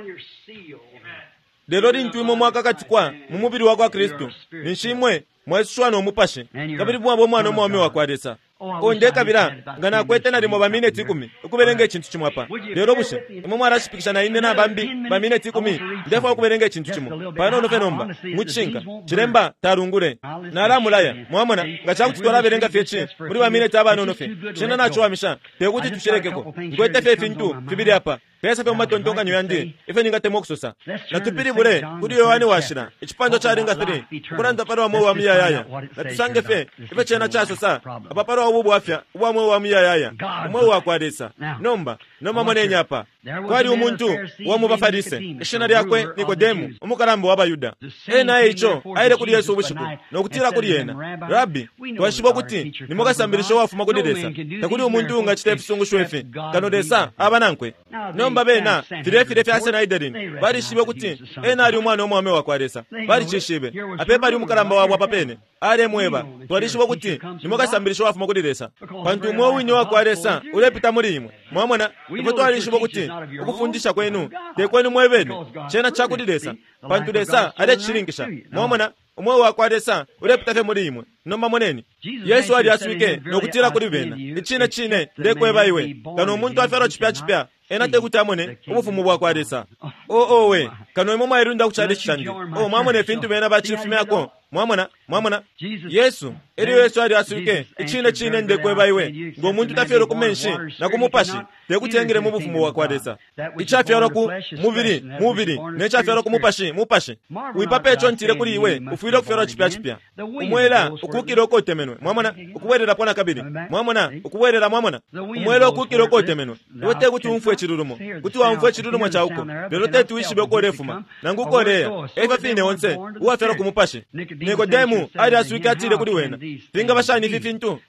lero rintu imo mwakakatikwa mu mubiri wa kwa Kristo nishimwe mweswa no mupashe kabiri bwabo mwana omwami wa kwaresa onde kabira ngana kwete na limo ba minute ikumi ukuberenge ikintu kimwapa lero bushe imwe mwarashipikisha na ine na bambi ba minute ikumi ndefa ukuberenge ikintu kimwe pano no fenomba muchinga chiremba tarungure naramulaya mwamona ngachakutwara berenga feche muri ba minute abano no fe chena nacho wamisha tekuti tusherekeko ngwete fe fintu fibiri hapa pesa pe matontonga nyandi ife ningate mokusosa na tupiri bure kuri yohani washira ichipando cha ringa three kuranda paro wa mwa miya yaya na tusange fe ife chena chaso sa apaparo wa ubu afya wa mwa wa miya yaya mwa wa kwaresa nomba noma mwanenya hapa kwari umuntu wa mu bafarise ishina lyakwe Nikodemu umukarambo w'abayuda ena icho aire kuri Yesu ubushiku no kutira kuri yena rabbi twashibo kuti nimogasambirisho wafuma kudiresa takuri umuntu unga chitefu sungu shwefe kanodesa abanankwe nomba bena firefire fyase na iderin bari shibe kuti ena ari umwana omwame wa kwaresa bari chishibe apepa ari umukaramba wa wapapene are mweba twarishibo kuti nimogasambirisho wafuma kudiresa pantu mwo winyo wa kwaresa ulepita muri imwe mwamona ipo twarishibo kuti ukufundisha kwenu tekwenu mwebene chena chakudiresa pantu desa ale chiringisha mwamona umwe wa kwaresa ulepita fe muri imwe nomba moneni Yesu ali aswike nokutira kuri bena ichine chine ndekweba iwe kano umuntu afero chipya chipya ena tekutamone umufumu bwa kwaresa o o we kano imwe mwayirunda kuchade chishandi o mwamone fintu bena bachifume yako mwamona mwamona Yesu eri Yesu ali aswike ichine chine ndekweba iwe ngo muntu tafero kumenshi na kumupashi tekutengere mu bufumu bwa kwaresa ichafero ku mubiri mubiri nechafero kumupashi mupashi uipape echo ntire kuri iwe ufuire kufero chipya chipya umwela ukukiro kotemenwe mwamona ukuwerera pona kabiri mwamona ukuwerera mwamona umwela ukukiro kotemenwe wote kuti umfwe chirurumo kuti wamfwe chirurumo cha uko lero te tuishibe ko refuma nangukoreya eva fine wonse uwafero kumupashi Nikodemu ali aswika atire kuri wena pinga bashani fifintu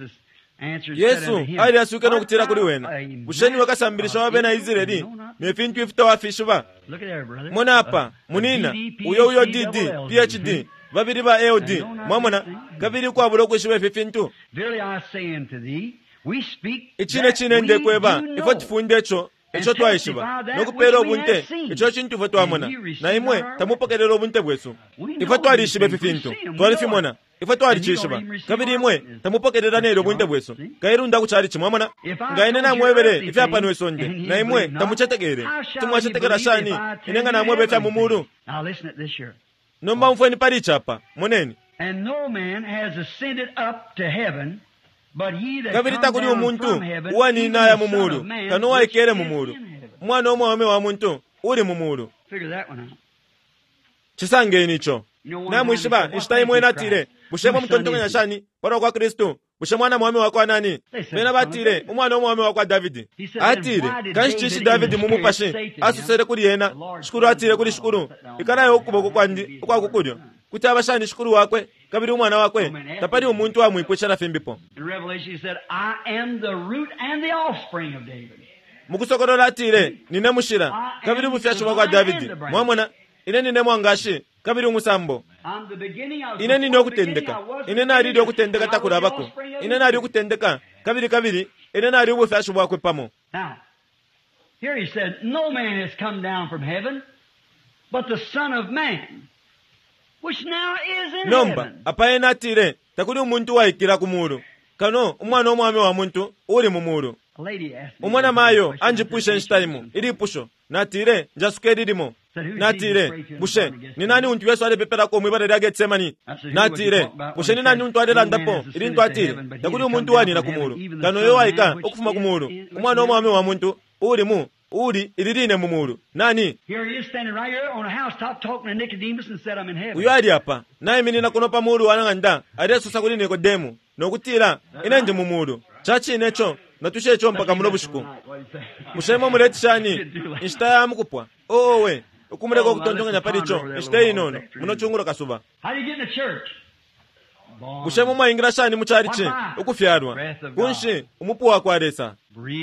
Yesu ali aswika no kutira kuri wena busheni wakasambirisha wabena Israeli mefintu ifita wafishuba mona hapa munina uyo uyo D D P H D babiri ba A O D mwamona kabiri kwa bulo kwishibe fifintu ichine chine ndekweba ifo tifunde echo echo twaishiba nokupera obunte echo chintu fo twamona na imwe tamupokerera obunte bwesu ifo twarishibe fifintu twalifimona ifo twarishiba kabiri imwe tamupokerera nero obunte bwesu kairunda kuchari chimwamona ngaine na mwebere ife apano esonde na imwe tamuchetegere tumwachetegera shani inenga na mwebe fa mumuru nomba mfweni parichapa moneni and no man has ascended up to heaven kabiri takuri umuntu uwani inaya mumuru kanu waikere mumuru mwana omwame wa muntu uri mumuru chisange nicho na mwishiba ishtai mwena tire bushemo mtontonga nyashani para kwa Kristo bushemwana mwame wa kwa nani bena batire umwana omwame wa kwa David atire kanchishi David mumupashi asusere kuri yena shukuru atire kuri shukuru ikanayo kuboko kwandi kwa kukuryo kuti abashani shukuru wakwe kabiri umwana wakwe tapari umuntu wa mwipwesha na fimbipo in Revelation he said I am the root and the offspring of David mukusokolola atile nine mushira kabiri bufyasho bwa Davidi mwamona ine nine mwangashi kabiri umusambo ine nine okutendeka ine nali okutendeka takulabako ine nali okutendeka kabiri kabiri ine nali ubufyasho bwa kwepamo. Here he said, no man has come down from heaven, but the Son of Man, which now is in Nomba, heaven. apa ena atire, takuli umuntu waikira kumuru. Kano, umwana omwami wa muntu, uri mumuru. Umwana mayo, anji pushe nshitaimu, iri pusho. Natire, njasuke dirimo. Natire, bushe, ni nani untu yesu wale pepera ko mwibare rya Getsemani. Natire, bushe ni nani untu wale landapo, iri ntu atire. Takuli umuntu wani na kumuru. Kano yo waika, okufuma kumuru. Umwana omwami wa muntu, uri mu. Uri iririne mumuru. Nani? Here he is standing right here on a housetop talking to Nicodemus and said, I'm in heaven. Uyo ali hapa. Naye mini nakunopa muru wananganda. Adesu sakuli Nikodemu. Nokutira. Inenje mumuru. Chachi necho. Natushe echo mpaka muno bushiku. Mushemo muleti shani. Inshita ya mukupwa. Oh we. Ukumureko kutonjonga nyaparicho. Inshita inono. Muno chungura kasuba. How do you get in the church? Mushemo maingira shani mucharichi. Ukufyarwa. Kunshi. Umupu wa kwaresa.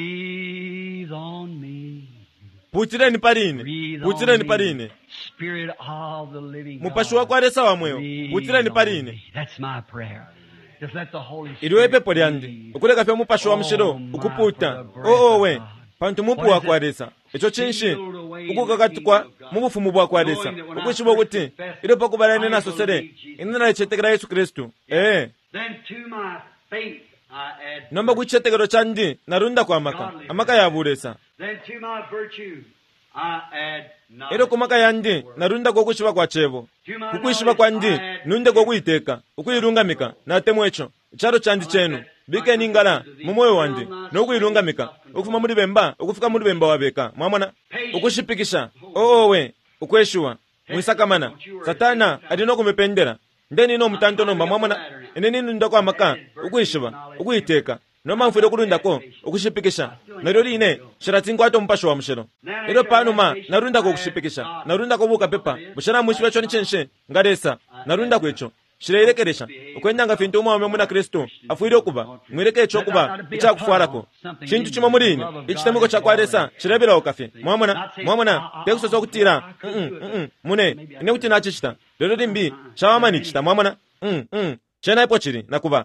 Breathe on me. Putire ni parine. Putire ni parine. Spirit of the living God. Mupashu wa kwaresa wa mweo. Putire ni parine. That's my prayer. Just let the Holy Spirit. Iliwe pepo lyandi. Ukuleka pya mupashu wa mshiro. Ukuputa. Oo we. Pantu mupu wa kwaresa. Echo chinshi. Ukukakatukwa. Mubufumu bwa kwaresa. Ukwishibo kuti. Ilo pakubalane na sosere. Inana ichetekera Yesu Kristu. Eh. Then to my faith. Nomba kuchetekero chandi narunda kwa amaka amaka ya buresa. Then to my virtue I add knowledge. Ero kumaka yandi narunda kwa kushiba kwa chebo kukwishiba kwa ndi nunde kwa kuiteka ukuyirungamika natemwecho charo chandi chenu bike ningala mumoyo wandi nokuyirungamika ukufuma muri bemba ukufika muri bemba wabeka mwamona ukushipikisha oo we ukweshuwa mwisakamana satana adino kumependera ndeni no mutanto nomba mwamona eneni nunda kwa amaka ukwishiba ukuyiteka noma mfude kurundako ukushipikisha narori ine shiratingo ato mpasho wa mshero ero panuma narunda ko kushipikisha narunda ko buka pepa bushana mushiba choni chenshe ngaresa narunda kwecho shirerekeresha ukwenda nga fintu umwe muna Kristo afuire okuba mwireke echo kuba icha kufarako chintu chimo murini ichitemiko cha kwaresa shirebera okafe mwamona mwamona pekusoso kutira mm mune ine kuti nachishita lero rimbi chawamani chita mwamona mm mm chena ipo chiri nakuba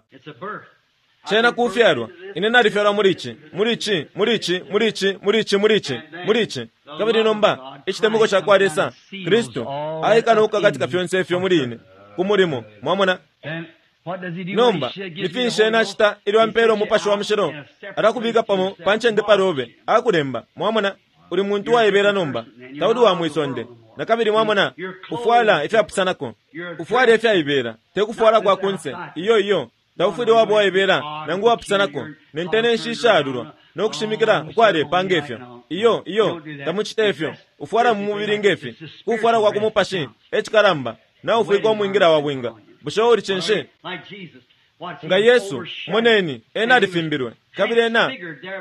chena kufyarwa ine narifyarwa murichi murichi murichi murichi murichi murichi murichi kabiri nomba ichitemiko cha kwaresa Kristo aikana ukakatika fyonse fyo murine kumurimo mwamona nomba nifinshe na chita iliwa mpero mupasho wa mshiro arakubika pamo panchende parobe akuremba mwamona uri muntu wa ibera nomba taudi wa mwisonde na kabiri mwamona ufuala ifya pusanako ufuala ifya ibera tekufuala kwa kunse iyo iyo taufude wabo wa ibera na nguwa pusanako nentene nshisha aduro no kushimikira kware pangefyo iyo iyo tamuchitefyo ufuala mumubiri ngefyo kufuala kwa kumupashi echikaramba na ufuiko mwingira wa winga bushauri chenshe nga Yesu moneni ena alifimbirwe kabiri ena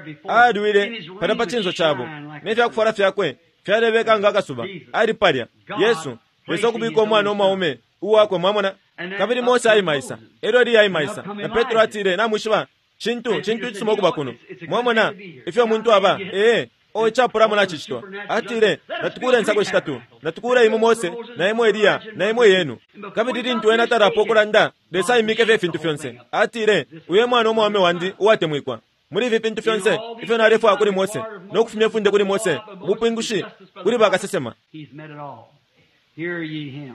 aduire padapa chinzo chabo nefya kufara fyakwe fyarebeka nga kasuba ali palya Yesu beso kubiko mwana omaume uwakwe mwamona kabiri Mose ayi maisa ero ri ayi maisa na Petro atire na mushiba chintu chintu tsimoku bakuno mwamona ifyo muntu aba eh o chapura mona chichito atire natukura nsako shitatu natukura imu Mose na imu Elia na imu yenu kabiri ntu ena tarapo kuranda desa imike fe fintu fyonse atire uye mwana omwame wandi uwate mwikwa muri vi fintu fyonse ifyo na refu akuri Mose no kufumye funde kuri Mose bupingushi kuri bakasesema hear ye him.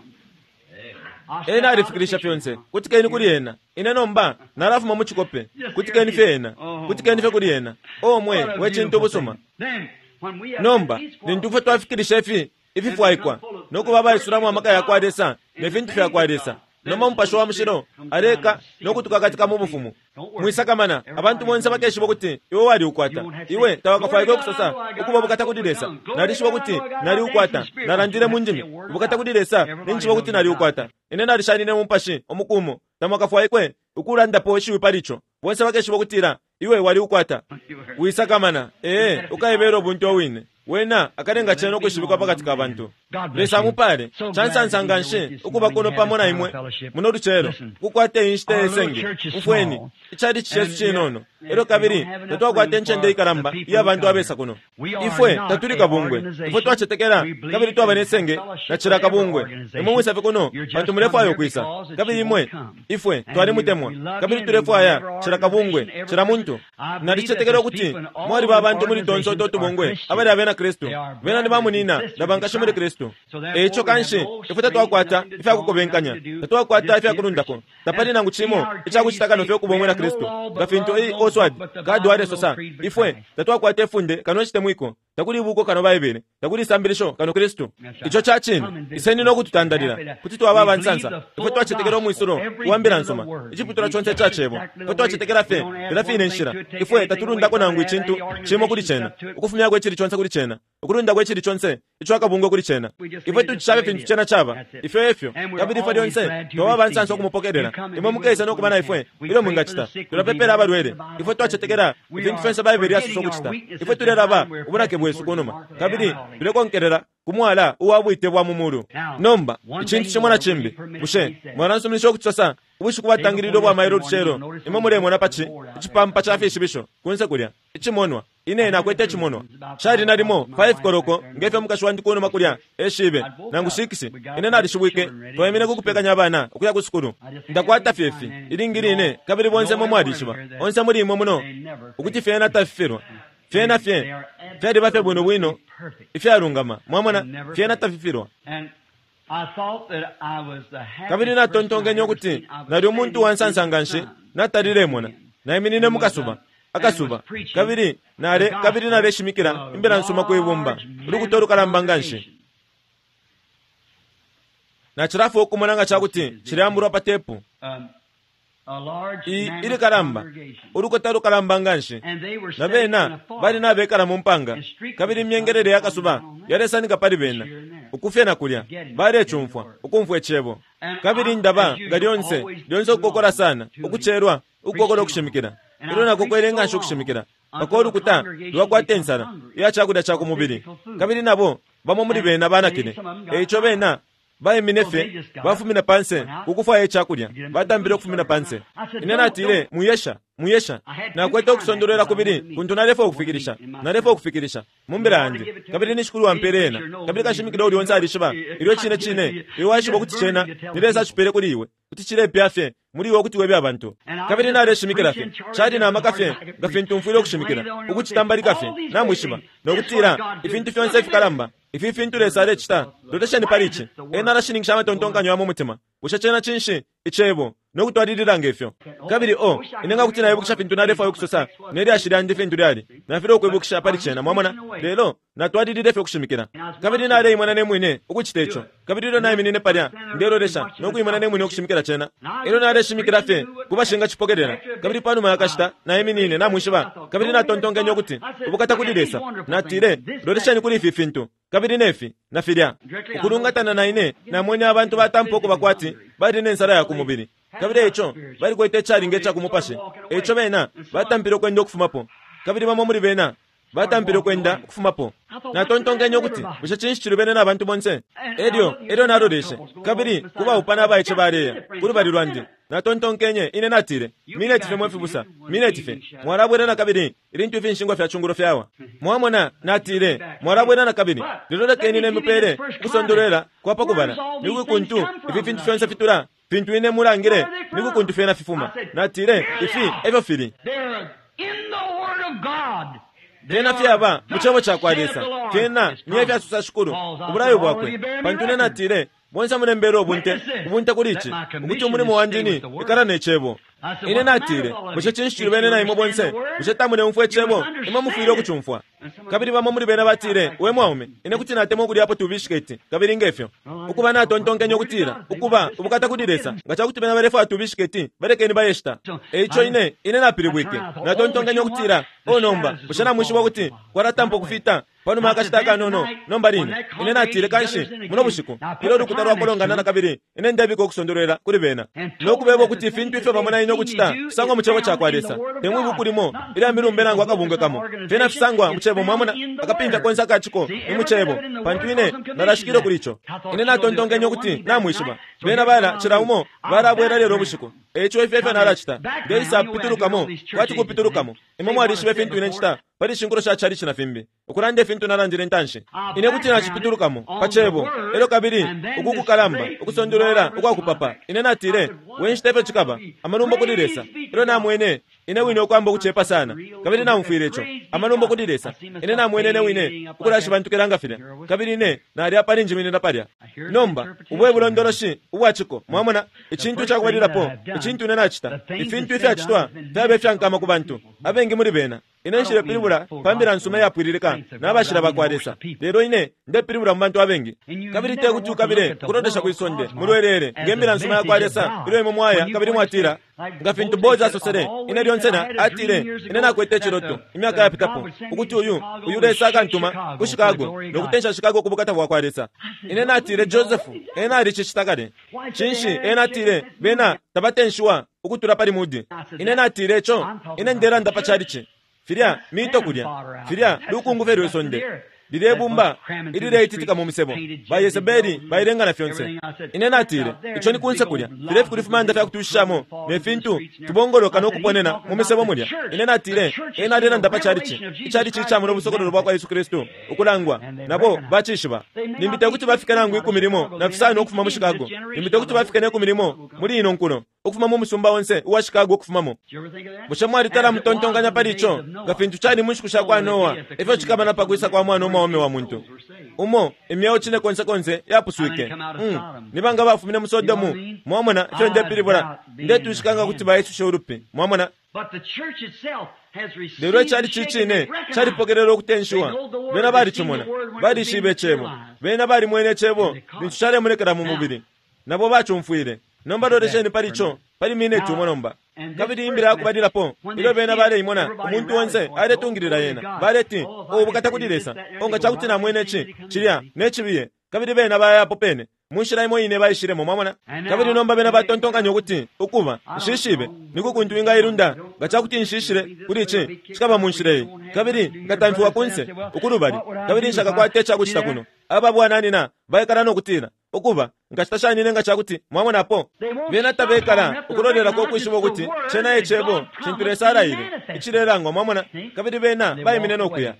ena alifikirisha fyonse kutikeni kuri ena inenomba narafuma muchikope kutikeni fe ena kutikeni fe kuri ena omwe wechintu busoma nomba nintufe twafikirisha ifi ifi fwaikwa nokubaba isuramu amaka yakwadesa nefintu fya kwadesa noma mpasho wa mshiro areka nokutuka katika mubufumu mwisakamana abantu bonse bakeshibo kuti iwe wali ukwata iwe tawakafaiko kusasa ukuba bukata kudiresa narishibo kuti nari ukwata narandire munjimi bukata kudiresa ninchibo kuti nari ukwata ine narishanine mumpashi omukumo tamakafaikwe ukulanda poshi wiparicho bonse bakeshibo kutira iwe wali ukwata wisakamana eh ukaibero buntu wine wena akarenga cheno kushibikwa pakati ka bantu lesa mupale chansansanganshe ukuba kuno pamona imwe muno luchero kukwate inshite esenge mfweni ichadi chiyesu chinono ero kabiri tatwakwate nchende ikaramba iya abantu abesa kuno ifwe tatuli kabungwe ifwe twachetekera kabiri twaba nesenge nachira kabungwe imwe safe kuno bantu mulefu ayo kwisa kabiri imwe ifwe twali mutemwa kabiri tulefu aya chira kabungwe chira muntu nalichetekera kuti mwali ba bantu muri tonso to tubungwe abali abena Kristo bena ndi bamunina ndabankashe muri Kristo echo kanshe ifwe tatwakwata ife akukobenkanya tatwakwata ife akurundako tapani nangu chimo ichakuchitaka no fe kubongwe na Kristo gafinto ei oswad kadware sosa ifwe tatwakwata funde kanochite mwiko takuli buko kano baibere takuli sambirisho kano Kristo icho chachini iseni no kututandalira kuti twaba bansansa ifwe twachetekera omwisuro kuambira nsoma ichiputura chonse chachebo ifwe twachetekera fe birafine nshira ifwe taturundako nangu ichintu chimo kuli chena ukufumya kwe chiri chonse kuli chena ukurunda kwe chiri chonse icho akabungwe kuli chena ifwe tuchabe fintu chena chaba ifwe efyo kabiri fa lyonse twaba bansansa okumupokerera imwe mukesa no kubana ifwe ilo mungachita tulapepera abalwere ifwe twachetekera ibintu fensa baibere asuso kuchita ifwe tulera ba ubonake bwesu kunoma kabiri bilekonkerera kumwala uwabwite bwa mumuru nomba ichintu chimwana chimbi bushe mwana nsumnisho kutsasa ubushiku batangiriro bwa mayiro ruchero imwe muremo na pachi ichipampa cha fishi bisho kunse kulya ichimonwa ine na kwete chimonwa shari nalimo five koroko ngefe mukashwa ndikuno makulya eshibe nangu six ine nali shibwike twemine kukupekanya abana okuya kusukuru ndakwata fefi iringiri ine kabiri bonse mo mwadishiba onse muri imwe muno ukuti fena tafirwa fena fe fedi bafe buno bwino ifya rungama mwamana fena tafifirwa kabiri na tontonge nyokuti nali omuntu wansansanganshe natariremona na iminine mukasuba akasuba kabiri nare kabiri nare shimikira imbera nsoma kwebumba uri kutoruka lambanganshe na chirafu okumonanga chakuti chirambura patepu iri karamba uri kutoruka lambanganshe na bena bali nabe kala mumpanga kabiri myengerere yakasuba yaresani kapari bena ukufena kulya bare chumfwa ukumfwe chebo kabiri ndaba galionse lionse ukokora sana ukucherwa ukokora kushimikira ilo nako kwerenga nsho kushimikira bakoro kuta lwakwate nsara yachakuda chako mubiri kabiri nabo bamo muri bena bana kine echo bena baye minefe bafumina panse ukufa yechakulya batambire kufumina panse inena atire muyesha muyesha na kweta okusondolera kubiri kuntu nalefa okufikirisha nalefa okufikirisha mumbira andi kabiri nishukuru wamperena kabiri kashimikira uli onza alishiba iliyo chine chine iwashiba kuti chena nileza chupere kuli iwe kuti chile piafe muri iwe kuti webe abantu kabiri nale shimikira fe chadi na makafe gafintu mfuile okushimikira ukuti tambali kafe na mwishiba na ukutira ifintu fyonse ifikalamba ifi fintu lesale chita doteshani parichi ena rashining shama tontonka nyamu mutima ushachena chinshi ichebo nokutwadirira ngefyo kabiri o inenga kuti naye bukisha fintu nalefa yokusosa neri ashira ndi fintu lyali nafiro kwebukisha parichena mwamana lelo natwadirire fyo kushimikira kabiri nale imwana ne mwine ukuchitecho kabiri ro naye minine parya ndero resha nokuyimana ne mwine okushimikira chena ero nale shimikira fe kubashinga chipokerera kabiri panu mayakashita naye minine na mwishiba kabiri na tontonga nyokuti ubukata kudiresa natire rodeshani kuli fi fintu kabiri nefi nafirya ukurungatana na ine na mwene abantu batampoko bakwati bali nensara ya kumubiri kabiri echo bali kwete chali ngecha kumupashe echo bena batampiro kwenda okufumapo kabiri mama muri bena batampiro kwenda kufumapo na tontonga nyokuti bushachinshiro bene nabantu bonse edio edio narodeshe kabiri kuba upana bayiche bareya kuri bali rwandi na tontonkenye ine natire mineti fe mwefibusa mineti fe mwarabwera na kabiri irintu ifi nshingwa fya chunguro fyawa mwamona natire mwarabwera na kabiri lirora kenine mupere kusondolera kwapa kubana niku kuntu ifi fintu fyonse fitura fintu ine murangire niku kuntu fena fifuma natire ifi evyo fili Dena fyaba muchabo chakwadesa kena niye fyasusa shukuru uburayo bwakwe pantune natire bonsa mulembero obunte ubunte kulichi ukuthi umurimo wanjini ikara nechebo ine natire mushachinshiro bene na imo bonse mushatamune umfwe chebo ima mufiro kuchumfwa kabiri bamo muri bene batire we mwaume ine kuti natemo kuri apo tubishiketi kabiri ngefyo ukuba na tontonke nyokutira ukuba ubukata kudiresa ngacha kuti bene barefa tubishiketi bareke ni bayeshta echo ine ine napiribwike na tontonke nyokutira onomba bushana mwishi wakuti kwaratampo kufita pano makashitaka nono nomba lini ine natire kanshi muno bushiku ilo rukutarwa kolongana na kabiri ine ndabiko kusondorera kuri bena nokubebo kuti fintu ife bamona ine kuchita kusangwa muchebo chakwaresa temwe bukulimo ila mirumbe nangu akabungekamo tena kusangwa muchebo mwamuna akapinja konsa kachiko ni muchebo pantu ine narashikiro kulicho ine natontongenyo kuti namwishiba bena bala chiraumo bara bwera lero bushiko echo ifefe narachita ndeisa piturukamo kwati kupiturukamo imamo alishibe fintu ine nchita pali shinguro sha chali china fimbi ukurande fintu naranjire ntanshi ine kuti nachipiturukamo pachebo elo kabiri ukuku kalamba ukusondolera ukwakupapa ine natire wenchitepe chikaba amanumbo kudiresa elo namwene ine wine okwamba kuchepa sana kabiri namfirecho amanumbo kudiresa ine namwene ne wine ukulashi bantukeranga file kabiri ine nali apali njimine napalya nomba ubwe bulondoloshi ubwachiko mwamona ichintu chakwalirapo ichintu nenachita ifintu ife achitwa tabe fyankama ku bantu abengi muri bena ine nshire piribula pambira nsuma yapwiririka nabashira bakwaresa lero ine nde piribula mu bantu abengi kabiri te kuti kabire kurodesha kuisonde mulwerere ngembira nsuma yakwaresa ilo imo mwaya kabiri mwatira ngafintu boza sosere ine lyonsena atire ine nakwete chiroto imyaka yapitapo ukuti uyu uyu lesa kantuma ku Chicago nokutensha Chicago kubukata bwakwaresa ine natire Joseph ena ali chichitakade chinshi ena atire bena tabatenshiwa ukutura pali mudi ine natire cho ine ndera ndapachalichi firia mito kulya firia lukungu vero sonde direbumba idire ititika mu misebo bayeseberi bayirenga na fyonse ine natire icho ni kunse kulya direfu kulifumanda fya kutushamo mefintu tubongoloka no kuponena mu misebo mulya ine natire ina dena ndapachalichi ichalichi cha mu busokolo bwa Yesu Kristo ukulangwa nabo bachishiba nimbite kuti bafika nangu ikumilimo nafisana okufuma mu Chicago nimbite kuti bafika ne kumilimo muri ino nkuno okufuma mu musumba wonse wa Chicago okufumamo mushamwari tala mtontonganya palicho gafintu chani mushikusha kwa Noah efo chikaba na pakwisa kwa mwana omwe wa muntu umo emyao chine konse konse yapuswike mm. nibanga bafumine musodomu mwamona efo ndepiribula ndetu shikanga kuti bayesu shorupi mwamona lero chali chichine chali pokerero kutenshiwa bena bali chimona bali shibe chebo bena bali mwene chebo nichuchale mulekera mu mubiri nabo bachumfuire nomba dodesheni palicho pali mine tumonomba kabidi imbira akubadira po ilo bena bale imona umuntu wonse ale tungirira yena baleti obukata kudiresa onga chakuti na mwene chi chiriya nechibiye kabidi bena baya popene munshira imo ine bayishire mu mwamona kabidi nomba bena batontonga nyokuti ukuba shishibe nikukuntu inga irunda gachakuti nshishire kurichi chikaba munshire kabidi gatanfu wakunse ukurubali kabidi nshaka kwa techa kuchita kuno aba bwana nina bayekara no kutira ukuba ngachitashani nenga chakuti mwamona apo bena tabekara ukurodera ko kwishibo kuti chena echebo chinturesara ile ichirerango mwamona kabidi bena bayimine no kuya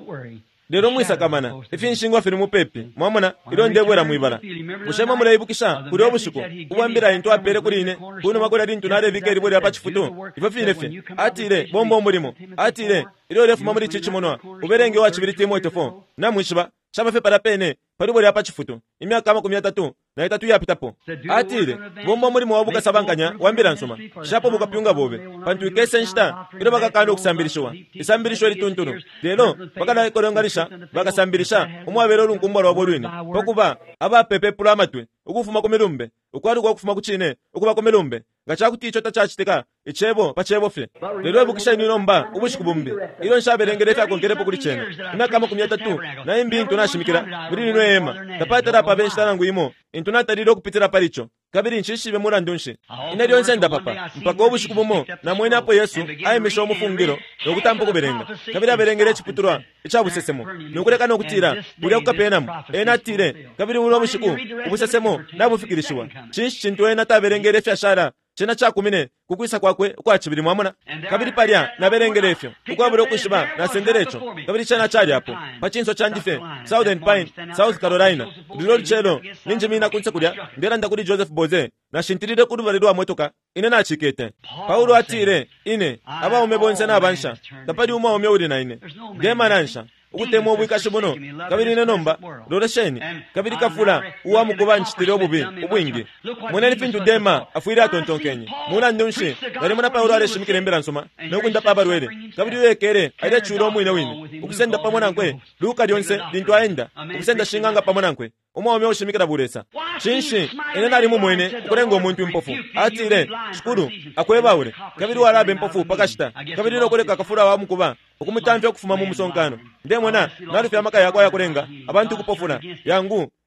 lero mwisa kamana ifinshingo firi mupepi mwamona ilo ndebwera mwibara ushema murayibukisha kuri obushuko ubambira into apere kuri ine kuno makora rintu nare bikeri bori apachifutu ivo fine fe atire bombo murimo atire ilo refu mamuri chichi monwa uberenge wa chibiri Timotheo four namwishiba shaba fe parapene pari bori apachifutu imyaka makumi atatu na itatu yapitapo atire bombo murimo wabuka sabankanya wambira nsoma shapo mukapyunga bobe pantu ikese nshita ilo bakakano kusambirishiwa isambirishwa lituntunu lero bakana korongarisha bakasambirisha umwabero lunkumbaro waborwini pokuba aba pepe pulamatwe ukufuma kumirumbe ukwari kwa kufuma kuchine ukuba kumirumbe gachakuti icho tachachiteka ichebo pachebo fe lero bukisha inomba ubushikubumbe ilo nshaberengere fa kongerepo kuri chene imyaka makumi atatu na imbi ntunashimikira muri lino ema tapatera pa benshitana nguimo intunatariro kupitira palicho kabiri nshishibe murandunshi inaliyo nsenda papa mpaka obushikubumo na mwene apo Yesu ayemisha omufungiro nokutampa kuberenga kabiri aberengere chiputurwa ichabusesemo nukureka nokutira buli akukapenamu enatire kabiri mulo obushiku ubusesemo nabufikirishiwa chinshi chintu ena taberengere fyashara chena chakumine kukwisa kwakwe kwa chibiri mwamona kabiri palya naberengere fyo ukwabure okushiba na senderecho kabiri chana chali apo pachinso chandife Southern Pine South Carolina lilo chelo ninje mina kunse kulya ndera ndakuri Joseph Boze na shintirire kurubalirwa motoka ine na chikete Paulo atire ine aba umebonse na bansha tapadi uma umye uri na ine dema nansha ukutemo bwikashibono kabiri nenomba loresheni kabiri kafula uwa mukuba nchitire obubi ubwingi mwana lifintu dema afuira atontonkenye muna ndunshi nari muna Paulo areshimikire mbera nsoma nokunda pabarwere kabiri yekere aide churo mwine wini ukusenda pamona nkwe luka lyonse lintu aenda ukusenda shinganga pamona nkwe umwe omwe oshimikira buresa chinshi ene nari mu mwene ukurenga omuntu mpofu atire shukuru akwebawure kabiri warabe mpofu pakashita kabiri nokoleka kafura wa mukuba okumutamvya okufuma mu musonkano ndemwena nalufya maka yakwa yakurenga abantu kupofuna yangu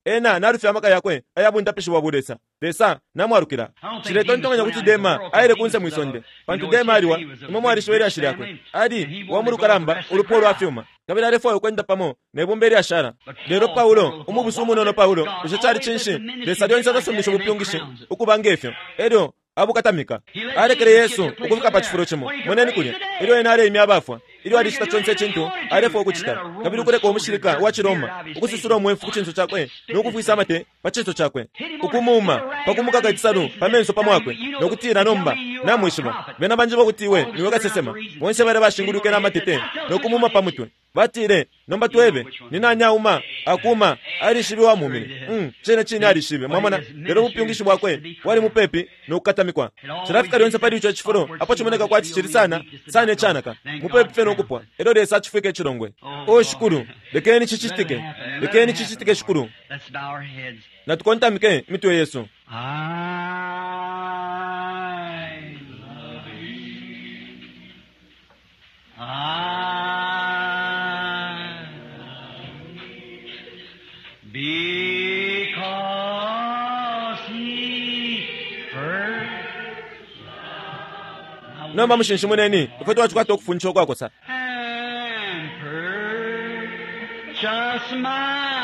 ena narufya maka yakwe ayabunta pishi wabudesa desa namwarukira shileto ntonganya kuti dema aire kunse mwisonde pantu dema aliwa imwe mwarishweri ashiri yakwe adi wamurukaramba ulupolo afyuma kabila alefo kwenda pamo nebumberi ashara lero Paulo umubusumu nono Paulo ushachari chinshi desa lyonse zasomesha bupyungishi ukubangefyo edo abukatamika arekere Yesu ukufika pa chifuro chimo moneni kulya ilo ena ale imyabafwa ilo alishita chonse chintu alefo okuchita kabili kureka omushirika wa Chiroma ukusisura omwefu kuchinso chakwe nokufisa amate pa chinso chakwe ukumuma pakumuka kaitisalu pamenso pamwakwe nokutira nomba namwishima bena banje bakutiwe niwe kasesema wonse bare bashinguluke namatete nokumuma pamutwe batire nomba twebe ninanyauma akuma alishibi wa mumini mm chene chini alishibi mwamana lero mupyungishi bwakwe wali mupepi nokukatamikwa chirafika lyonse pali icho chifuro apo chimoneka kwa chichiri sana sane chanaka mupepi feno kupwa ero desa chifike chirongwe o shukuru lekeni chichitike lekeni chichitike shukuru na tukontamike mitwe Yesu. Nomba mushinshi muneni ufetu wachukata okufuncho kwako sa just my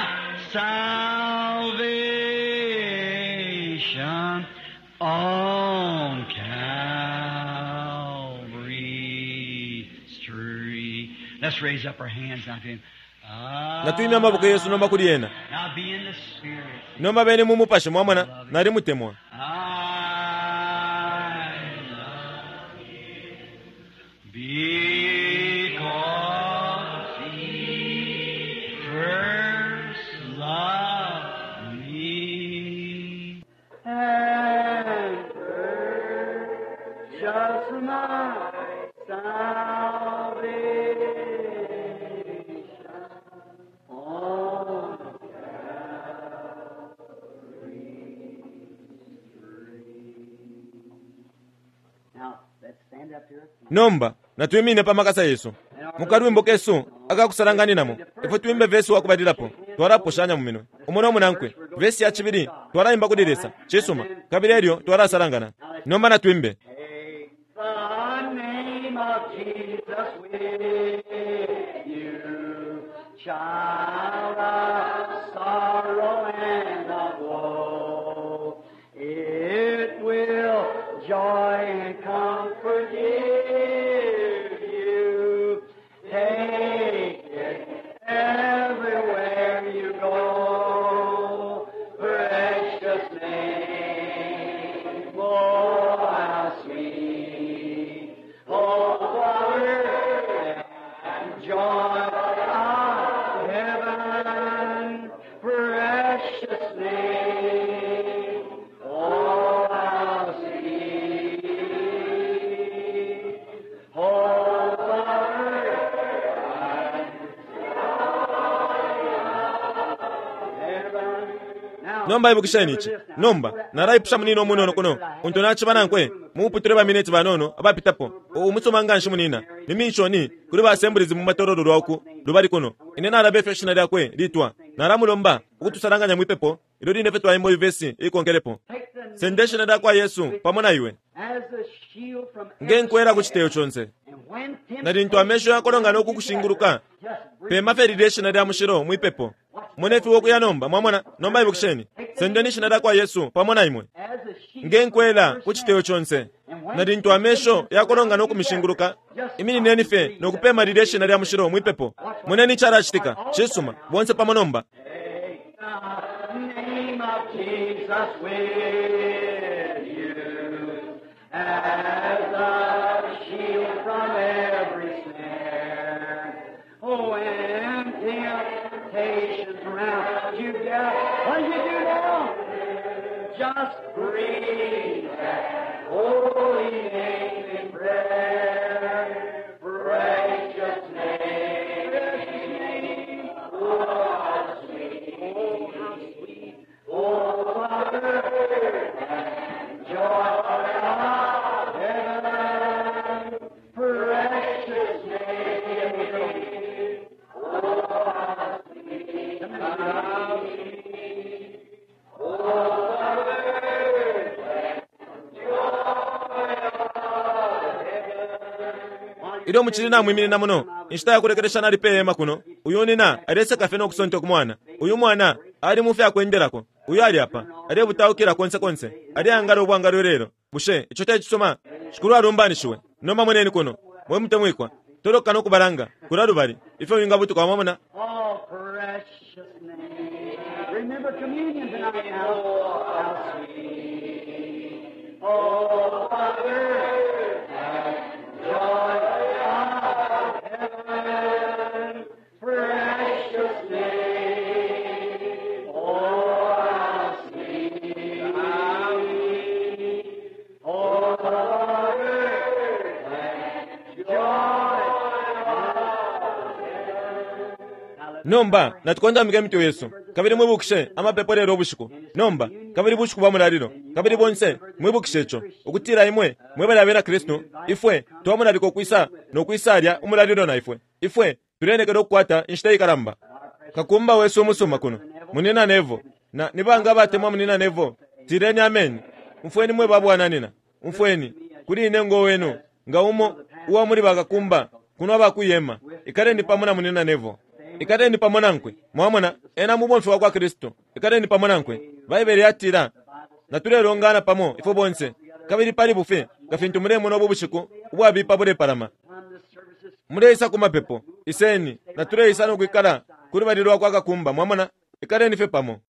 salvation on Calvary's tree. Let's raise up our hands now to him. Na tuime amaboko Yesu nomba kuliena. Now be in the spirit. Nomba bene mumupashe mwamana nari mutemwa. I love you because he first loved me and purchased my salvation on Calvary's tree. Now, let's stand up here. Nomba na tuimine pamakasa Yesu mukarwimbo kesu akakusalangani namo ifo tuimbe vesi wakubadirapo twarapo shanya muminwe umono munankwe vesi ya chibiri twarayimba kudiresa chisuma kabiri elyo twarasalangana nomba na tuimbe Take the name of Jesus with you, child of sorrow and of woe. It will joy and comfort give you. Take it everywhere you go. Precious name, oh how sweet, oh glory and joy of heaven. Precious name, oh how sweet, oh glory and heaven. Now, nomba ibukishani ichi nomba narayipusha munino munono kuno untona chibanankwe muputire bamineti banono abapitapo umusomanganshi munina niminshoni kuri basembulizi mu matororo lwaku lubali kuno ine narabe feshina lyakwe litwa naramulomba ukutusaranganya mwipepo ilo line fetwa imbo ivesi ikonkelepo take the sendeshina lyakwa Yesu pamona iwe as a shield from ngenkwera kuchiteyo chonse and when nali ntwa amesho yakolongana okukushinguluka just breathe. pema ferideshina lya mushiro mwipepo munefi wokuyanomba mwamona nomba ibukisheni sendenishina lyakwa Yesu pamona imwe As a shield ngenkwela kuchiteyo chonse nali ntwa amesho yakolongana okumishinguluka imini nenife nokupema rideshina lya mushiro mwipepo muneni charachitika chisuma bonse pamonomba the name of Jesus with you as a shield from every snare. Oh, when temptations round you gather, what do you do now? Just breathe that holy name in prayer. Precious name. Oh, how sweet. Oh, how sweet. Oh, Father, and joy of heaven. Precious name. Oh, how sweet. How sweet. ilo muchilina mwimirina muno inchita yakulekereshana lipeyema kuno uyu nina alese kafe n'okusonta okumwana uyu mwana ali mufe akwenderako uyu ali apa ali butaukira konse konse ali angalo obwangalo lero bushe icho kyakisoma shikuru alumbanishiwe noma mweneni kuno mwe mutemwikwa toloka nokubalanga kulalu bali ife winga butu kwa mamona. Oh, precious name. Remember communion tonight now. How sweet. Oh, Father, joy of heaven. Precious name. Oh, how sweet. How sweet. Oh, Father, joy. Nomba natukonda mige mito Yesu kabiri mwibukishe amapepo lero obushiku nomba kabiri bushiku bamulaliro kabiri bonse mwibukishe echo okutira imwe mwebalabera Kristo ifwe twamunaliko kwisa nokwisalya umulaliro na ifwe ifwe tulenekera okukwata inshita karamba kakumba wesu omusoma kuno munina nevo na nibanga batemwa munina nevo tireni amen mfweni mwe babwananina mfweni kuli inengo wenu nga umo uwa muri bagakumba kuno abakuyema ikareni pamona munina nevo ikateni pamona nkwe mwamona ena mubonfe kwa Kristo ikateni pamona nkwe baibere yatira na tulelongana pamo ifo bonse kabiri pali bufe gafintu muremo no bubushiku ubwabi pabure parama mure isa kumapepo iseni na tule isa no kwikala kuri balirwa kwa kakumba mwamona ikateni fe pamo